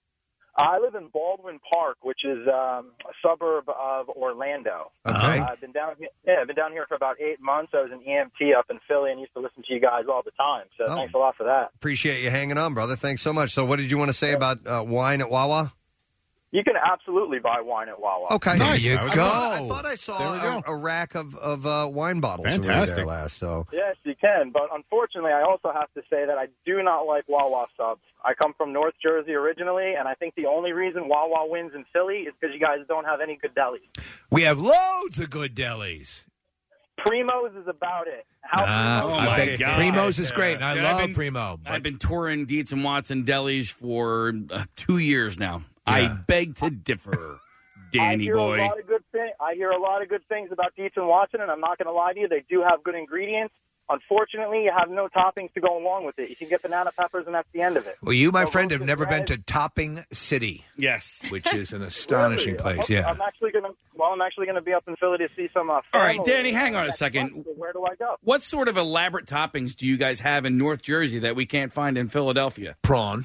I live in Baldwin Park, which is a suburb of Orlando. Okay. I've been down here. Yeah, I've been down here for about 8 months. I was an EMT up in Philly and used to listen to you guys all the time. So thanks a lot for that. Appreciate you hanging on, brother. Thanks so much. So, what did you want to say about wine at Wawa? You can absolutely buy wine at Wawa. Okay, Nice. there you I go. was- I thought I saw a rack of wine bottles. when we were Fantastic. there last. So Yes, you can. But unfortunately, I also have to say that I do not like Wawa subs. I come from North Jersey originally, and I think the only reason Wawa wins in Philly is because you guys don't have any good delis. We have loads of good delis. Primo's is about it. Oh, my God. Primo's is great, and I Dude, love Primo. I've been touring Dietz and Watson delis for 2 years now. I beg to differ, Danny boy. I hear a lot of good things about Dietz and Watson, and I'm not going to lie to you. They do have good ingredients. Unfortunately, you have no toppings to go along with it. You can get banana peppers, and that's the end of it. Well, you, my friend, have never been to Topping City. Yes. Which is an astonishing place, Okay, yeah. I'm actually going to be up in Philly to see some All right, family. Danny, hang on a second. Where do I go? What sort of elaborate toppings do you guys have in North Jersey that we can't find in Philadelphia? Prawn.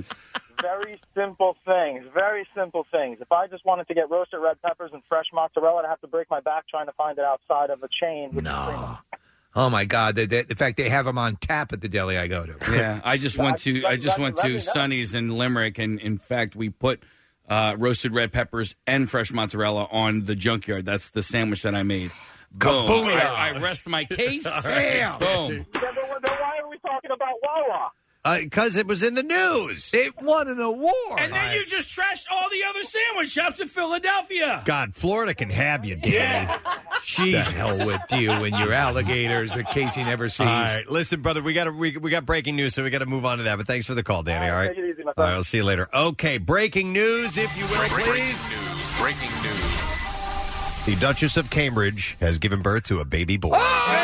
Very simple things. Very simple things. If I just wanted to get roasted red peppers and fresh mozzarella, I'd have to break my back trying to find it outside of a chain. No. Oh my God! In fact, they have them on tap at the deli I go to. Yeah, I just went to Sonny's in Limerick, and in fact, we put roasted red peppers and fresh mozzarella on the Junkyard. That's the sandwich that I made. Boom! Kabooyah. I rest my case. Bam. Boom! Then why are we talking about Wawa? Because it was in the news. It won an award. And then you just trashed all the other sandwich shops in Philadelphia. God, Florida can have you, Danny. Yeah. The hell with you and your alligators that Casey never sees. All right, listen, brother, we got breaking news, so we got to move on to that. But thanks for the call, Danny. All right, take it easy, my all right, I'll see you later. Okay, breaking news, if you will, please. Breaking news. The Duchess of Cambridge has given birth to a baby boy.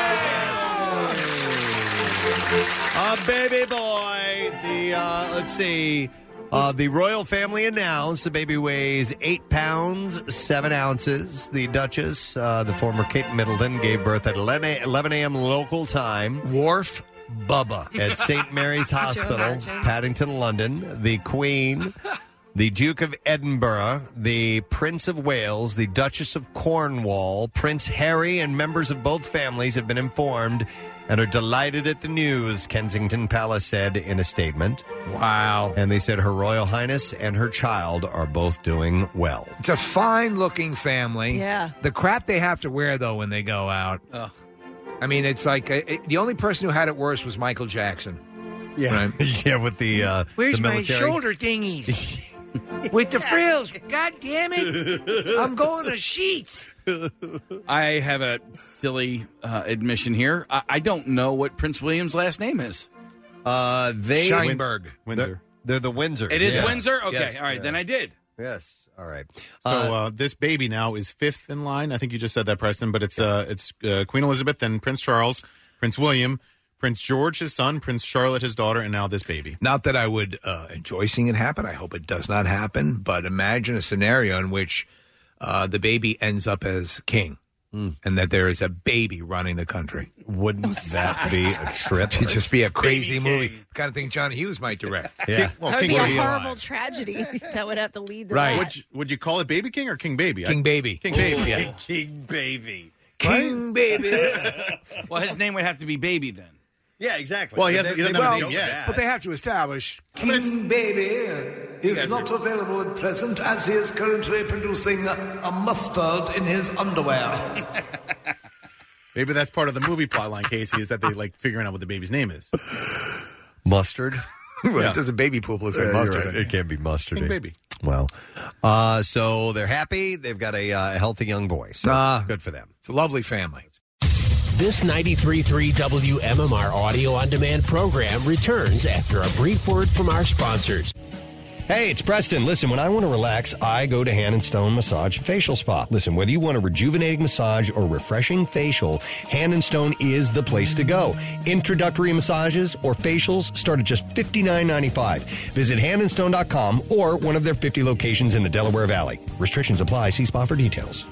A baby boy. Let's see. The royal family announced the baby weighs 8 pounds, 7 ounces. The Duchess, the former Kate Middleton, gave birth at 11 a.m. local time. Wharf Bubba. At St. Mary's Hospital, Paddington, London. The Queen, the Duke of Edinburgh, the Prince of Wales, the Duchess of Cornwall, Prince Harry, and members of both families have been informed and are delighted at the news, Kensington Palace said in a statement. Wow. And they said Her Royal Highness and her child are both doing well. It's a fine-looking family. Yeah. The crap they have to wear, though, when they go out. Ugh. I mean, it's like the only person who had it worse was Michael Jackson. Yeah, Right? yeah, with the Where's the my military. shoulder thingies? With the frills. God damn it. I'm going to Sheets. I have a silly admission here. I don't know what Prince William's last name is. They Scheinberg. Windsor. They're the Windsors. It is yeah. Windsor? Okay, Yes. all right, then I did. Yes. All right. So this baby now is fifth in line. I think you just said that, Preston, but it's Queen Elizabeth, then Prince Charles, Prince William, Prince George, his son, Prince Charlotte, his daughter, and now this baby. Not that I would enjoy seeing it happen. I hope it does not happen. But imagine a scenario in which the baby ends up as king and that there is a baby running the country. Wouldn't that be a trip? It'd just be a crazy movie. The kind of thing John Hughes might direct. Yeah. That would be a horrible tragedy that would have to lead to that. Would you call it Baby King or King Baby? King Baby. King Baby, yeah. King Baby. King Baby. Well, his name would have to be Baby then. Yeah, exactly. Well, he doesn't have a name yet. But they have to establish King Baby is not available at present as he is currently producing a mustard in his underwear. Maybe that's part of the movie plotline, Casey, is that they like figuring out what the baby's name is. Mustard. Well, it doesn't baby poop. Let's say mustard. Right. It can't be mustard. King Baby. Well, so they're happy. They've got a healthy young boy. So good for them. It's a lovely family. This 93.3 WMMR audio on demand program returns after a brief word from our sponsors. Hey, it's Preston. Listen, when I want to relax, I go to Hand & Stone Massage and Facial Spa. Listen, whether you want a rejuvenating massage or refreshing facial, Hand & Stone is the place to go. Introductory massages or facials start at just $59.95. Visit handandstone.com or one of their 50 locations in the Delaware Valley. Restrictions apply. See spa for details.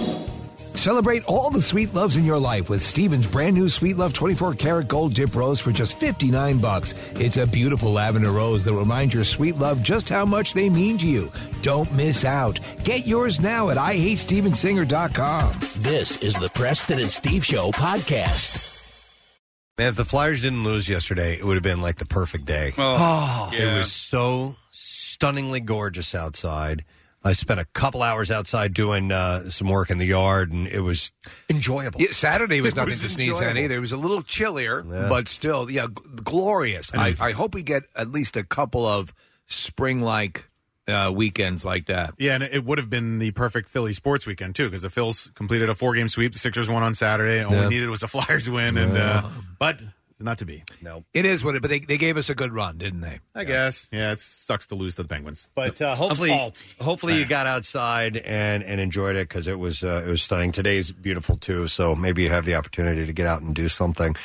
Celebrate all the sweet loves in your life with Stephen's brand new Sweet Love 24 karat gold dip rose for just $59. It's a beautiful lavender rose that reminds your sweet love just how much they mean to you. Don't miss out. Get yours now at IHateStevenSinger.com. This is the Preston and Steve Show podcast. Man, if the Flyers didn't lose yesterday, it would have been like the perfect day. It was so stunningly gorgeous outside. I spent a couple hours outside doing some work in the yard, and it was enjoyable. Yeah, Saturday was nothing to sneeze at either. It was a little chillier, but still, glorious. I hope we get at least a couple of spring-like weekends like that. Yeah, and it would have been the perfect Philly sports weekend, too, because the Phils completed a 4-game sweep. The Sixers won on Saturday. All we needed was a Flyers win, but not to be. No. It is what it, but they gave us a good run, didn't they? I guess. Yeah, it sucks to lose to the Penguins. But hopefully you got outside and enjoyed it because it was stunning. Today's beautiful, too, so maybe you have the opportunity to get out and do something.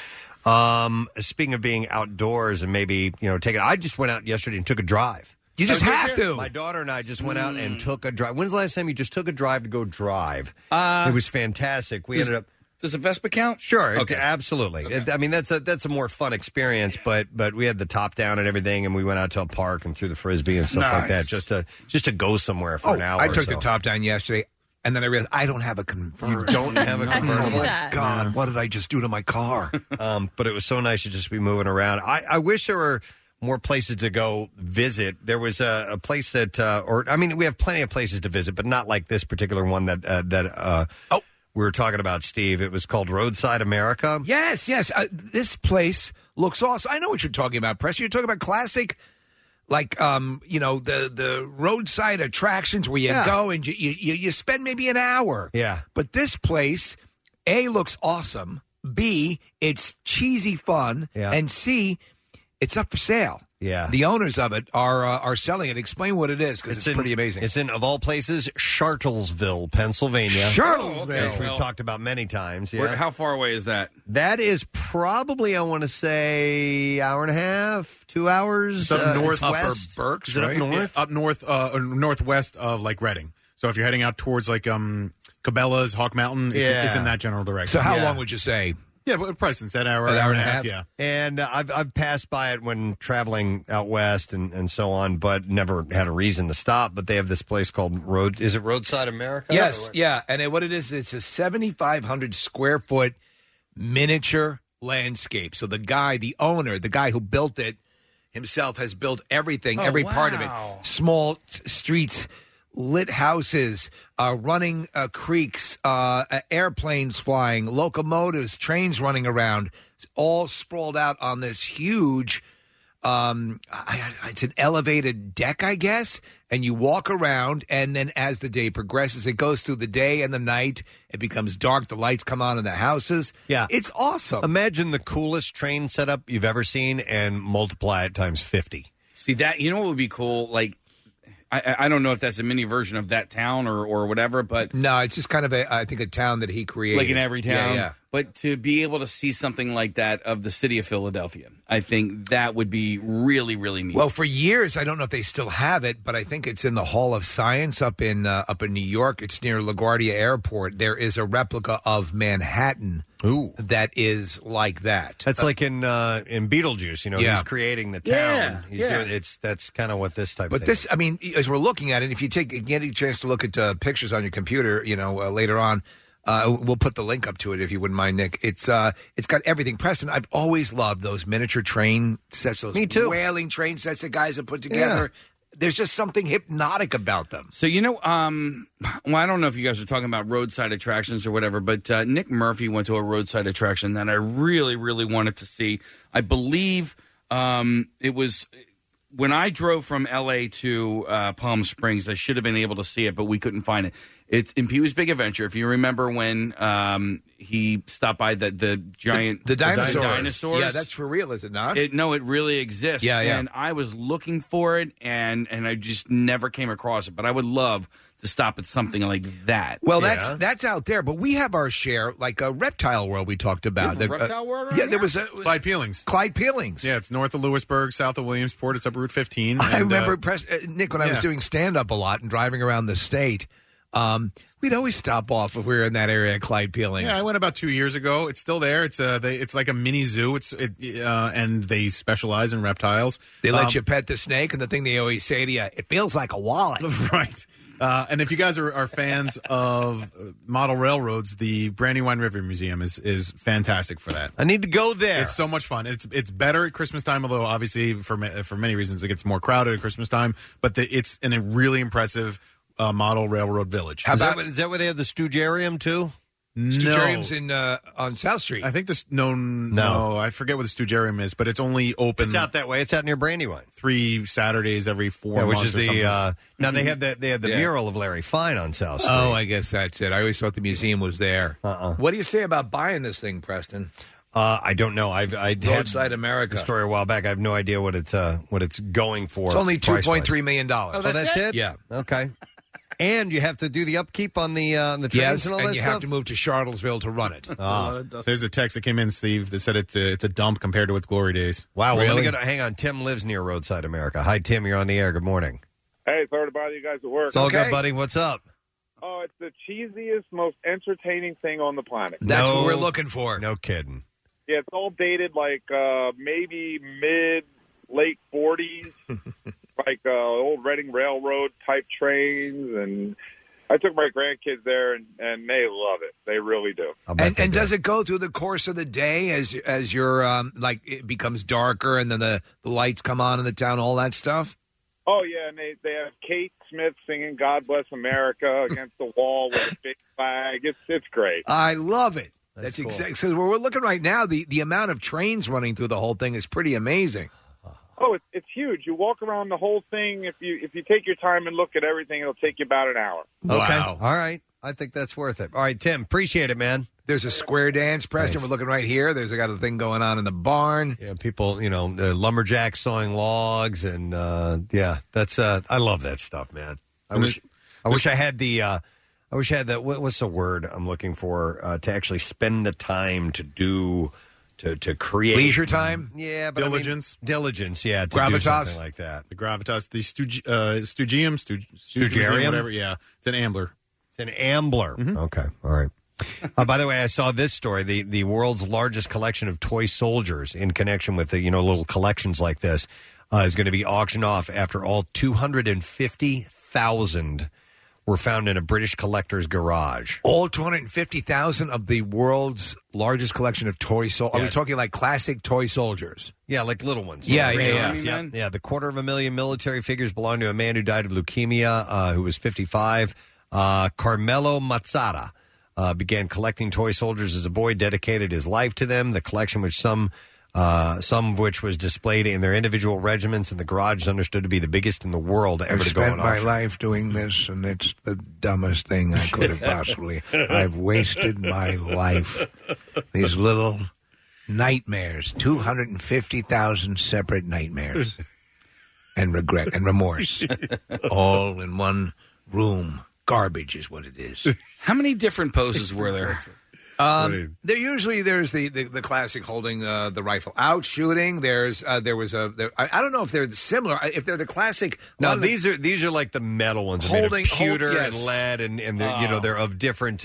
Speaking of being outdoors and maybe, I just went out yesterday and took a drive. You just have to. My daughter and I just went out and took a drive. When's the last time you just took a drive to go drive? It was fantastic. We ended up... Does a Vespa count? Sure, Okay. Absolutely. Okay. That's a more fun experience, but we had the top down and everything, and we went out to a park and threw the Frisbee and stuff like that, just to go somewhere for an hour I took or so. the top down yesterday, and then I realized I don't have a convertible. You don't have a convertible? Oh, God, what did I just do to my car? But it was so nice to just be moving around. I wish there were more places to go visit. There was a place that, we have plenty of places to visit, but not like this particular one that we were talking about, Steve. It was called Roadside America. Yes. This place looks awesome. I know what you're talking about, Press. You're talking about classic, like, the roadside attractions where you go and you spend maybe an hour. Yeah. But this place, A, looks awesome. B, it's cheesy fun. Yeah. And C, it's up for sale. Yeah. The owners of it are selling it. Explain what it is, because it's pretty amazing. It's in, of all places, Charlottesville, Pennsylvania. Charlottesville. Which we've talked about many times. Yeah. How far away is that? That is probably, I want to say, hour and a half, 2 hours. It's up north, Upper Berks, Is it right? up north? Yeah, up north, northwest of like Reading. So if you're heading out towards like Cabela's, Hawk Mountain, it's in that general direction. So how long would you say? Yeah, but Preston said hour and a half. Yeah, and I've passed by it when traveling out west and so on, but never had a reason to stop. But they have this place called Roadside America? Yes, yeah. And what it is, it's a 7,500 square foot miniature landscape. So the owner, the guy who built it himself, has built everything, every part of it. Small streets, lit houses, running creeks, airplanes flying, locomotives, trains running around, all sprawled out on this huge, it's an elevated deck, I guess, and you walk around, and then as the day progresses, it goes through the day and the night. It becomes dark. The lights come on in the houses. Yeah. It's awesome. Imagine the coolest train setup you've ever seen and multiply it times 50. See, that, what would be cool? Like, I don't know if that's a mini version of that town or whatever, but... No, it's just kind of, I think, a town that he created. Like in every town? Yeah. But to be able to see something like that of the city of Philadelphia, I think that would be really, really neat. Well, for years, I don't know if they still have it, but I think it's in the Hall of Science up in New York. It's near LaGuardia Airport. There is a replica of Manhattan that is like that. That's like in Beetlejuice, he's creating the town. That's kind of what this type of thing this, I mean, as we're looking at it, if you get a chance to look at pictures on your computer, later on, we'll put the link up to it if you wouldn't mind, Nick. It's got everything. Preston, I've always loved those miniature train sets, those Me too. whaling train sets that guys have put together. Yeah. There's just something hypnotic about them. So, well, I don't know if you guys are talking about roadside attractions or whatever, but Nick Murphy went to a roadside attraction that I really, really wanted to see. I believe it was... When I drove from L.A. to Palm Springs, I should have been able to see it, but we couldn't find it. It's in Pee-wee's Big Adventure. If you remember when he stopped by the giant the dinosaurs. Yeah, that's for real, is it not? No, it really exists. Yeah. And I was looking for it, and I just never came across it. But I would love to stop at something like that. Well, that's out there, but we have our share, like a Reptile World we talked about. Reptile World? Yeah, there was Clyde Peelings. Clyde Peelings. Yeah, it's north of Lewisburg, south of Williamsport. It's up Route 15. I remember, Nick, when I was doing stand-up a lot and driving around the state, we'd always stop off if we were in that area at Clyde Peelings. Yeah, I went about 2 years ago. It's still there. It's like a mini zoo. And they specialize in reptiles. They let you pet the snake, and the thing they always say to you, it feels like a wallet. Right. And if you guys are fans of model railroads, the Brandywine River Museum is fantastic for that. I need to go there. It's so much fun. It's better at Christmas time, although obviously for many reasons it gets more crowded at Christmas time. But it's in a really impressive model railroad village. Is that where they have the Stugarium too? Stugarium's on South Street. I think this no, I forget what the Stugarium is, but it's only open. It's out that way. It's out near Brandywine. 3 Saturdays every 4 months. Which is the now they have the mural of Larry Fine on South Street. Oh, I guess that's it. I always thought the museum was there. What do you say about buying this thing, Preston? I don't know. I Roadside America. The story a while back. I have no idea what it's going for. It's only $2.3 million. Oh, that's it? Yeah. Okay. And you have to do the upkeep on the trains yes, and all and that you stuff? have to move to Charlottesville to run it. There's a text that came in, Steve, that said it's a dump compared to its glory days. Wow. Well, Really? hang on. Tim lives near Roadside America. Hi, Tim. You're on the air. Good morning. Hey, sorry to bother you guys at work. It's all good, buddy. What's up? Oh, it's the cheesiest, most entertaining thing on the planet. That's what we're looking for. No kidding. Yeah, it's all dated like maybe late 40s, like old Reading Railroad type trains, and I took my grandkids there, and they love it. They really do. And does it go through the course of the day as your it becomes darker and then the lights come on in the town, all that stuff? Oh yeah, and they have Kate Smith singing "God Bless America" against the wall with a big flag. It's great. I love it. That's cool. exactly. So where we're looking right now, the amount of trains running through the whole thing is pretty amazing. Oh, it's huge. You walk around the whole thing. If you take your time and look at everything, it'll take you about an hour. Okay. All right. I think that's worth it. All right, Tim. Appreciate it, man. There's a square dance, Preston. Nice. We're looking right here. There's got a thing going on in the barn. Yeah, people, lumberjacks sawing logs, and that's I love that stuff, man. I wish I had the. I wish I had that. What's the word I'm looking for to actually spend the time to do to create leisure time? Yeah, but diligence, diligence. Yeah, to gravitas, do something like that. The gravitas, the Stugarium, whatever. Yeah, it's an ambler. It's an ambler. Mm-hmm. Okay, all right. By the way, I saw this story: the world's largest collection of toy soldiers, in connection with the little collections like this, is going to be auctioned off after all 250,000 were found in a British collector's garage. All 250,000 of the world's largest collection of toy soldiers. Are we talking like classic toy soldiers? Yeah, like little ones. Yeah. Yeah, the 250,000 military figures belong to a man who died of leukemia, who was 55. Carmelo Mazzara began collecting toy soldiers as a boy, dedicated his life to them. The collection, which some of which was displayed in their individual regiments in the garage, is understood to be the biggest in the world ever to go on auction. I've spent my life doing this, and it's the dumbest thing I could have possibly. I've wasted my life. These little nightmares, 250,000 separate nightmares, and regret and remorse, all in one room. Garbage is what it is. How many different poses were there? There's the classic holding the rifle out shooting. I don't know if they're similar. If they're the classic. No, these are like the metal ones. Holding pewter and lead, and they're, they're of different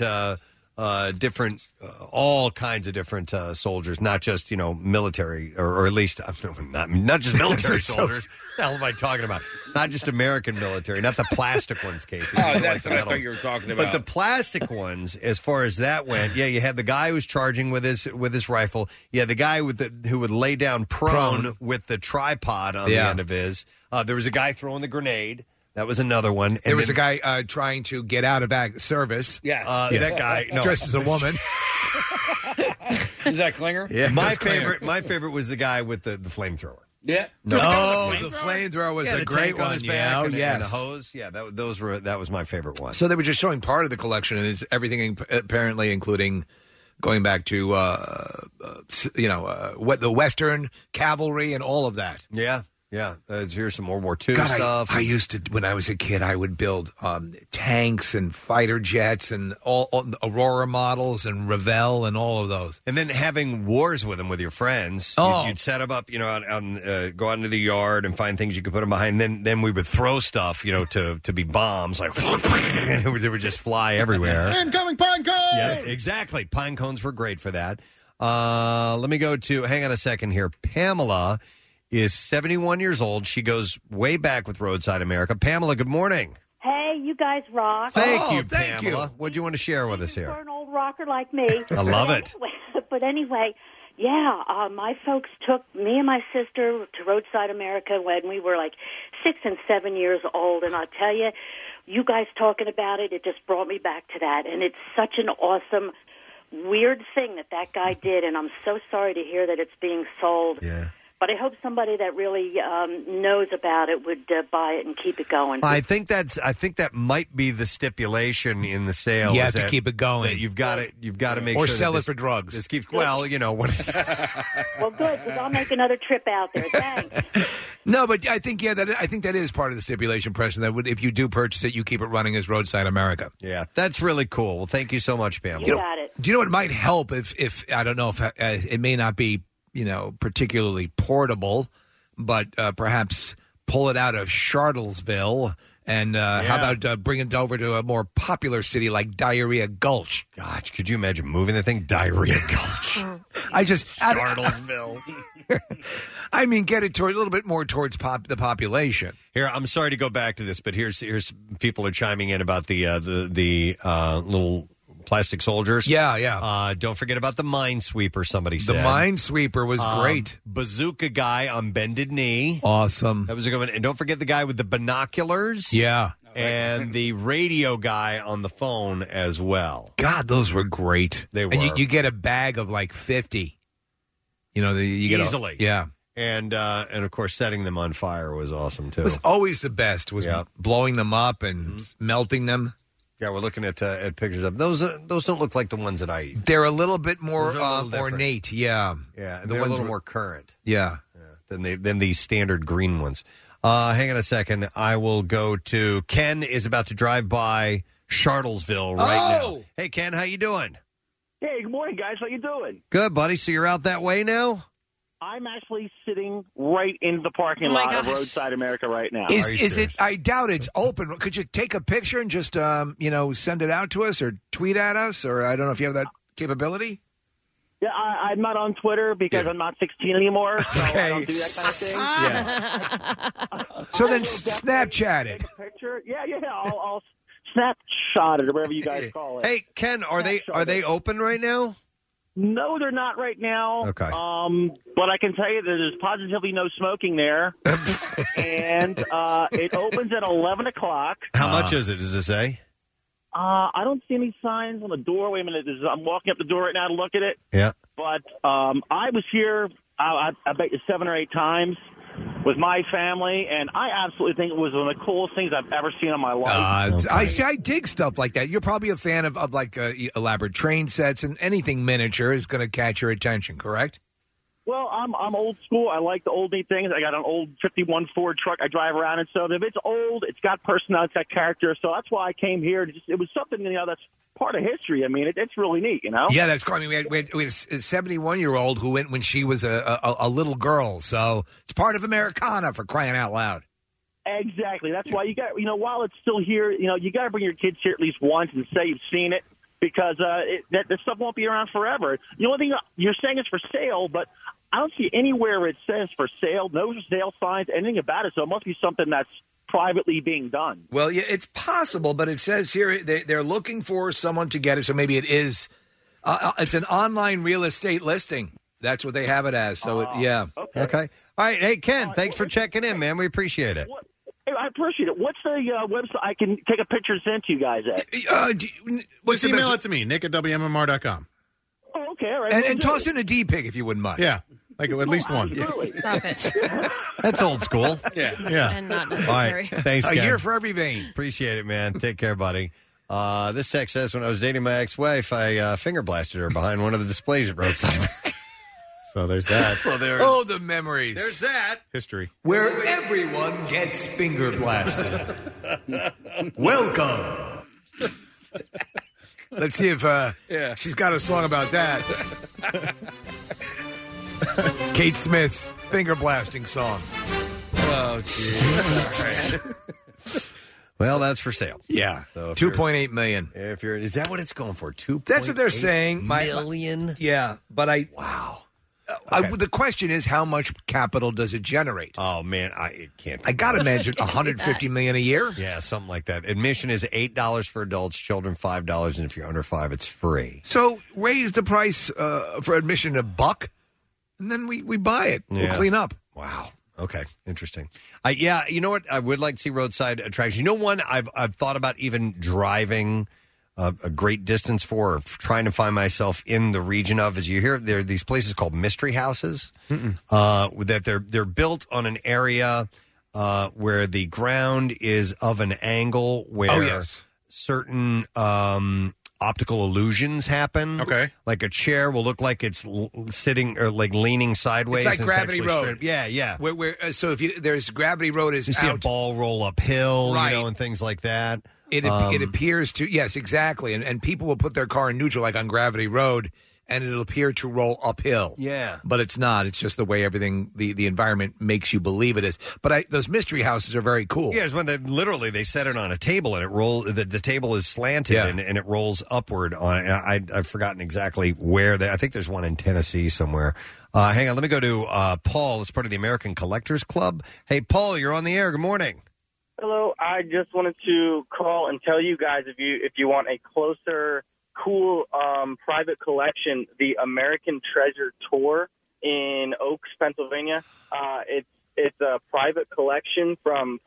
all kinds of different soldiers, not just military or at least not just military soldiers. What the hell am I talking about? Not just American military, not the plastic ones, Casey. That's what I thought you were talking about. But the plastic ones, as far as that went, you had the guy who was charging with his rifle. You had the guy who would lay down prone with the tripod on the end of his. There was a guy throwing the grenade. That was another one. And there was a guy trying to get out of service. Yes. That guy dressed as a woman. Is that Klinger? Yeah. My favorite was the guy with the flamethrower. Yeah. No, the flamethrower was Yeah, a the great tank on one. his Yeah, back oh, and yes. and a hose. Yeah, that was my favorite one. So they were just showing part of the collection, and it's everything apparently, including going back to the Western cavalry and all of that. Yeah. Here's some World War II God, stuff. I used to, when I was a kid, I would build tanks and fighter jets and all Aurora models and Revell and all of those. And then having wars with them with your friends. Oh. You'd set them up, go out into the yard and find things you could put them behind. Then we would throw stuff, to be bombs, like, and it would just fly everywhere. Incoming pine cone! Yeah, exactly. Pine cones were great for that. Let me go to, hang on a second here. Pamela is 71 years old. She goes way back with Roadside America. Pamela, good morning. Hey, you guys rock. Thank you, Pamela. What do you want to share with us here? For an old rocker like me. I love it. But anyway, yeah, my folks took me and my sister to Roadside America when we were like 6 and 7 years old. And I tell you, you guys talking about it, it just brought me back to that. And it's such an awesome, weird thing that guy did. And I'm so sorry to hear that it's being sold. Yeah. But I hope somebody that really knows about it would buy it and keep it going. I think that might be the stipulation in the sale. You is have to that- keep it going. that you've got to make Or sure sell that it for drugs. This keeps Well, what Well, good, because I'll make another trip out there. Thanks. No, but I think that is part of the stipulation, Preston. That if you do purchase it, you keep it running as Roadside America. Yeah, that's really cool. Well, thank you so much, Pamela. You got it. Do you know what might help if I don't know if it may not be particularly portable, but perhaps pull it out of Charlottesville and how about bring it over to a more popular city like Diarrhea Gulch? Gosh, could you imagine moving the thing Diarrhea Gulch? Charlottesville. I mean, get it a little bit more towards the population. Here, I'm sorry to go back to this, but here's people are chiming in about the little plastic soldiers. Yeah. Don't forget about the Minesweeper, somebody said. The Minesweeper was great. Bazooka guy on bended knee. Awesome. That was a good one. And don't forget the guy with the binoculars. Yeah. And the radio guy on the phone as well. God, those were great. They were. And you get a bag of like 50. You get easily. Yeah. And of course, setting them on fire was awesome, too. It was always the best, was blowing them up and melting them. Yeah, we're looking at pictures of those. Those don't look like the ones that I eat. They're a little bit more Those are a little different. ornate. Yeah, Yeah, The they're a ones little were- more current Yeah. than these standard green ones. Hang on a second. I will go to Ken. Is about to drive by Charlottesville right now. Hey, Ken, how you doing? Hey, good morning, guys. How you doing? Good, buddy. So you're out that way now? I'm actually sitting right in the parking lot of Roadside America right now. Is it? I doubt it's open. Could you take a picture and just send it out to us or tweet at us, or I don't know if you have that capability. Yeah, I'm not on Twitter because I'm not 16 anymore, so I don't do that kind of thing. So then Snapchat it. Take a picture. Yeah. I'll snapshot it or whatever you guys call it. Hey, Ken, are they open right now? No, they're not right now. Okay. But I can tell you that there's positively no smoking there. And it opens at 11 o'clock. How much is it? Does it say? I don't see any signs on the door. Wait a minute. I'm walking up the door right now to look at it. Yeah. But I was here, I bet you 7 or 8 times with my family, and I absolutely think it was one of the coolest things I've ever seen in my life. I dig stuff like that. You're probably a fan of like elaborate train sets, and anything miniature is going to catch your attention, correct? Well, I'm old school. I like the old neat things. I got an old 51 Ford truck I drive around in. So if it's old, it's got personality, it's got character. So that's why I came here. It was something, that's part of history. I mean, it's really neat, Yeah, that's cool. I mean, we had a 71-year-old who went when she was a little girl. So it's part of Americana, for crying out loud. Exactly. That's why you got, while it's still here, you got to bring your kids here at least once and say you've seen it, because this stuff won't be around forever. The only thing you're saying is for sale, but I don't see anywhere where it says for sale, no sale signs, anything about it. So it must be something that's privately being done. Well, yeah, it's possible, but it says here they're looking for someone to get it. So maybe it is. It's an online real estate listing. That's what they have it as. So, yeah. Okay. All right. Hey, Ken, thanks for checking in, man. We appreciate it. I appreciate it. What's the website I can take a picture and send to you guys at? Just email it to me, Nick at WMMR.com. Oh, okay. All right. And toss in a D-pic if you wouldn't mind. Yeah. Like at least one. Stop it. That's old school. Yeah. And not All necessary. right. Thanks, A Ken. year for every vein. Appreciate it, man. Take care, buddy. This text says, when I was dating my ex-wife, I finger blasted her behind one of the displays at roadside. So there's that. So there. Oh, the memories. There's that. History. Where everyone gets finger blasted. Welcome. Let's see if she's got a song about that. Kate Smith's finger blasting song. Oh, geez. All right. Well, that's for sale. Yeah. So if 2.8 million. Is that what it's going for? 2. That's what they're saying. Million. Yeah, but wow. The question is, how much capital does it generate? Oh man, it can't. I got to imagine 150 million a year. Yeah, something like that. Admission is $8 for adults, children $5, and if you're under 5, it's free. So raise the price for admission $1, and then we buy it. Yeah. We'll clean up. Wow. Okay, interesting. You know what? I would like to see roadside attractions. You know, one I've thought about even driving a great distance for, or trying to find myself in the region of, is you hear there are these places called mystery houses that they're built on an area where the ground is of an angle where certain optical illusions happen. Okay. Like a chair will look like it's sitting or like leaning sideways. It's like Gravity actually Road. straight. Yeah. Where so if there's Gravity Road is You see a out. ball roll uphill, Right. and things like that. It appears to, yes, exactly. And people will put their car in neutral, like on Gravity Road, and it'll appear to roll uphill. Yeah. But it's not. It's just the way everything, the environment makes you believe it is. But those mystery houses are very cool. Yeah, it's when they set it on a table and it rolls. The table is slanted and it rolls upward. I've forgotten exactly where. I think there's one in Tennessee somewhere. Hang on, let me go to Paul. It's part of the American Collectors Club. Hey, Paul, you're on the air. Good morning. Hello. I just wanted to call and tell you guys if you want a closer, cool private collection, the American Treasure Tour in Oaks, Pennsylvania. It's a private collection from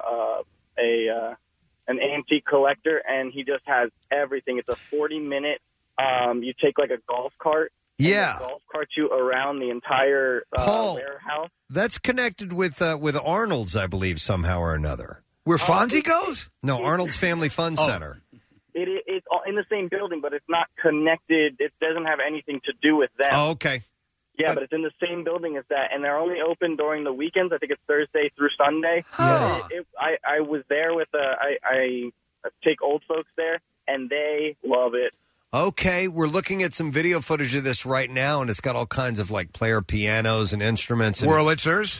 an antique collector, and he just has everything. It's a 40-minute. You take like a golf cart. Yeah. Golf cart you around the entire Paul, warehouse. That's connected with Arnold's, I believe, somehow or another. Where Fonzie goes? No, Arnold's Family Fun Center. It's all in the same building, but it's not connected. It doesn't have anything to do with them. Oh, okay. Yeah, but it's in the same building as that, and they're only open during the weekends. I think it's Thursday through Sunday. Huh. I was there with I take old folks there, and they love it. Okay, we're looking at some video footage of this right now, and it's got all kinds of like player pianos and instruments and Wurlitzers.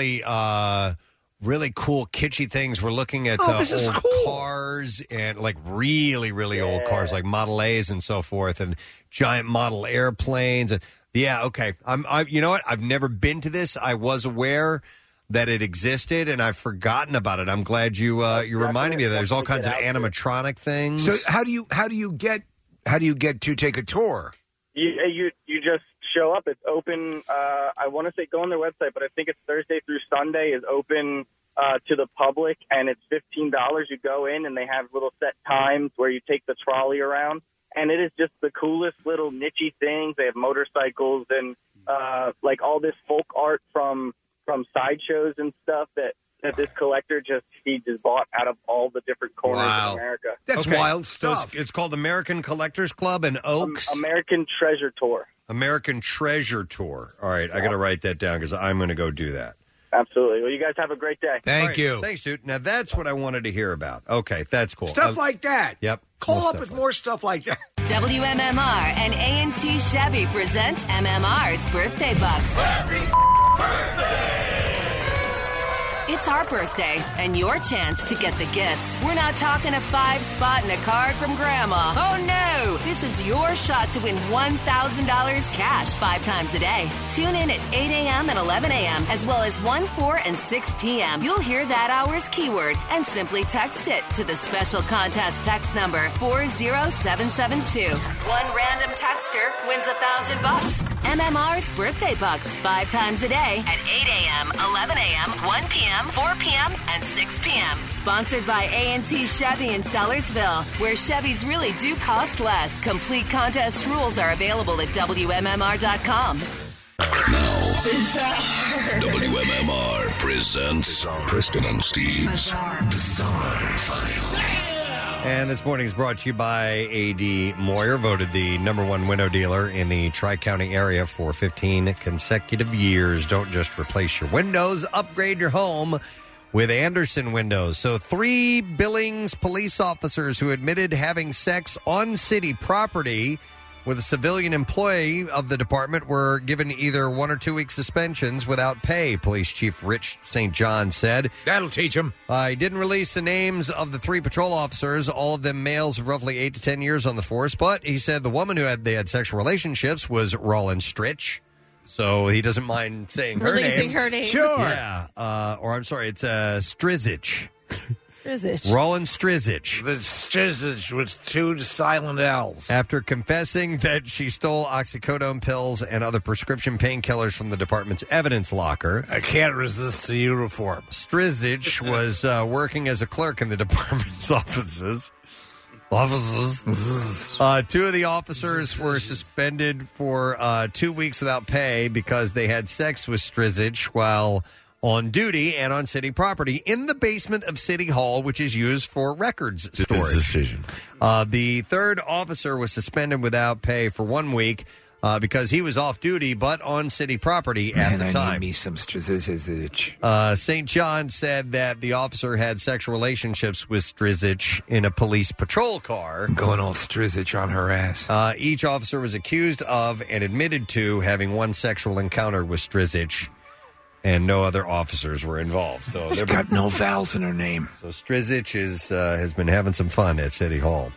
Really cool, kitschy things. We're looking at this is old cool. cars and like really, really old cars, like Model A's and so forth, and giant model airplanes. And yeah, okay. You know what? I've never been to this. I was aware that it existed, and I've forgotten about it. I'm glad you reminded me of that. There's all kinds of animatronic things. So how do you get to take a tour? You just show up. It's open. I want to say go on their website, but I think it's Thursday through Sunday is open to the public, and it's $15. You go in, and they have little set times where you take the trolley around, and it is just the coolest little nichey things. They have motorcycles and like all this folk art from sideshows and stuff that this collector just bought out of all the different corners of America. That's wild stuff. So it's called American Collectors Club in Oaks. American Treasure Tour. American Treasure Tour. All right, I got to write that down because I'm going to go do that. Absolutely. Well, you guys have a great day. Thank you. Thanks, dude. Now, that's what I wanted to hear about. Okay, that's cool. Stuff like that. Yep. Call Most up with more stuff like that. WMMR and A&T Chevy present MMR's Birthday Bucks. Happy birthday! It's our birthday, and your chance to get the gifts. We're not talking a 5-spot and a card from Grandma. Oh, no! This is your shot to win $1,000 cash 5 times a day. Tune in at 8 a.m. and 11 a.m., as well as 1, 4, and 6 p.m. You'll hear that hour's keyword and simply text it to the special contest text number 40772. One random texter wins $1,000. MMR's Birthday Bucks 5 times a day at 8 a.m., 11 a.m., 1 p.m., 4 p.m., and 6 p.m. Sponsored by A&T Chevy in Sellersville, where Chevys really do cost less. Complete contest rules are available at WMMR.com. Now, Bizarre. WMMR presents Preston and Steve's Bizarre File. And this morning is brought to you by A.D. Moyer, voted the #1 window dealer in the Tri-County area for 15 consecutive years. Don't just replace your windows, upgrade your home with Anderson Windows. So 3 Billings police officers who admitted having sex on city property with a civilian employee of the department were given either 1 or 2 week suspensions without pay, Police Chief Rich St. John said. That'll teach them. He didn't release the names of the 3 patrol officers, all of them males of roughly 8 to 10 years on the force, but he said the woman they had sexual relationships was Roland Stritch. So he doesn't mind saying her name. Releasing her name. Sure. Yeah. Or I'm sorry, it's Strizich. Strizich. Roland Strizich. The Strizich with 2 silent L's. After confessing that she stole oxycodone pills and other prescription painkillers from the department's evidence locker. I can't resist the uniform. Strizich was working as a clerk in the department's offices. 2 of the officers were suspended for 2 weeks without pay because they had sex with Strizich while on duty and on city property in the basement of City Hall, which is used for records storage. Decision. The 3rd officer was suspended without pay for 1 week because he was off duty but on city property at the time. I need me some Strizich. St. John said that the officer had sexual relationships with Strizich in a police patrol car. Going all Strizich on her ass. Each officer was accused of and admitted to having 1 sexual encounter with Strizich, and no other officers were involved. So She's got no vowels in her name. So Strizich has been having some fun at City Hall.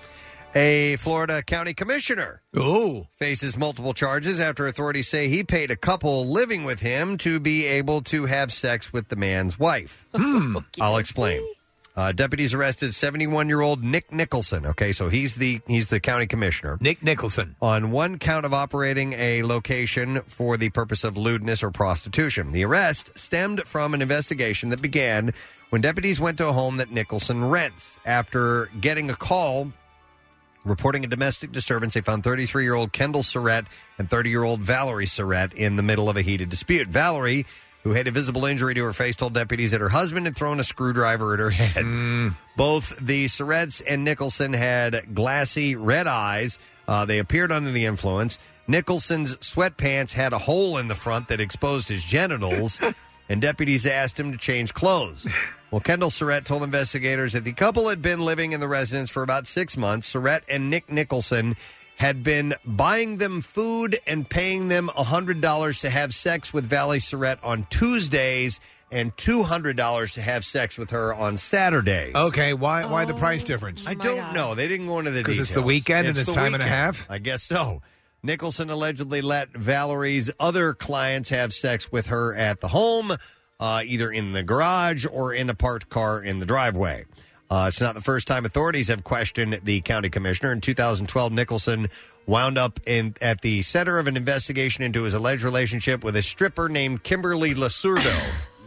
A Florida county commissioner faces multiple charges after authorities say he paid a couple living with him to be able to have sex with the man's wife. I'll explain. Deputies arrested 71-year-old Nick Nicholson. Okay, so he's the county commissioner. Nick Nicholson. On 1 count of operating a location for the purpose of lewdness or prostitution. The arrest stemmed from an investigation that began when deputies went to a home that Nicholson rents. After getting a call reporting a domestic disturbance, they found 33-year-old Kendall Surratt and 30-year-old Valerie Surratt in the middle of a heated dispute. Valerie, who had a visible injury to her face, told deputies that her husband had thrown a screwdriver at her head. Both the Surratts and Nicholson had glassy red eyes. They appeared under the influence. Nicholson's sweatpants had a hole in the front that exposed his genitals, and deputies asked him to change clothes. Well, Kendall Surratt told investigators that the couple had been living in the residence for about 6 months. Surratt and Nick Nicholson had been buying them food and paying them $100 to have sex with Valerie Surratt on Tuesdays and $200 to have sex with her on Saturdays. Okay, why the price difference? I don't know. They didn't go into the details. Because it's the weekend and it's time and a half? I guess so. Nicholson allegedly let Valerie's other clients have sex with her at the home, either in the garage or in a parked car in the driveway. It's not the first time authorities have questioned the county commissioner. In 2012, Nicholson wound up at the center of an investigation into his alleged relationship with a stripper named Kimberly Lasurdo,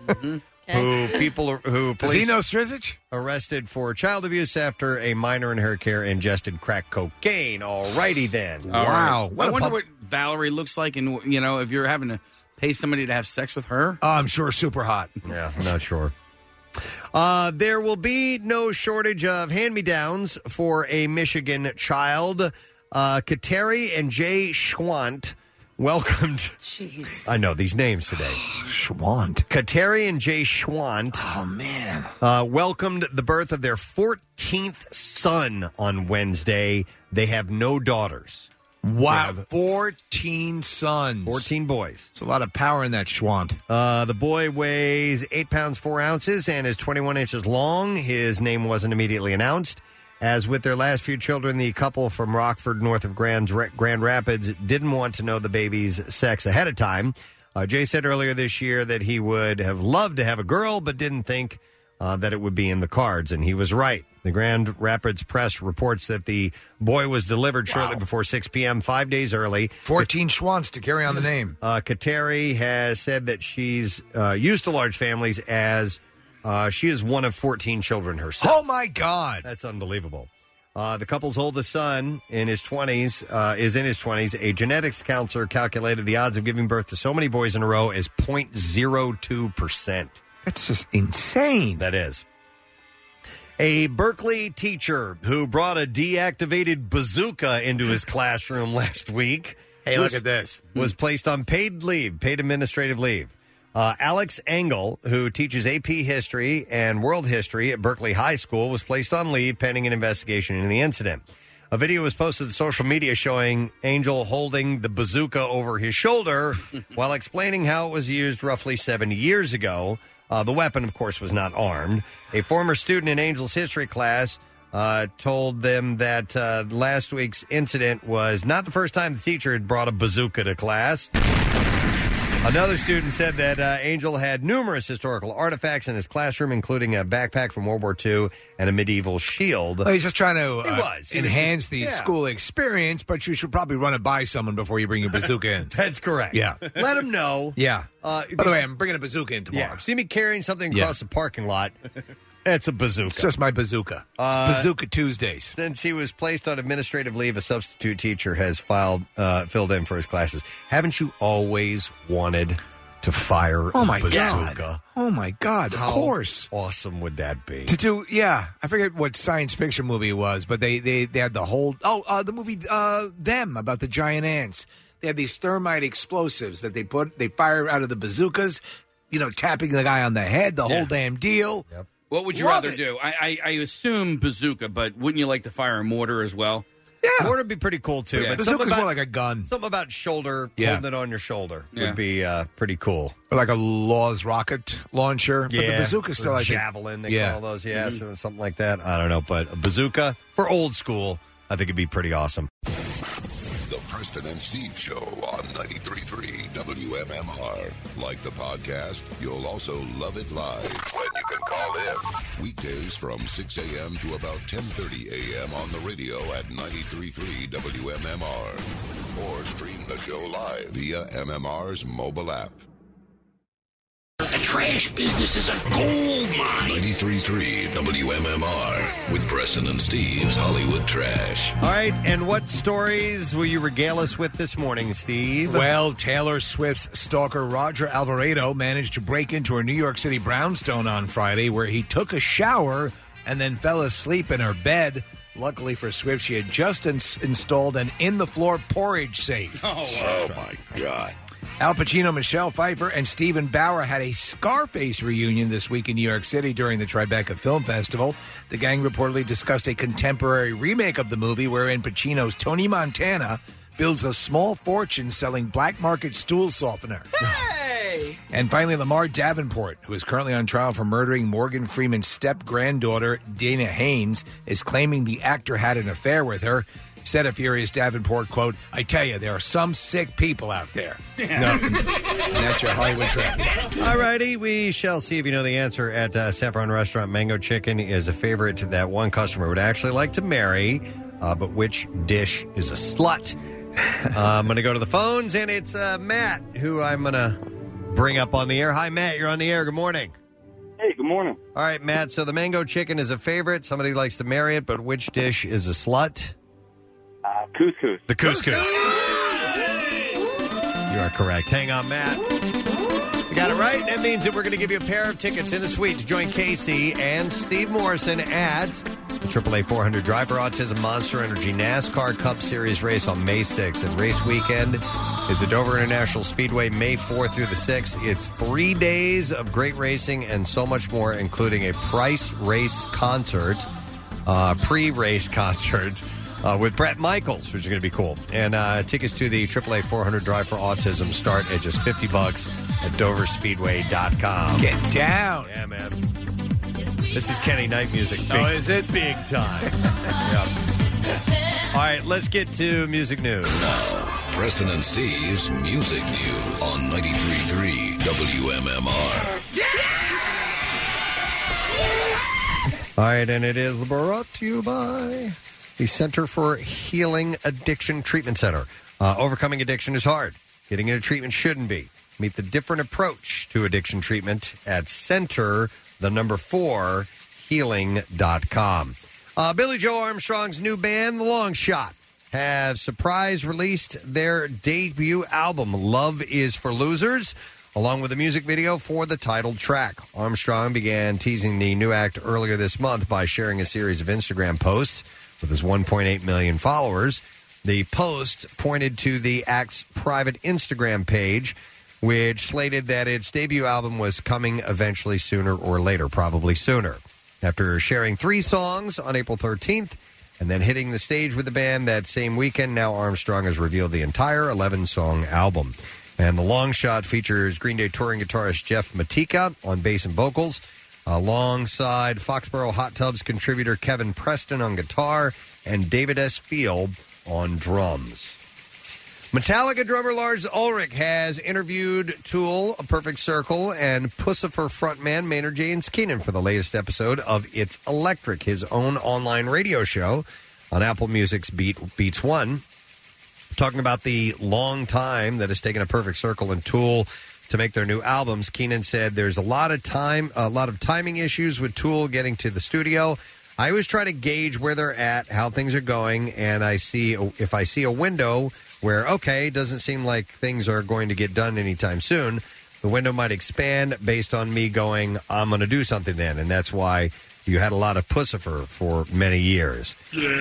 who Does he know Strizich? arrested for child abuse after a minor in her care ingested crack cocaine. All righty then. Wow. I wonder what Valerie looks like, and if you're having to pay somebody to have sex with her. Oh, I'm sure super hot. Yeah, I'm not sure. There will be no shortage of hand-me-downs for a Michigan child. Kateri and Jay Schwant welcomed. Jeez. I know these names today. Schwant. Kateri and Jay Schwant. Oh, man. Welcomed the birth of their 14th son on Wednesday. They have no daughters. Wow, 14 sons. 14 boys. It's a lot of power in that Schwant. The boy weighs 8 pounds 4 ounces and is 21 inches long. His name wasn't immediately announced. As with their last few children, the couple from Rockford, north of Grand Rapids, didn't want to know the baby's sex ahead of time. Jay said earlier this year that he would have loved to have a girl, but didn't think that it would be in the cards, and he was right. The Grand Rapids Press reports that the boy was delivered shortly before 6 p.m., 5 days early. 14 Schwants to carry on the name. Kateri has said that she's used to large families as she is one of 14 children herself. Oh, my God. That's unbelievable. The couple's oldest son is in his 20s. A genetics counselor calculated the odds of giving birth to so many boys in a row as 0.02%. That's just insane. That is. A Berkeley teacher who brought a deactivated bazooka into his classroom last week. Hey, look at this. Was placed on paid administrative leave. Alex Engel, who teaches AP History and World History at Berkeley High School, was placed on leave pending an investigation into the incident. A video was posted to social media showing Angel holding the bazooka over his shoulder while explaining how it was used roughly 70 years ago. The weapon, of course, was not armed. A former student in Angel's history class told them that last week's incident was not the first time the teacher had brought a bazooka to class. Another student said that Angel had numerous historical artifacts in his classroom, including a backpack from World War II and a medieval shield. Well, he's just trying to enhance the school experience, but you should probably run it by someone before you bring your bazooka in. That's correct. Yeah. Let him know. Yeah. By the way, I'm bringing a bazooka in tomorrow. Yeah. See me carrying something across the parking lot. It's a bazooka. It's just my bazooka. It's Bazooka Tuesdays. Since he was placed on administrative leave, a substitute teacher has filled in for his classes. Haven't you always wanted to fire a bazooka? God. Oh, my God. Of course. How awesome would that be? To do, I forget what science fiction movie it was, but they had the whole, the movie Them, about the giant ants. They had these thermite explosives that they fire out of the bazookas, tapping the guy on the head, the whole damn deal. Yep. What would you rather do? I assume bazooka, but wouldn't you like to fire a mortar as well? Yeah. Mortar would be pretty cool, too. Yeah. But bazooka's more like a gun. Something about holding it on your shoulder would be pretty cool. Or like a Laws rocket launcher. But the bazooka's still like javelin, they call those. Yeah, so something like that. I don't know. But a bazooka, for old school, I think it'd be pretty awesome. The Preston and Steve Show on 93.3 WMMR. Like the podcast, you'll also love it live when you can call in. Weekdays from 6 a.m. to about 10:30 a.m. on the radio at 93.3 WMMR. Or stream the show live via MMR's mobile app. The trash business is a gold mine. 93.3 WMMR with Preston and Steve's Hollywood Trash. All right, and what stories will you regale us with this morning, Steve? Well, Taylor Swift's stalker Roger Alvarado managed to break into her New York City brownstone on Friday, where he took a shower and then fell asleep in her bed. Luckily for Swift, she had just installed an in-the-floor porridge safe. Oh my God. Al Pacino, Michelle Pfeiffer, and Stephen Bauer had a Scarface reunion this week in New York City during the Tribeca Film Festival. The gang reportedly discussed a contemporary remake of the movie wherein Pacino's Tony Montana builds a small fortune selling black market stool softener. Hey! And finally, Lamar Davenport, who is currently on trial for murdering Morgan Freeman's step-granddaughter, Dana Haynes, is claiming the actor had an affair with her. Said a furious Davenport, quote, "I tell you, there are some sick people out there." No. And that's your Hollywood Trash. All righty, we shall see if you know the answer at Saffron Restaurant. Mango chicken is a favorite that one customer would actually like to marry, but which dish is a slut? I'm going to go to the phones, and it's Matt, who I'm going to bring up on the air. Hi, Matt, you're on the air. Good morning. Hey, good morning. All right, Matt, so the mango chicken is a favorite. Somebody likes to marry it, but which dish is a slut? Couscous. The couscous. You are correct. Hang on, Matt. You got it right. That means that we're going to give you a pair of tickets in the suite to join Casey and Steve Morrison at the AAA 400 Driver Autism Monster Energy NASCAR Cup Series race on May 6th. And race weekend is at Dover International Speedway May 4th through the 6th. It's 3 days of great racing and so much more, including a price race concert, pre-race concert, with Brett Michaels, which is going to be cool. And tickets to the AAA 400 Drive for Autism start at just $50 at DoverSpeedway.com. Get down. Yeah, man. This is Kenny Knight music. Oh, is it? Big time. Yep. All right, let's get to music news. Now, Preston and Steve's Music News on 93.3 WMMR. All right, and it is brought to you by the Center for Healing Addiction Treatment Center. Overcoming addiction is hard. Getting into treatment shouldn't be. Meet the different approach to addiction treatment at Center, the number 4, healing.com. Billy Joe Armstrong's new band, The Long Shot, have surprise released their debut album, Love Is for Losers, along with a music video for the title track. Armstrong began teasing the new act earlier this month by sharing a series of Instagram posts with his 1.8 million followers. The post pointed to the act's private Instagram page, which slated that its debut album was coming eventually sooner or later, probably sooner. After sharing 3 songs on April 13th and then hitting the stage with the band that same weekend, now Armstrong has revealed the entire 11-song album. And The Long Shot features Green Day touring guitarist Jeff Matika on bass and vocals, alongside Foxborough Hot Tubs contributor Kevin Preston on guitar and David S. Field on drums. Metallica drummer Lars Ulrich has interviewed Tool, A Perfect Circle, and Pussifer frontman Maynard James Keenan for the latest episode of It's Electric, his own online radio show on Apple Music's Beats One. Talking about the long time that has taken A Perfect Circle and Tool to make their new albums, Keenan said there's a lot of timing issues with Tool getting to the studio. I always try to gauge where they're at, how things are going, and if I see a window where, okay, it doesn't seem like things are going to get done anytime soon, the window might expand based on me going, I'm going to do something then. And that's why you had a lot of Pussifer for many years.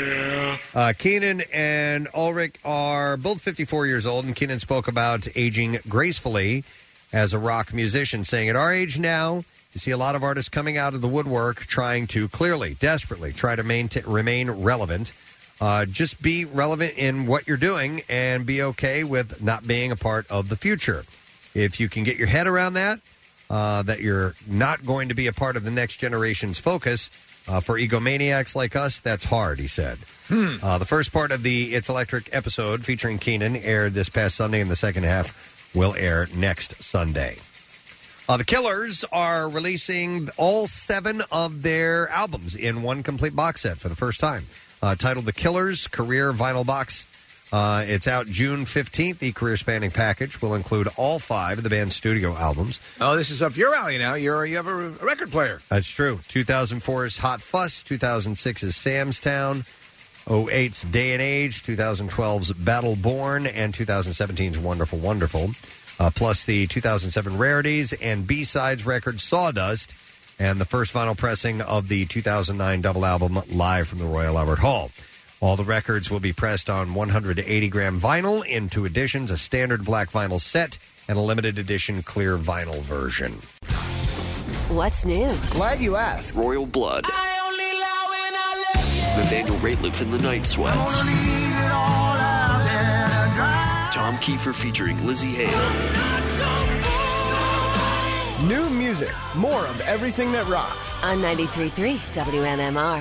Yeah. Keenan and Ulrich are both 54 years old, and Keenan spoke about aging gracefully as a rock musician, saying, at our age now, you see a lot of artists coming out of the woodwork trying to desperately try to remain relevant. Just be relevant in what you're doing and be okay with not being a part of the future. If you can get your head around that you're not going to be a part of the next generation's focus, for egomaniacs like us, that's hard, he said. The first part of the It's Electric episode featuring Keenan aired this past Sunday, and the second half will air next Sunday. The Killers are releasing all 7 of their albums in one complete box set for the first time. Titled The Killers Career Vinyl Box. It's out June 15th. The career-spanning package will include all 5 of the band's studio albums. Oh, this is up your alley now. You have a record player. That's true. 2004's Hot Fuss, 2006's Sam's Town, 2008's Day and Age, 2012's Battle Born, and 2017's Wonderful Wonderful. Plus the 2007 Rarities and B-Sides record Sawdust, and the first vinyl pressing of the 2009 double album Live from the Royal Albert Hall. All the records will be pressed on 180-gram vinyl in 2 editions, a standard black vinyl set, and a limited edition clear vinyl version. What's new? Glad you asked. Royal Blood. Nathaniel Rateliff and the Night Sweats. Tom Kiefer featuring Lizzie Hale. New music. More of everything that rocks. On 93.3 WMMR.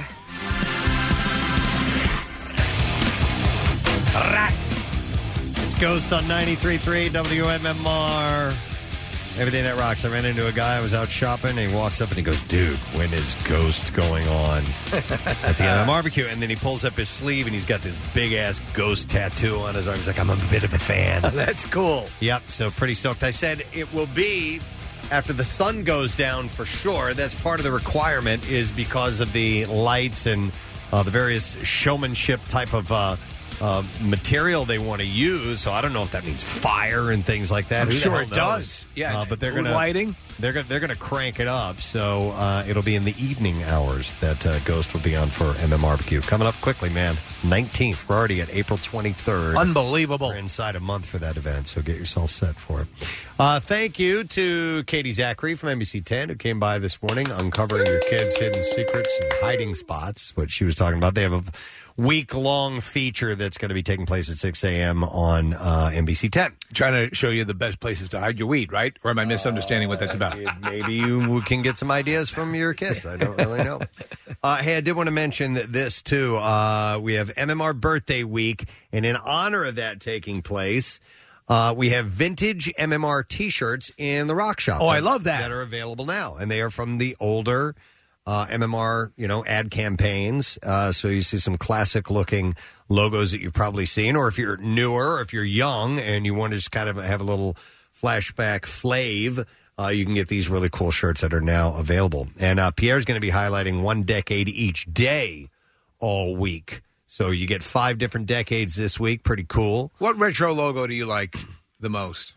Rats! It's Ghost on 93.3 WMMR. Everything that rocks. I ran into a guy. I was out shopping, and he walks up and he goes, dude, when is Ghost going on at the MM barbecue? And then he pulls up his sleeve, and he's got this big-ass Ghost tattoo on his arm. He's like, I'm a bit of a fan. That's cool. Yep, so pretty stoked. I said it will be after the sun goes down for sure. That's part of the requirement is because of the lights and the various showmanship type of material they want to use. So I don't know if that means fire and things like that. I'm sure it does. Yeah, but they're gonna lighting. They're gonna crank it up. So it'll be in the evening hours that Ghost will be on for MM Barbecue. Coming up quickly, man. 19th. We're already at April 23rd. Unbelievable. We're inside a month for that event, so get yourself set for it. Thank you to Katie Zachary from NBC 10 who came by this morning, uncovering your kids' hidden secrets and hiding spots. What she was talking about. They have a week-long feature that's going to be taking place at 6 a.m. on NBC 10. Trying to show you the best places to hide your weed, right? Or am I misunderstanding what that's about? Maybe you can get some ideas from your kids. I don't really know. Hey, I did want to mention this, too. We have MMR Birthday Week, and in honor of that taking place, we have vintage MMR T-shirts in the Rock Shop. Oh, I love that. That are available now, and they are from the older MMR, ad campaigns. So you see some classic-looking logos that you've probably seen, or if you're newer, or if you're young and you want to just kind of have a little flashback flav, you can get these really cool shirts that are now available. And Pierre's going to be highlighting one decade each day all week. So you get 5 different decades this week. Pretty cool. What retro logo do you like the most?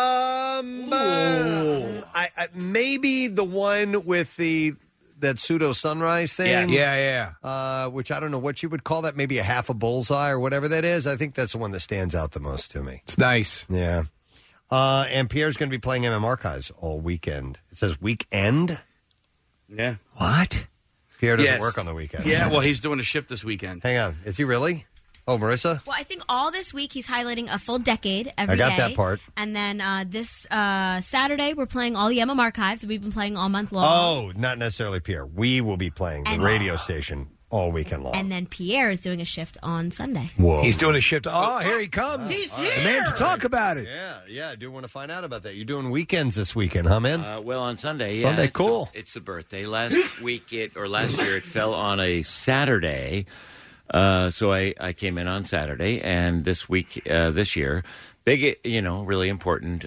Maybe the one with that pseudo sunrise thing. Yeah. Which I don't know what you would call that. Maybe a half a bullseye or whatever that is. I think that's the one that stands out the most to me. It's nice. Yeah. And Pierre's going to be playing MM Archives all weekend. It says weekend? Yeah. What? Pierre doesn't work on the weekend. Yeah, well, he's doing a shift this weekend. Hang on. Is he really? Oh, Marissa? Well, I think all this week he's highlighting a full decade every day. I got that part. And then this Saturday we're playing all the MM Archives. We've been playing all month long. Oh, not necessarily Pierre. We will be playing the radio station all weekend long. And then Pierre is doing a shift on Sunday. Whoa. He's doing a shift. Oh, here he comes. He's The man to talk about it. Yeah, I do want to find out about that. You're doing weekends this weekend, huh, man? Well, on Sunday, yeah. Sunday, cool. It's a birthday. Last year it fell on a Saturday. So I came in on Saturday, and this year, big, really important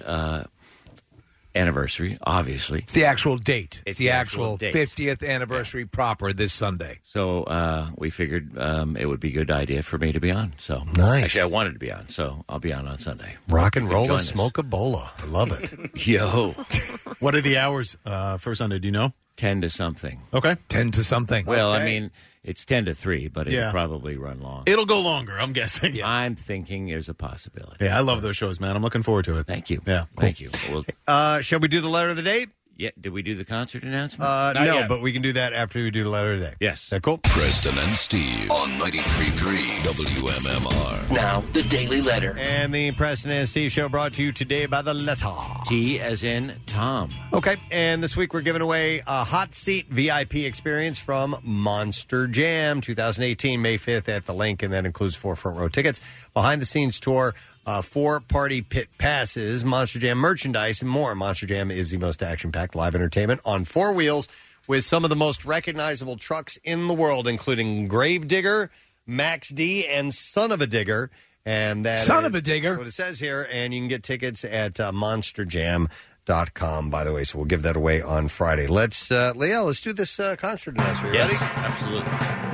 anniversary, obviously. It's the actual date. It's the actual date. 50th anniversary proper this Sunday. So we figured it would be a good idea for me to be on. So nice. Actually, I wanted to be on, so I'll be on Sunday. Rock and roll and smoke a bola. I love it. Yo. What are the hours for Sunday? Do you know? 10 to something. Okay. 10 to something. Well, Okay. I mean, it's 10 to 3, but it'll probably run long. It'll go longer, I'm guessing. I'm thinking there's a possibility. Yeah, I love those shows, man. I'm looking forward to it. Thank you. Yeah, Thank you. Well, Shall we do the letter of the day? Yeah. Did we do the concert announcement? No, but we can do that after we do the letter of the day. Yes. Is that cool? Preston and Steve on 93.3 WMMR. Now, the Daily Letter. And the Preston and Steve Show brought to you today by the letter T as in Tom. Okay, and this week we're giving away a hot seat VIP experience from Monster Jam 2018, May 5th at the Link, and that includes 4 front row tickets, behind the scenes tour, 4 party pit passes, Monster Jam merchandise, and more. Monster Jam is the most action-packed live entertainment on 4 wheels with some of the most recognizable trucks in the world, including Gravedigger, Max D, and Son of a Digger. And that Son of a Digger. That's what it says here, and you can get tickets at monsterjam.com, by the way, so we'll give that away on Friday. Let's, Leah, let's do this concert announcement. Yes, Ready? absolutely.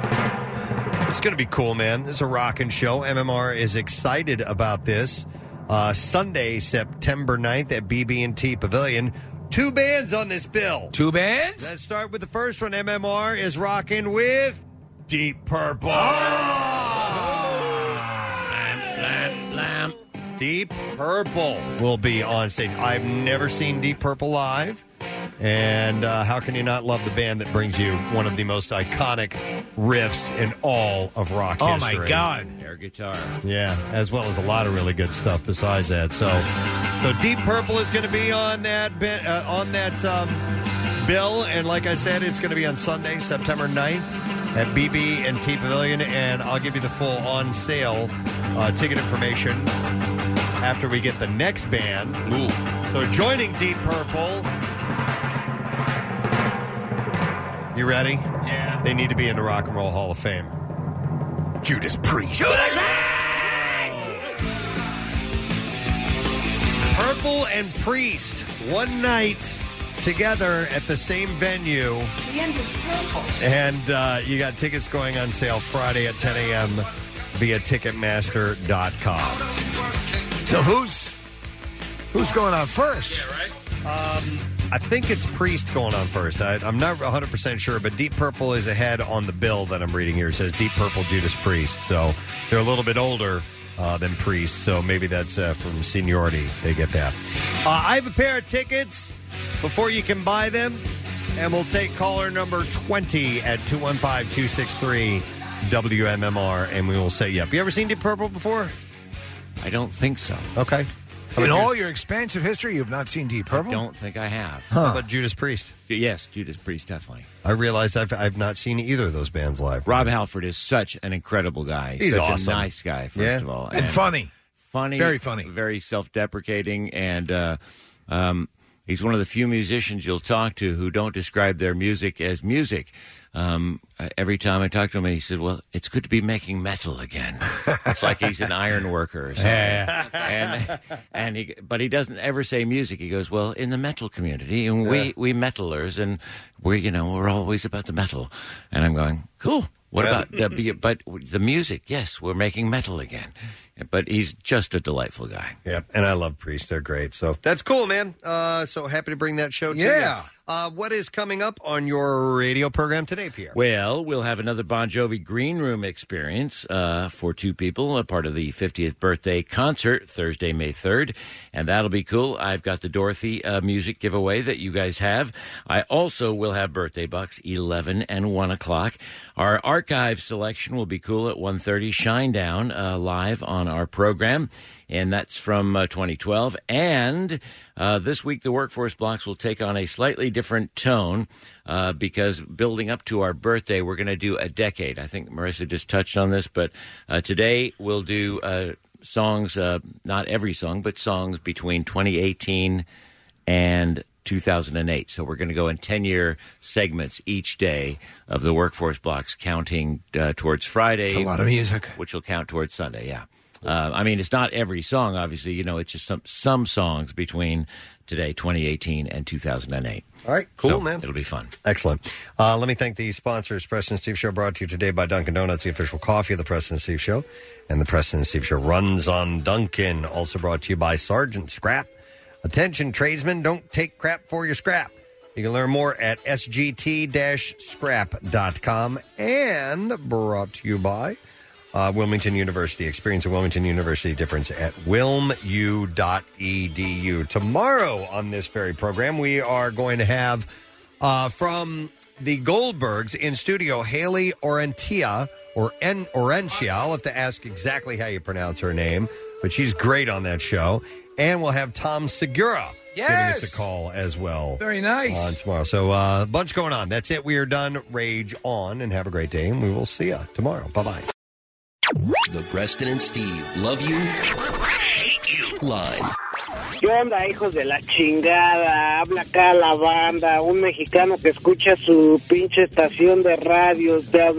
It's going to be cool, man. This is a rockin' show. MMR is excited about this. Sunday, September 9th at BB&T Pavilion. 2 bands on this bill. 2 bands? Let's start with the first one. MMR is rocking with Deep Purple. Deep Purple will be on stage. I've never seen Deep Purple live. And how can you not love the band that brings you one of the most iconic riffs in all of rock history? Oh, my God. Air guitar. Yeah, as well as a lot of really good stuff besides that. So Deep Purple is going to be on that bill. And like I said, it's going to be on Sunday, September 9th at BB&T Pavilion. And I'll give you the full on-sale ticket information after we get the next band. Ooh. So joining Deep Purple... You ready? Yeah. They need to be in the Rock and Roll Hall of Fame. Judas Priest. Purple and Priest, one night together at the same venue. The end is purple. And you got tickets going on sale Friday at 10 a.m. via Ticketmaster.com. So who's going on first? Yeah, right? I think it's Priest going on first. I'm not 100% sure, but Deep Purple is ahead on the bill that I'm reading here. It says Deep Purple, Judas Priest. So they're a little bit older than Priest, so maybe that's from seniority. They get that. I have a pair of tickets before you can buy them, and we'll take caller number 20 at 215-263-WMMR, and we will say yep. You ever seen Deep Purple before? I don't think so. Okay. In all your expansive history, you've not seen Deep Purple? I don't think I have. How about Judas Priest? Yes, Judas Priest, definitely. I realized I've not seen either of those bands live. Rob Halford is such an incredible guy. He's such awesome. a nice guy, first of all. And funny. Funny. Very funny. Very self-deprecating. And he's one of the few musicians you'll talk to who don't describe their music as music. Every time I talk to him, he said, well, it's good to be making metal again. It's like he's an iron worker or something. Yeah. But he doesn't ever say music. He goes, well, in the metal community, and we metalers, and we're always about the metal. And I'm going, cool. What about but the music? Yes, we're making metal again. But he's just a delightful guy. Yeah, and I love Priest. They're great. So that's cool, man. So happy to bring that show to you. What is coming up on your radio program today, Pierre? Well, we'll have another Bon Jovi Green Room experience for two people, a part of the 50th birthday concert, Thursday, May 3rd. And that'll be cool. I've got the Dorothy music giveaway that you guys have. I also will have birthday bucks, 11 and 1 o'clock. Our archive selection will be cool at 1:30. Shinedown live on our program, and that's from 2012. And this week, the Workforce Blocks will take on a slightly different tone because building up to our birthday, we're going to do a decade. I think Marissa just touched on this, but today we'll do songs, not every song, but songs between 2018 and 2008. So we're going to go in 10-year segments each day of the Workforce Blocks, counting towards Friday. It's a lot of music. Which will count towards Sunday, yeah. I mean, it's not every song, obviously. You know, it's just some songs between today, 2018, and 2008. All right, cool, so man. It'll be fun. Excellent. Let me thank the sponsors. Preston and Steve Show brought to you today by Dunkin' Donuts, the official coffee of the Preston and Steve Show. And the Preston and Steve Show runs on Dunkin'. Also brought to you by Sergeant Scrap. Attention, tradesmen, don't take crap for your scrap. You can learn more at sgt-scrap.com. And brought to you by Wilmington University. Experience a Wilmington University difference at wilmu.edu. Tomorrow on this very program, we are going to have from the Goldbergs in studio, Haley Orentia, Orentia. I'll have to ask exactly how you pronounce her name, but she's great on that show. And we'll have Tom Segura giving us a call as well. Very nice. On tomorrow. So a bunch going on. That's it. We are done. Rage on and have a great day. And we will see you tomorrow. Bye-bye. The Preston and Steve Love You, Hate You line. ¿Qué onda, hijos de la chingada? Habla acá la banda, un mexicano que escucha su pinche estación de radio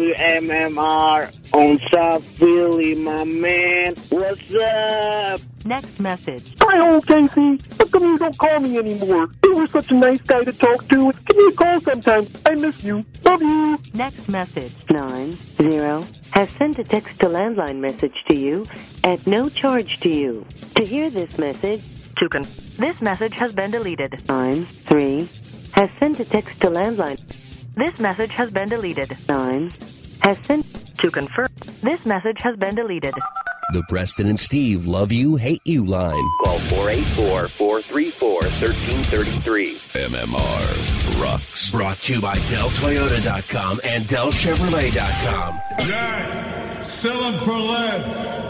WMMR on South Philly, my man. What's up? Next message. Hi, old Casey. How come you don't call me anymore? You were such a nice guy to talk to. Give me a call sometime. I miss you. Love you. Next message. 90 has sent a text to landline message to you at no charge to you. To hear this message, this message has been deleted. 93 has sent a text to landline. This message has been deleted. 9 has sent to confirm. This message has been deleted. The Preston and Steve Love You, Hate You line. Call 484-434-1333. MMR rocks. Brought to you by DellToyota.com and DellChevrolet.com. Jack, sell them for less.